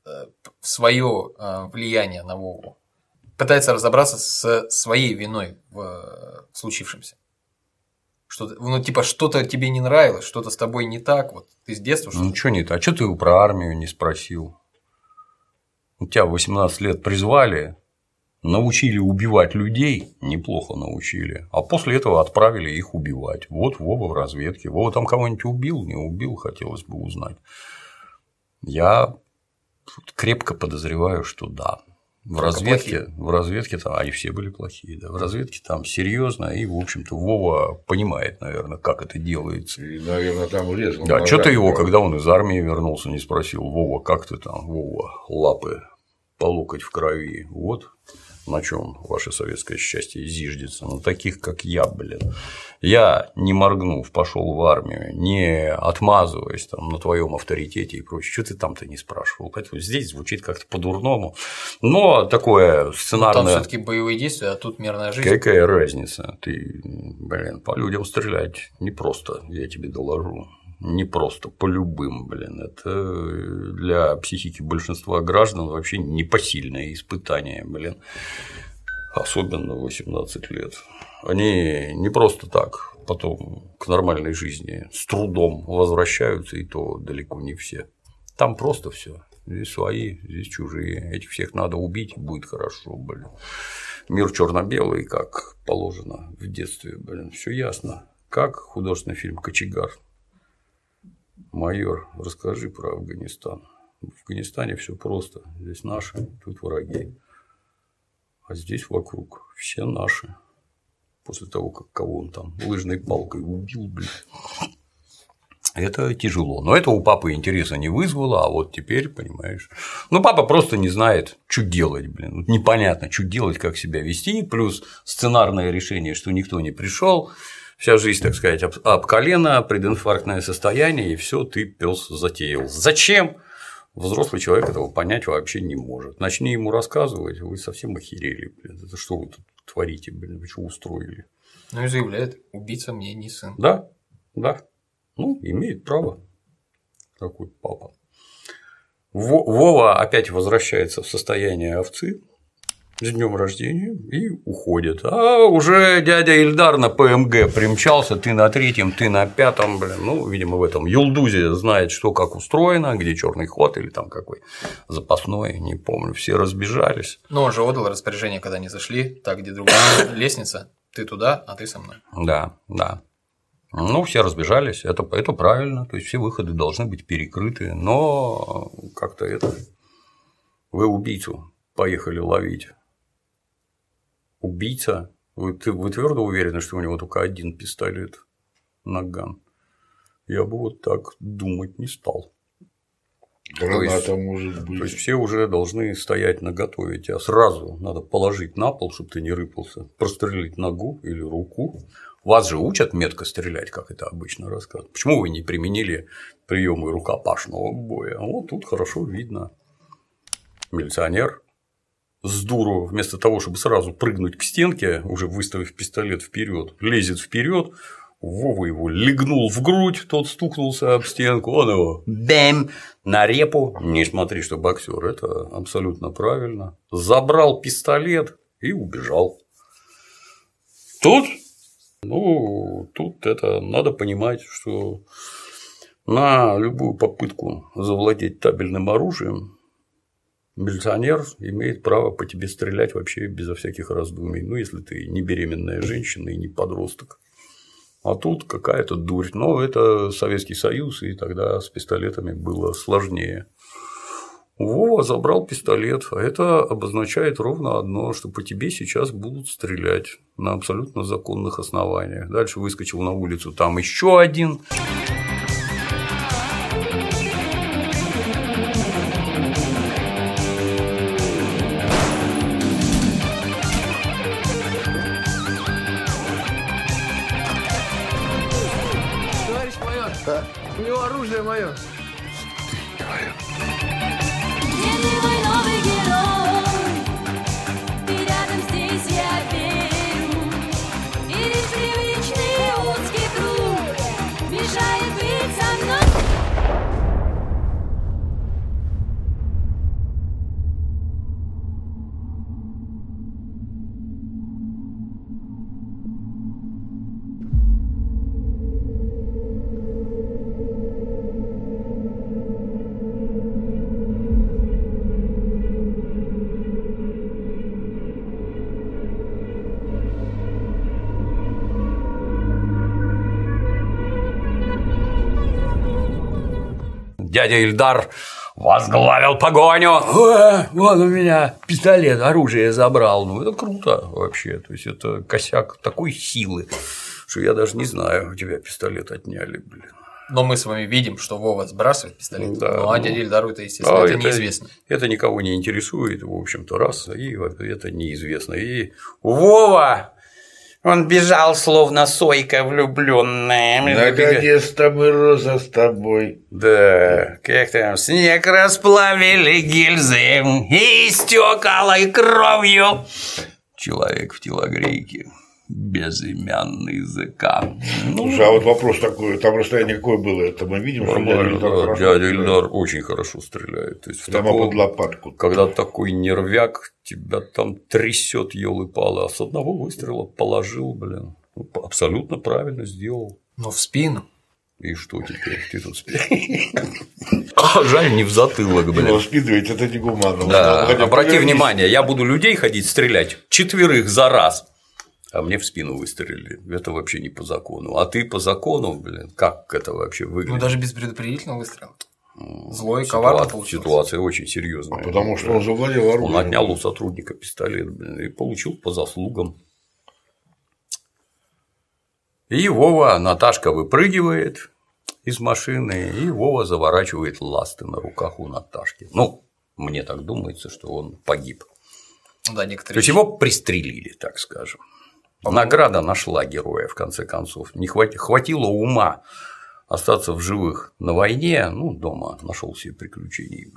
свое влияние на Вову, пытается разобраться со своей виной в случившемся. Что-то, ну, типа, что-то тебе не нравилось, что-то с тобой не так, вот ты с детства что-то. Ну, что не так? А что ты его про армию не спросил? У тебя в 18 лет призвали, научили убивать людей, неплохо научили, а после этого отправили их убивать. Вот Вова в разведке. Вова там кого-нибудь убил, не убил, хотелось бы узнать. Я крепко подозреваю, что да. В разведке там, они все были плохие, да. В разведке там серьезно, и, в общем-то, Вова понимает, наверное, как это делается. И, наверное, там влез. Да, что-то его, когда он из армии вернулся, не спросил: Вова, как ты там? Вова, лапы по локоть в крови. Вот на чем ваше советское счастье зиждется. На таких, как я, блин. Я, не моргнув, пошел в армию, не отмазываясь там на твоем авторитете и прочее. Что ты там-то не спрашивал? Поэтому здесь звучит как-то по-дурному. Но такое сценарное. Там все-таки боевые действия, а тут мирная жизнь. Какая разница? Ты, блин, по людям стрелять непросто, я тебе доложу. Не просто, по любым, блин. Это для психики большинства граждан вообще непосильное испытание, блин. Особенно в 18 лет. Они не просто так потом к нормальной жизни с трудом возвращаются, и то далеко не все. Там просто все Здесь свои, здесь чужие. Этих всех надо убить, будет хорошо, блин. Мир черно-белый, как положено в детстве, блин, все ясно. Как художественный фильм «Кочегар». Майор, расскажи про Афганистан. В Афганистане все просто. Здесь наши, тут враги. А здесь вокруг все наши. После того, как кого он там лыжной палкой убил, блин. Это тяжело. Но это у папы интереса не вызвало, а вот теперь, понимаешь. Ну, папа просто не знает, что делать, блин. Непонятно, что делать, как себя вести. Плюс сценарное решение, что никто не пришел. Вся жизнь, так сказать, об колено, прединфарктное состояние, и все, ты пес затеял. Зачем? Взрослый человек этого понять вообще не может. Начни ему рассказывать, вы совсем охерели, блин. Это что вы тут творите, блин, вы что устроили? Ну и заявляет, убийца мне не сын. Да, да. Ну, имеет право такой папа. Вова опять возвращается в состояние овцы с днем рождения и уходит. А уже дядя Ильдар на ПМГ примчался, ты на 3-м, ты на 5-м, блин. Ну, видимо, в этом Юлдузе знает, что как устроено, где черный ход или там какой запасной, не помню. Все разбежались. Но он же отдал распоряжение, когда они зашли, так, где другая лестница, ты туда, а ты со мной. Да, да. Ну, все разбежались, это правильно, то есть все выходы должны быть перекрыты, но как-то это вы убийцу поехали ловить. Убийца, вы твердо уверены, что у него только один пистолет наган? Я бы вот так думать не стал. Граната может быть. То есть все уже должны стоять наготове, тебя сразу надо положить на пол, чтобы ты не рыпался, прострелить ногу или руку. Вас же учат метко стрелять, как это обычно рассказывают. Почему вы не применили приемы рукопашного боя? Вот тут хорошо видно. Милиционер с дуру, вместо того, чтобы сразу прыгнуть к стенке, уже выставив пистолет вперед, лезет вперед. Вова его легнул в грудь, тот стукнулся об стенку, он его бэм на репу. Не смотри, что боксер, это абсолютно правильно. Забрал пистолет и убежал. Тут это надо понимать, что на любую попытку завладеть табельным оружием милиционер имеет право по тебе стрелять вообще безо всяких раздумий. Ну, если ты не беременная женщина и не подросток. А тут какая-то дурь. Но это Советский Союз, и тогда с пистолетами было сложнее. Вова забрал пистолет, а это обозначает ровно одно, что по тебе сейчас будут стрелять на абсолютно законных основаниях. Дальше выскочил на улицу, там еще один. Товарищ майор, у него оружие мое. Дядя Ильдар возглавил погоню. Вон у меня пистолет, оружие забрал. Ну, это круто вообще. То есть, это косяк такой силы, что я даже не знаю, у тебя пистолет отняли, блин. Но мы с вами видим, что Вова сбрасывает пистолет. Да, ну, а дяде Ильдару это, естественно, это неизвестно. Это никого не интересует, в общем-то, раз, и это неизвестно. И Вова! Он бежал, словно сойка влюбленная. Наконец-то мы, Роза, с тобой. Да, как там, снег расплавили гильзы и истёкалой кровью. Человек в телогрейке, безымянный ЗК. Слушай, а вот вопрос такой, там расстояние какое было? Это мы видим, что дядя Ильдар очень хорошо стреляет. То есть прямо под лопатку. Когда такой нервяк, тебя там трясет елы-палы, а с одного выстрела положил, блин. Абсолютно правильно сделал. Но в спину. И что теперь? Ты тут жаль, не в затылок, блин. Ну, спидвейт это не гуманно. Да, обрати внимание, я буду людей ходить стрелять 4 за раз, а мне в спину выстрелили. Это вообще не по закону. А ты по закону, блин, как это вообще выглядит? Ну, даже без предупредительного выстрела. Злой, коварный получился. Ситуация очень серьезная. Потому что он завладел оружием. Он отнял у сотрудника пистолет, блин, и получил по заслугам. И Вова, Наташка выпрыгивает из машины, и Вова заворачивает ласты на руках у Наташки. Ну, мне так думается, что он погиб. Да, некоторые. То есть его пристрелили, так скажем. Награда нашла героя, в конце концов. Не хватило ума остаться в живых на войне, ну, дома нашел себе приключения.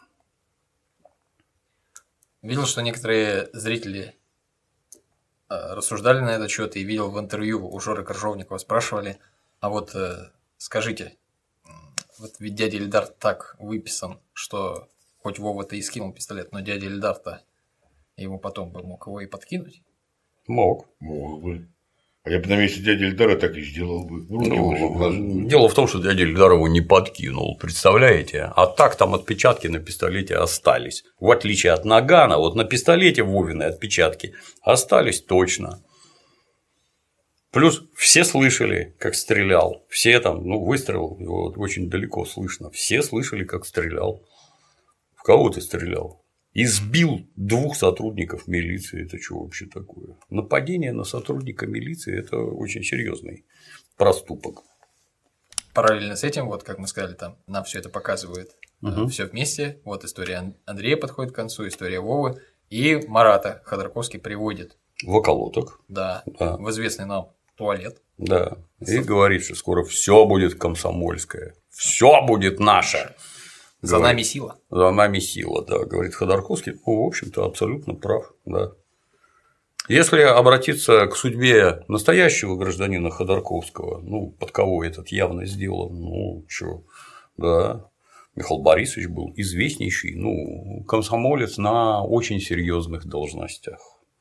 Видел, что некоторые зрители рассуждали на этот счет, и видел в интервью у Жоры Коржовникова, спрашивали, а вот скажите, вот ведь дядя Ильдар так выписан, что хоть Вова-то и скинул пистолет, но дядя Ильдар-то ему потом бы мог его и подкинуть? Мог. Мог бы. А я бы на месте дяди Ильдара так и сделал бы. Дело в том, что дядя Ильдар его не подкинул, представляете? А так там отпечатки на пистолете остались. В отличие от нагана, вот на пистолете Вовины отпечатки остались точно. Плюс все слышали, как стрелял. Все там, ну, выстрел, его очень далеко слышно. Все слышали, как стрелял. В кого ты стрелял? Избил 2 сотрудников милиции. Это что вообще такое? Нападение на сотрудника милиции – это очень серьезный проступок. Параллельно с этим, вот как мы сказали, там нам все это показывает все вместе. Вот история Андрея подходит к концу, история Вовы, и Марата Ходорковский приводит в околоток. Да, в известный нам туалет. Да. И говорит, что скоро все будет комсомольское, все будет наше. За нами сила. За нами сила, да, говорит Ходорковский. Ну, в общем-то, абсолютно прав, да. Если обратиться к судьбе настоящего гражданина Ходорковского, ну, под кого этот явно сделан, ну, что, да, Михаил Борисович был известнейший, ну, комсомолец на очень серьезных должностях.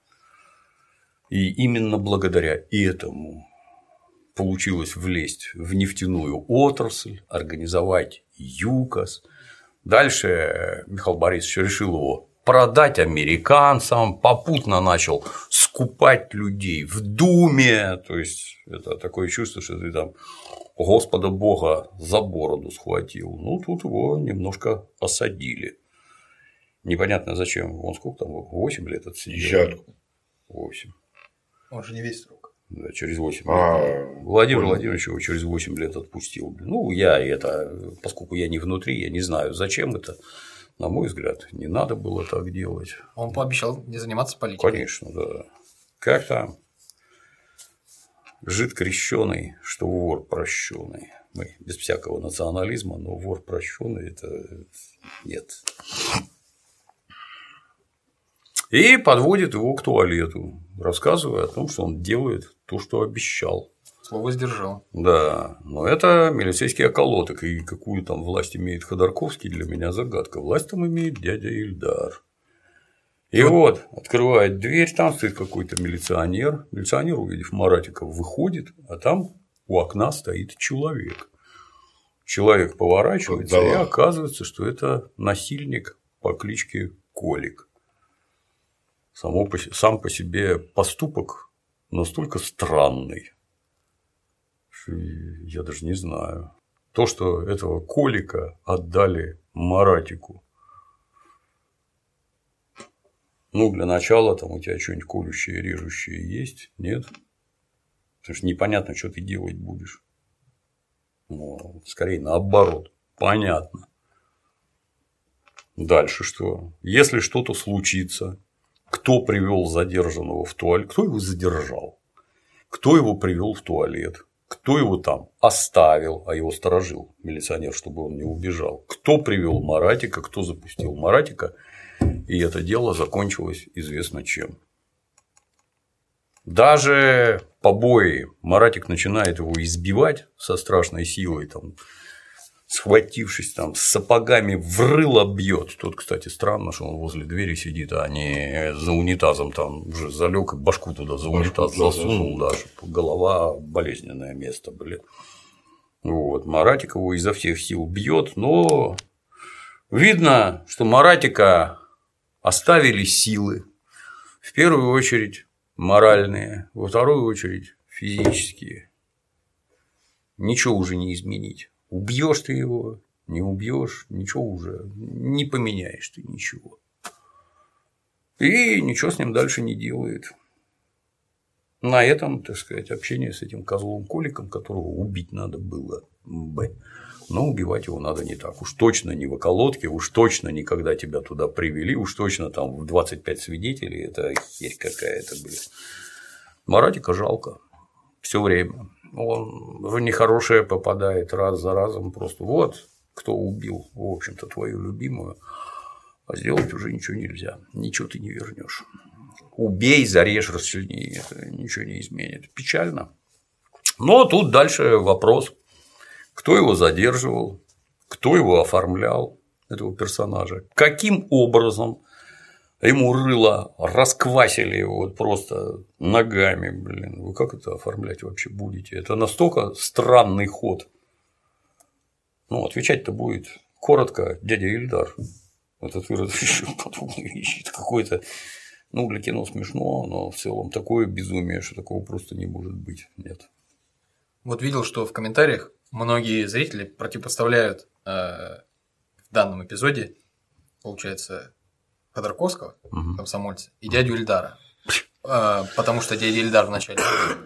И именно благодаря этому получилось влезть в нефтяную отрасль, организовать ЮКОС. Дальше Михаил Борисович решил его продать американцам, попутно начал скупать людей в Думе. То есть это такое чувство, что ты там Господа Бога за бороду схватил. Ну, тут его немножко осадили. Непонятно зачем. Он сколько там? 8 лет отсидел? 8. Он же не весь срок. Да, через 8 лет. Владимир Владимирович его через 8 лет отпустил. Ну, поскольку я не внутри, я не знаю, зачем это. На мой взгляд, не надо было так делать. Он пообещал не заниматься политикой. Конечно, да. Как там? Жид крещеный, что вор прощенный. Мы без всякого национализма, но вор прощенный это нет. И подводит его к туалету, рассказывая о том, что он делает то, что обещал. Слово сдержал. Да, но это милицейский околоток, и какую там власть имеет Ходорковский, для меня загадка. Власть там имеет дядя Ильдар. И вот открывает дверь, там стоит какой-то милиционер. Милиционер, увидев Маратика, выходит, а там у окна стоит человек. Человек поворачивается, и оказывается, что это насильник по кличке Колик. Сам по себе поступок настолько странный, что я даже не знаю. То, что этого Колика отдали Маратику. Ну, для начала там у тебя что-нибудь колющее, режущее есть? Нет? Потому что непонятно, что ты делать будешь. Ну, скорее наоборот. Понятно. Дальше что? Если что-то случится, кто привел задержанного в туалет? Кто его задержал? Кто его привел в туалет? Кто его там оставил, а его сторожил милиционер, чтобы он не убежал? Кто привел Маратика? Кто запустил Маратика? И это дело закончилось известно чем. Даже побои Маратик начинает его избивать со страшной силой, там, схватившись там, с сапогами в рыло бьет. Тут, кстати, странно, что он возле двери сидит, а не за унитазом там уже залег и башку туда за унитаз засунул, да, чтобы голова болезненное место, блин. Вот. Маратик его изо всех сил бьет, но видно, что Маратика оставили силы. В первую очередь моральные, во вторую очередь физические. Ничего уже не изменить. Убьешь ты его, не убьешь, ничего уже не поменяешь ты ничего. И ничего с ним дальше не делает. На этом, так сказать, общение с этим козлом Коликом, которого убить надо было бы. Но убивать его надо не так. Уж точно не в околотке, уж точно не когда тебя туда привели, уж точно там в 25 свидетелей. Это херь какая-то, блядь. Маратика жалко. Все время. Он в нехорошее попадает раз за разом. Просто вот кто убил, в общем-то, твою любимую. А сделать уже ничего нельзя. Ничего ты не вернешь. Убей, зарежь, расчлени. Это ничего не изменит. Печально. Но тут дальше вопрос. Кто его задерживал? Кто его оформлял, этого персонажа? Каким образом ему рыло расквасили его вот просто ногами, блин. Вы как это оформлять вообще будете? Это настолько странный ход. Ну, отвечать-то будет коротко дядя Ильдар. Этот вырос еще подобные вещи. Это какой-то, ну, для кино смешно, но в целом такое безумие, что такого просто не может быть. Нет. Вот видел, что в комментариях многие зрители противопоставляют в данном эпизоде, получается, Ходорковского, комсомольца, и дядю Ильдара. Потому что дядя Ильдар в начале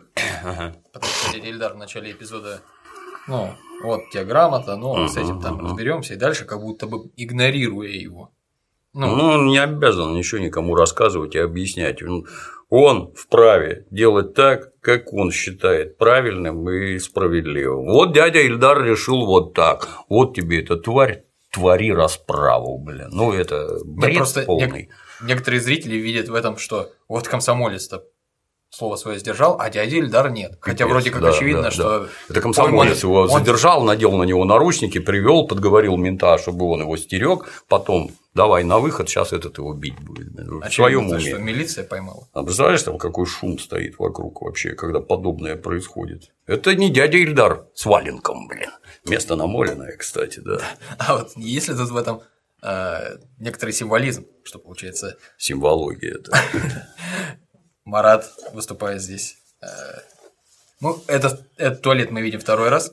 эпизода, ну, вот тебе грамота, ну, с этим там разберемся, и дальше как будто бы игнорируя его. Ну, он не обязан ничего никому рассказывать и объяснять. Он вправе делать так, как он считает правильным и справедливым. Вот дядя Ильдар решил вот так. Вот тебе эта тварь, твори расправу, блин. Ну, это бред полный. Некоторые зрители видят в этом, что вот комсомолец-то слово свое сдержал, а дядя Ильдар нет. Хотя вроде как очевидно, что… Это комсомолец его задержал, надел на него наручники, привел, подговорил мента, чтобы он его стерег, потом давай на выход, сейчас этот его бить будет. В своем уме. Что милиция поймала. А представляешь, там какой шум стоит вокруг вообще, когда подобное происходит? Это не дядя Ильдар с валенком, блин. Место намоленное, кстати, да. А вот есть ли тут в этом некоторый символизм, что получается… Симвология это. Марат выступает здесь. Ну, этот туалет мы видим второй раз.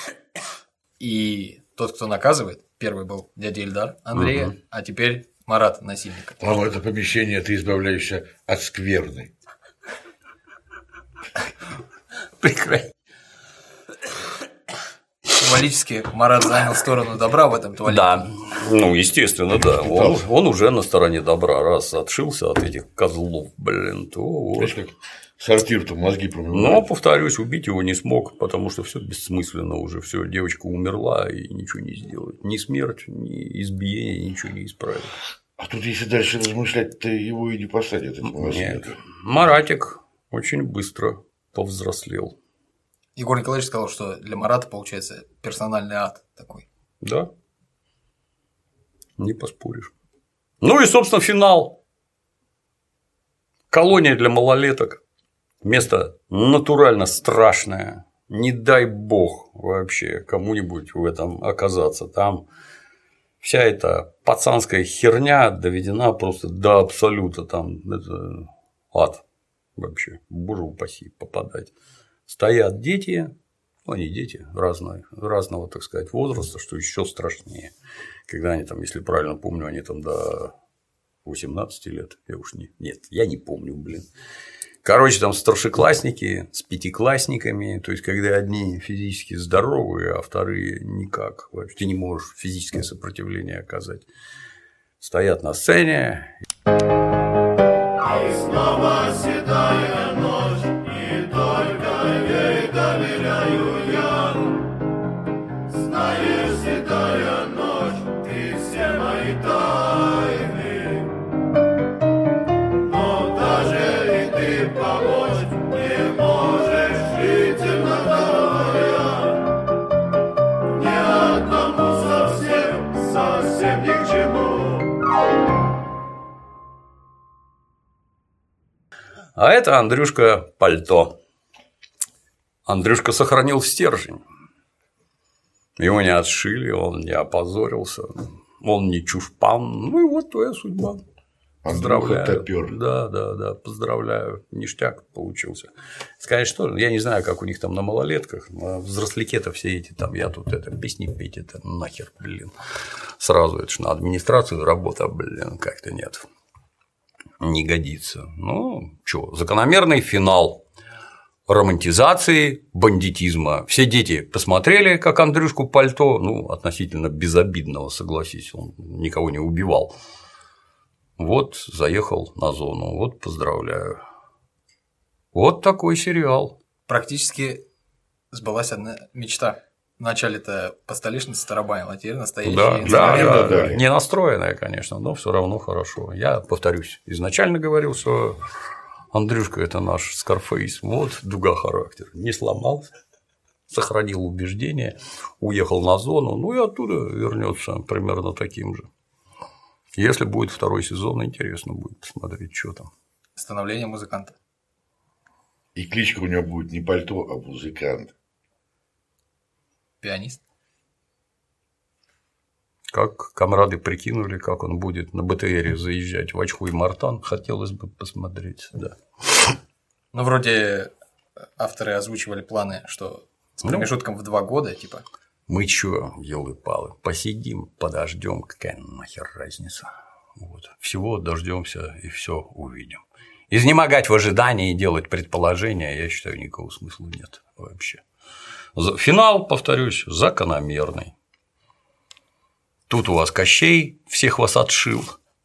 И тот, кто наказывает, первый был дядя Ильдар Андрея, а теперь Марат насильник. Там это помещение ты избавляешься от скверны. Прекрасно. Символически Марат занял сторону добра в этом туалете. Да, ну, естественно, да. Он уже на стороне добра. Раз отшился от этих козлов, блин, то вот. Знаешь, как сортир-то мозги промывает. Но, повторюсь, убить его не смог, потому что все бессмысленно уже. Все, девочка умерла и ничего не сделает. Ни смерть, ни избиение ничего не исправит. А тут, если дальше размышлять, то его и не посадят. Нет. Маратик очень быстро повзрослел. Егор Николаевич сказал, что для Марата получается персональный ад такой. Да. Не поспоришь. Ну и, собственно, финал. Колония для малолеток. Место натурально страшное. Не дай бог вообще кому-нибудь в этом оказаться. Там вся эта пацанская херня доведена просто до абсолюта. Там это ад вообще. Боже упаси попадать. Стоят дети, ну, они дети разного, так сказать, возраста, что еще страшнее. Когда они там, если правильно помню, они там до 18 лет, я не помню, блин. Короче, там старшеклассники с пятиклассниками, то есть, когда одни физически здоровые, а вторые никак. Вообще ты не можешь физическое сопротивление оказать. Стоят на сцене. И снова седая ночь, и только ей доверяю я. Знаешь, седая ночь, ты все мои тайны. Но даже и ты помочь не можешь, жить темнота. Ни одному совсем ни к чему. А это Андрюшка Пальто. Андрюшка сохранил стержень. Его не отшили, он не опозорился, он не чушпан. Ну и вот твоя судьба. Поздравляю. Топёр. Да, поздравляю. Ништяк получился. Сказать, что я не знаю, как у них там на малолетках, но взросляки-то все эти там, я тут это песни петь, это нахер, блин. Сразу это ж на администрацию работа, блин, как-то нет. Не годится. Ну, что, закономерный финал романтизации бандитизма. Все дети посмотрели, как Андрюшку Пальто, ну, относительно безобидного, согласись, он никого не убивал. Вот заехал на зону, вот поздравляю. Вот такой сериал. Практически сбылась одна мечта. Вначале-то по столешнице тарабанил, а теперь настоящий инструмент. Да. Не настроенная, конечно, но все равно хорошо. Я повторюсь, изначально говорил, что Андрюшка – это наш Скарфейс. Вот дуга характера. Не сломался, сохранил убеждение, уехал на зону, ну и оттуда вернется примерно таким же. Если будет второй сезон, интересно будет посмотреть, что там. Становление музыканта. И кличка у него будет не Пальто, а музыкант. Пианист. Как комрады прикинули, как он будет на БТРе заезжать в Очху и Мартан, хотелось бы посмотреть, да. Ну, вроде авторы озвучивали планы, что с промежутком в 2 года, типа. Мы чё, елы-палы, посидим, подождем, какая нахер разница. Вот. Всего дождемся и все увидим. Изнемогать в ожидании и делать предположения, я считаю, никакого смысла нет вообще. Финал, повторюсь, закономерный. Тут у вас Кощей всех вас отшил.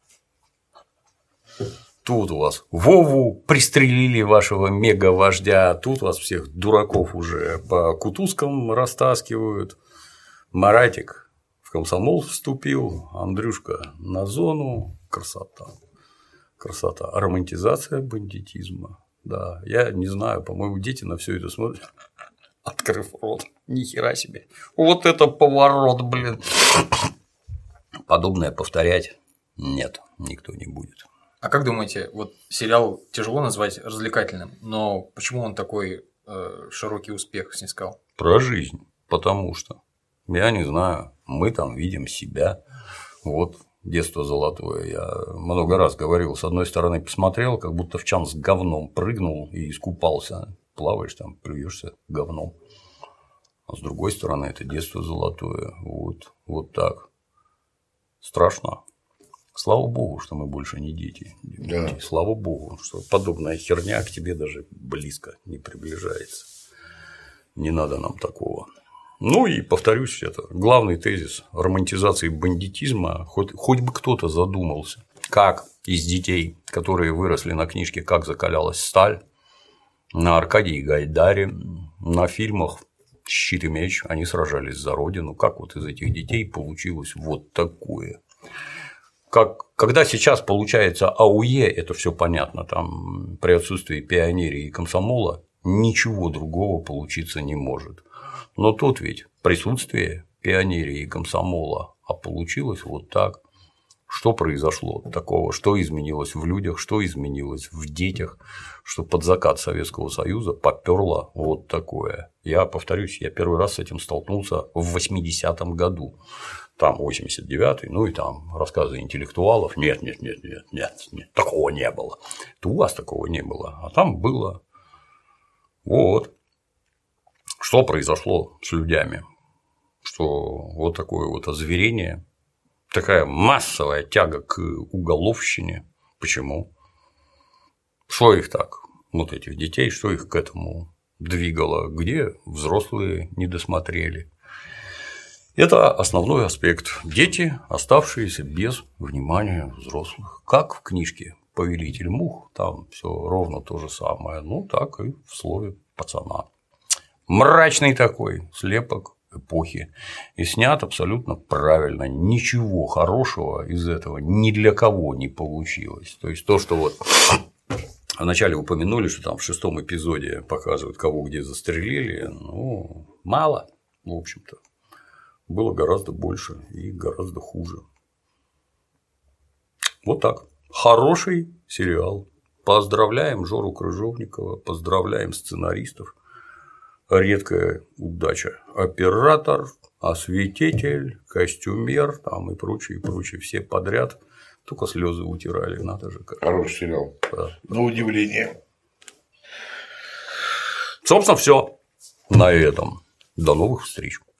Тут у вас Вову пристрелили, вашего мега-вождя. Тут вас всех дураков уже по кутузкам растаскивают. Маратик в комсомол вступил, Андрюшка на зону. Красота. Красота. Романтизация бандитизма. Да, я не знаю, по-моему, дети на все это смотрят, открыв рот. Ни хера себе. Вот это поворот, блин. Подобное повторять нет, никто не будет. А как думаете, вот сериал тяжело назвать развлекательным, но почему он такой широкий успех снискал? Про жизнь, потому что, я не знаю, мы там видим себя, вот детство золотое, я много раз говорил, с одной стороны посмотрел, как будто в чан с говном прыгнул и искупался, плаваешь там, плюешься говном, а с другой стороны это детство золотое, вот так, страшно. Слава богу, что мы больше не дети. Да. Слава богу, что подобная херня к тебе даже близко не приближается. Не надо нам такого. Ну и повторюсь, это главный тезис романтизации бандитизма. Хоть бы кто-то задумался, как из детей, которые выросли на книжке «Как закалялась сталь», на Аркадии Гайдаре, на фильмах «Щит и меч», они сражались за родину. Как вот из этих детей получилось вот такое? Когда сейчас получается АУЕ, это все понятно, там при отсутствии пионерии и комсомола ничего другого получиться не может. Но тут ведь присутствие пионерии и комсомола, а получилось вот так. Что произошло такого, что изменилось в людях, что изменилось в детях, что под закат Советского Союза попёрло вот такое. Я повторюсь, я первый раз с этим столкнулся в 80-м году. Там 89-й, ну и там рассказы интеллектуалов. Нет, такого не было. Это у вас такого не было, а там было. Вот. Что произошло с людьми? Что вот такое вот озверение, такая массовая тяга к уголовщине. Почему? Что их так, вот этих детей, что их к этому двигало? Где взрослые не досмотрели? Это основной аспект. Дети, оставшиеся без внимания взрослых. Как в книжке «Повелитель мух», там все ровно то же самое. Ну, так и в слове пацана. Мрачный такой слепок эпохи. И снят абсолютно правильно. Ничего хорошего из этого ни для кого не получилось. То есть то, что вот вначале упомянули, что там в 6-м эпизоде показывают, кого где застрелили, ну, мало, в общем-то. Было гораздо больше и гораздо хуже. Вот так. Хороший сериал. Поздравляем Жору Крыжовникова, поздравляем сценаристов. Редкая удача. Оператор, осветитель, костюмер там и прочие, все подряд. Только слезы утирали, надо же как. Хороший сериал. Да. На удивление. Собственно, все на этом. До новых встреч.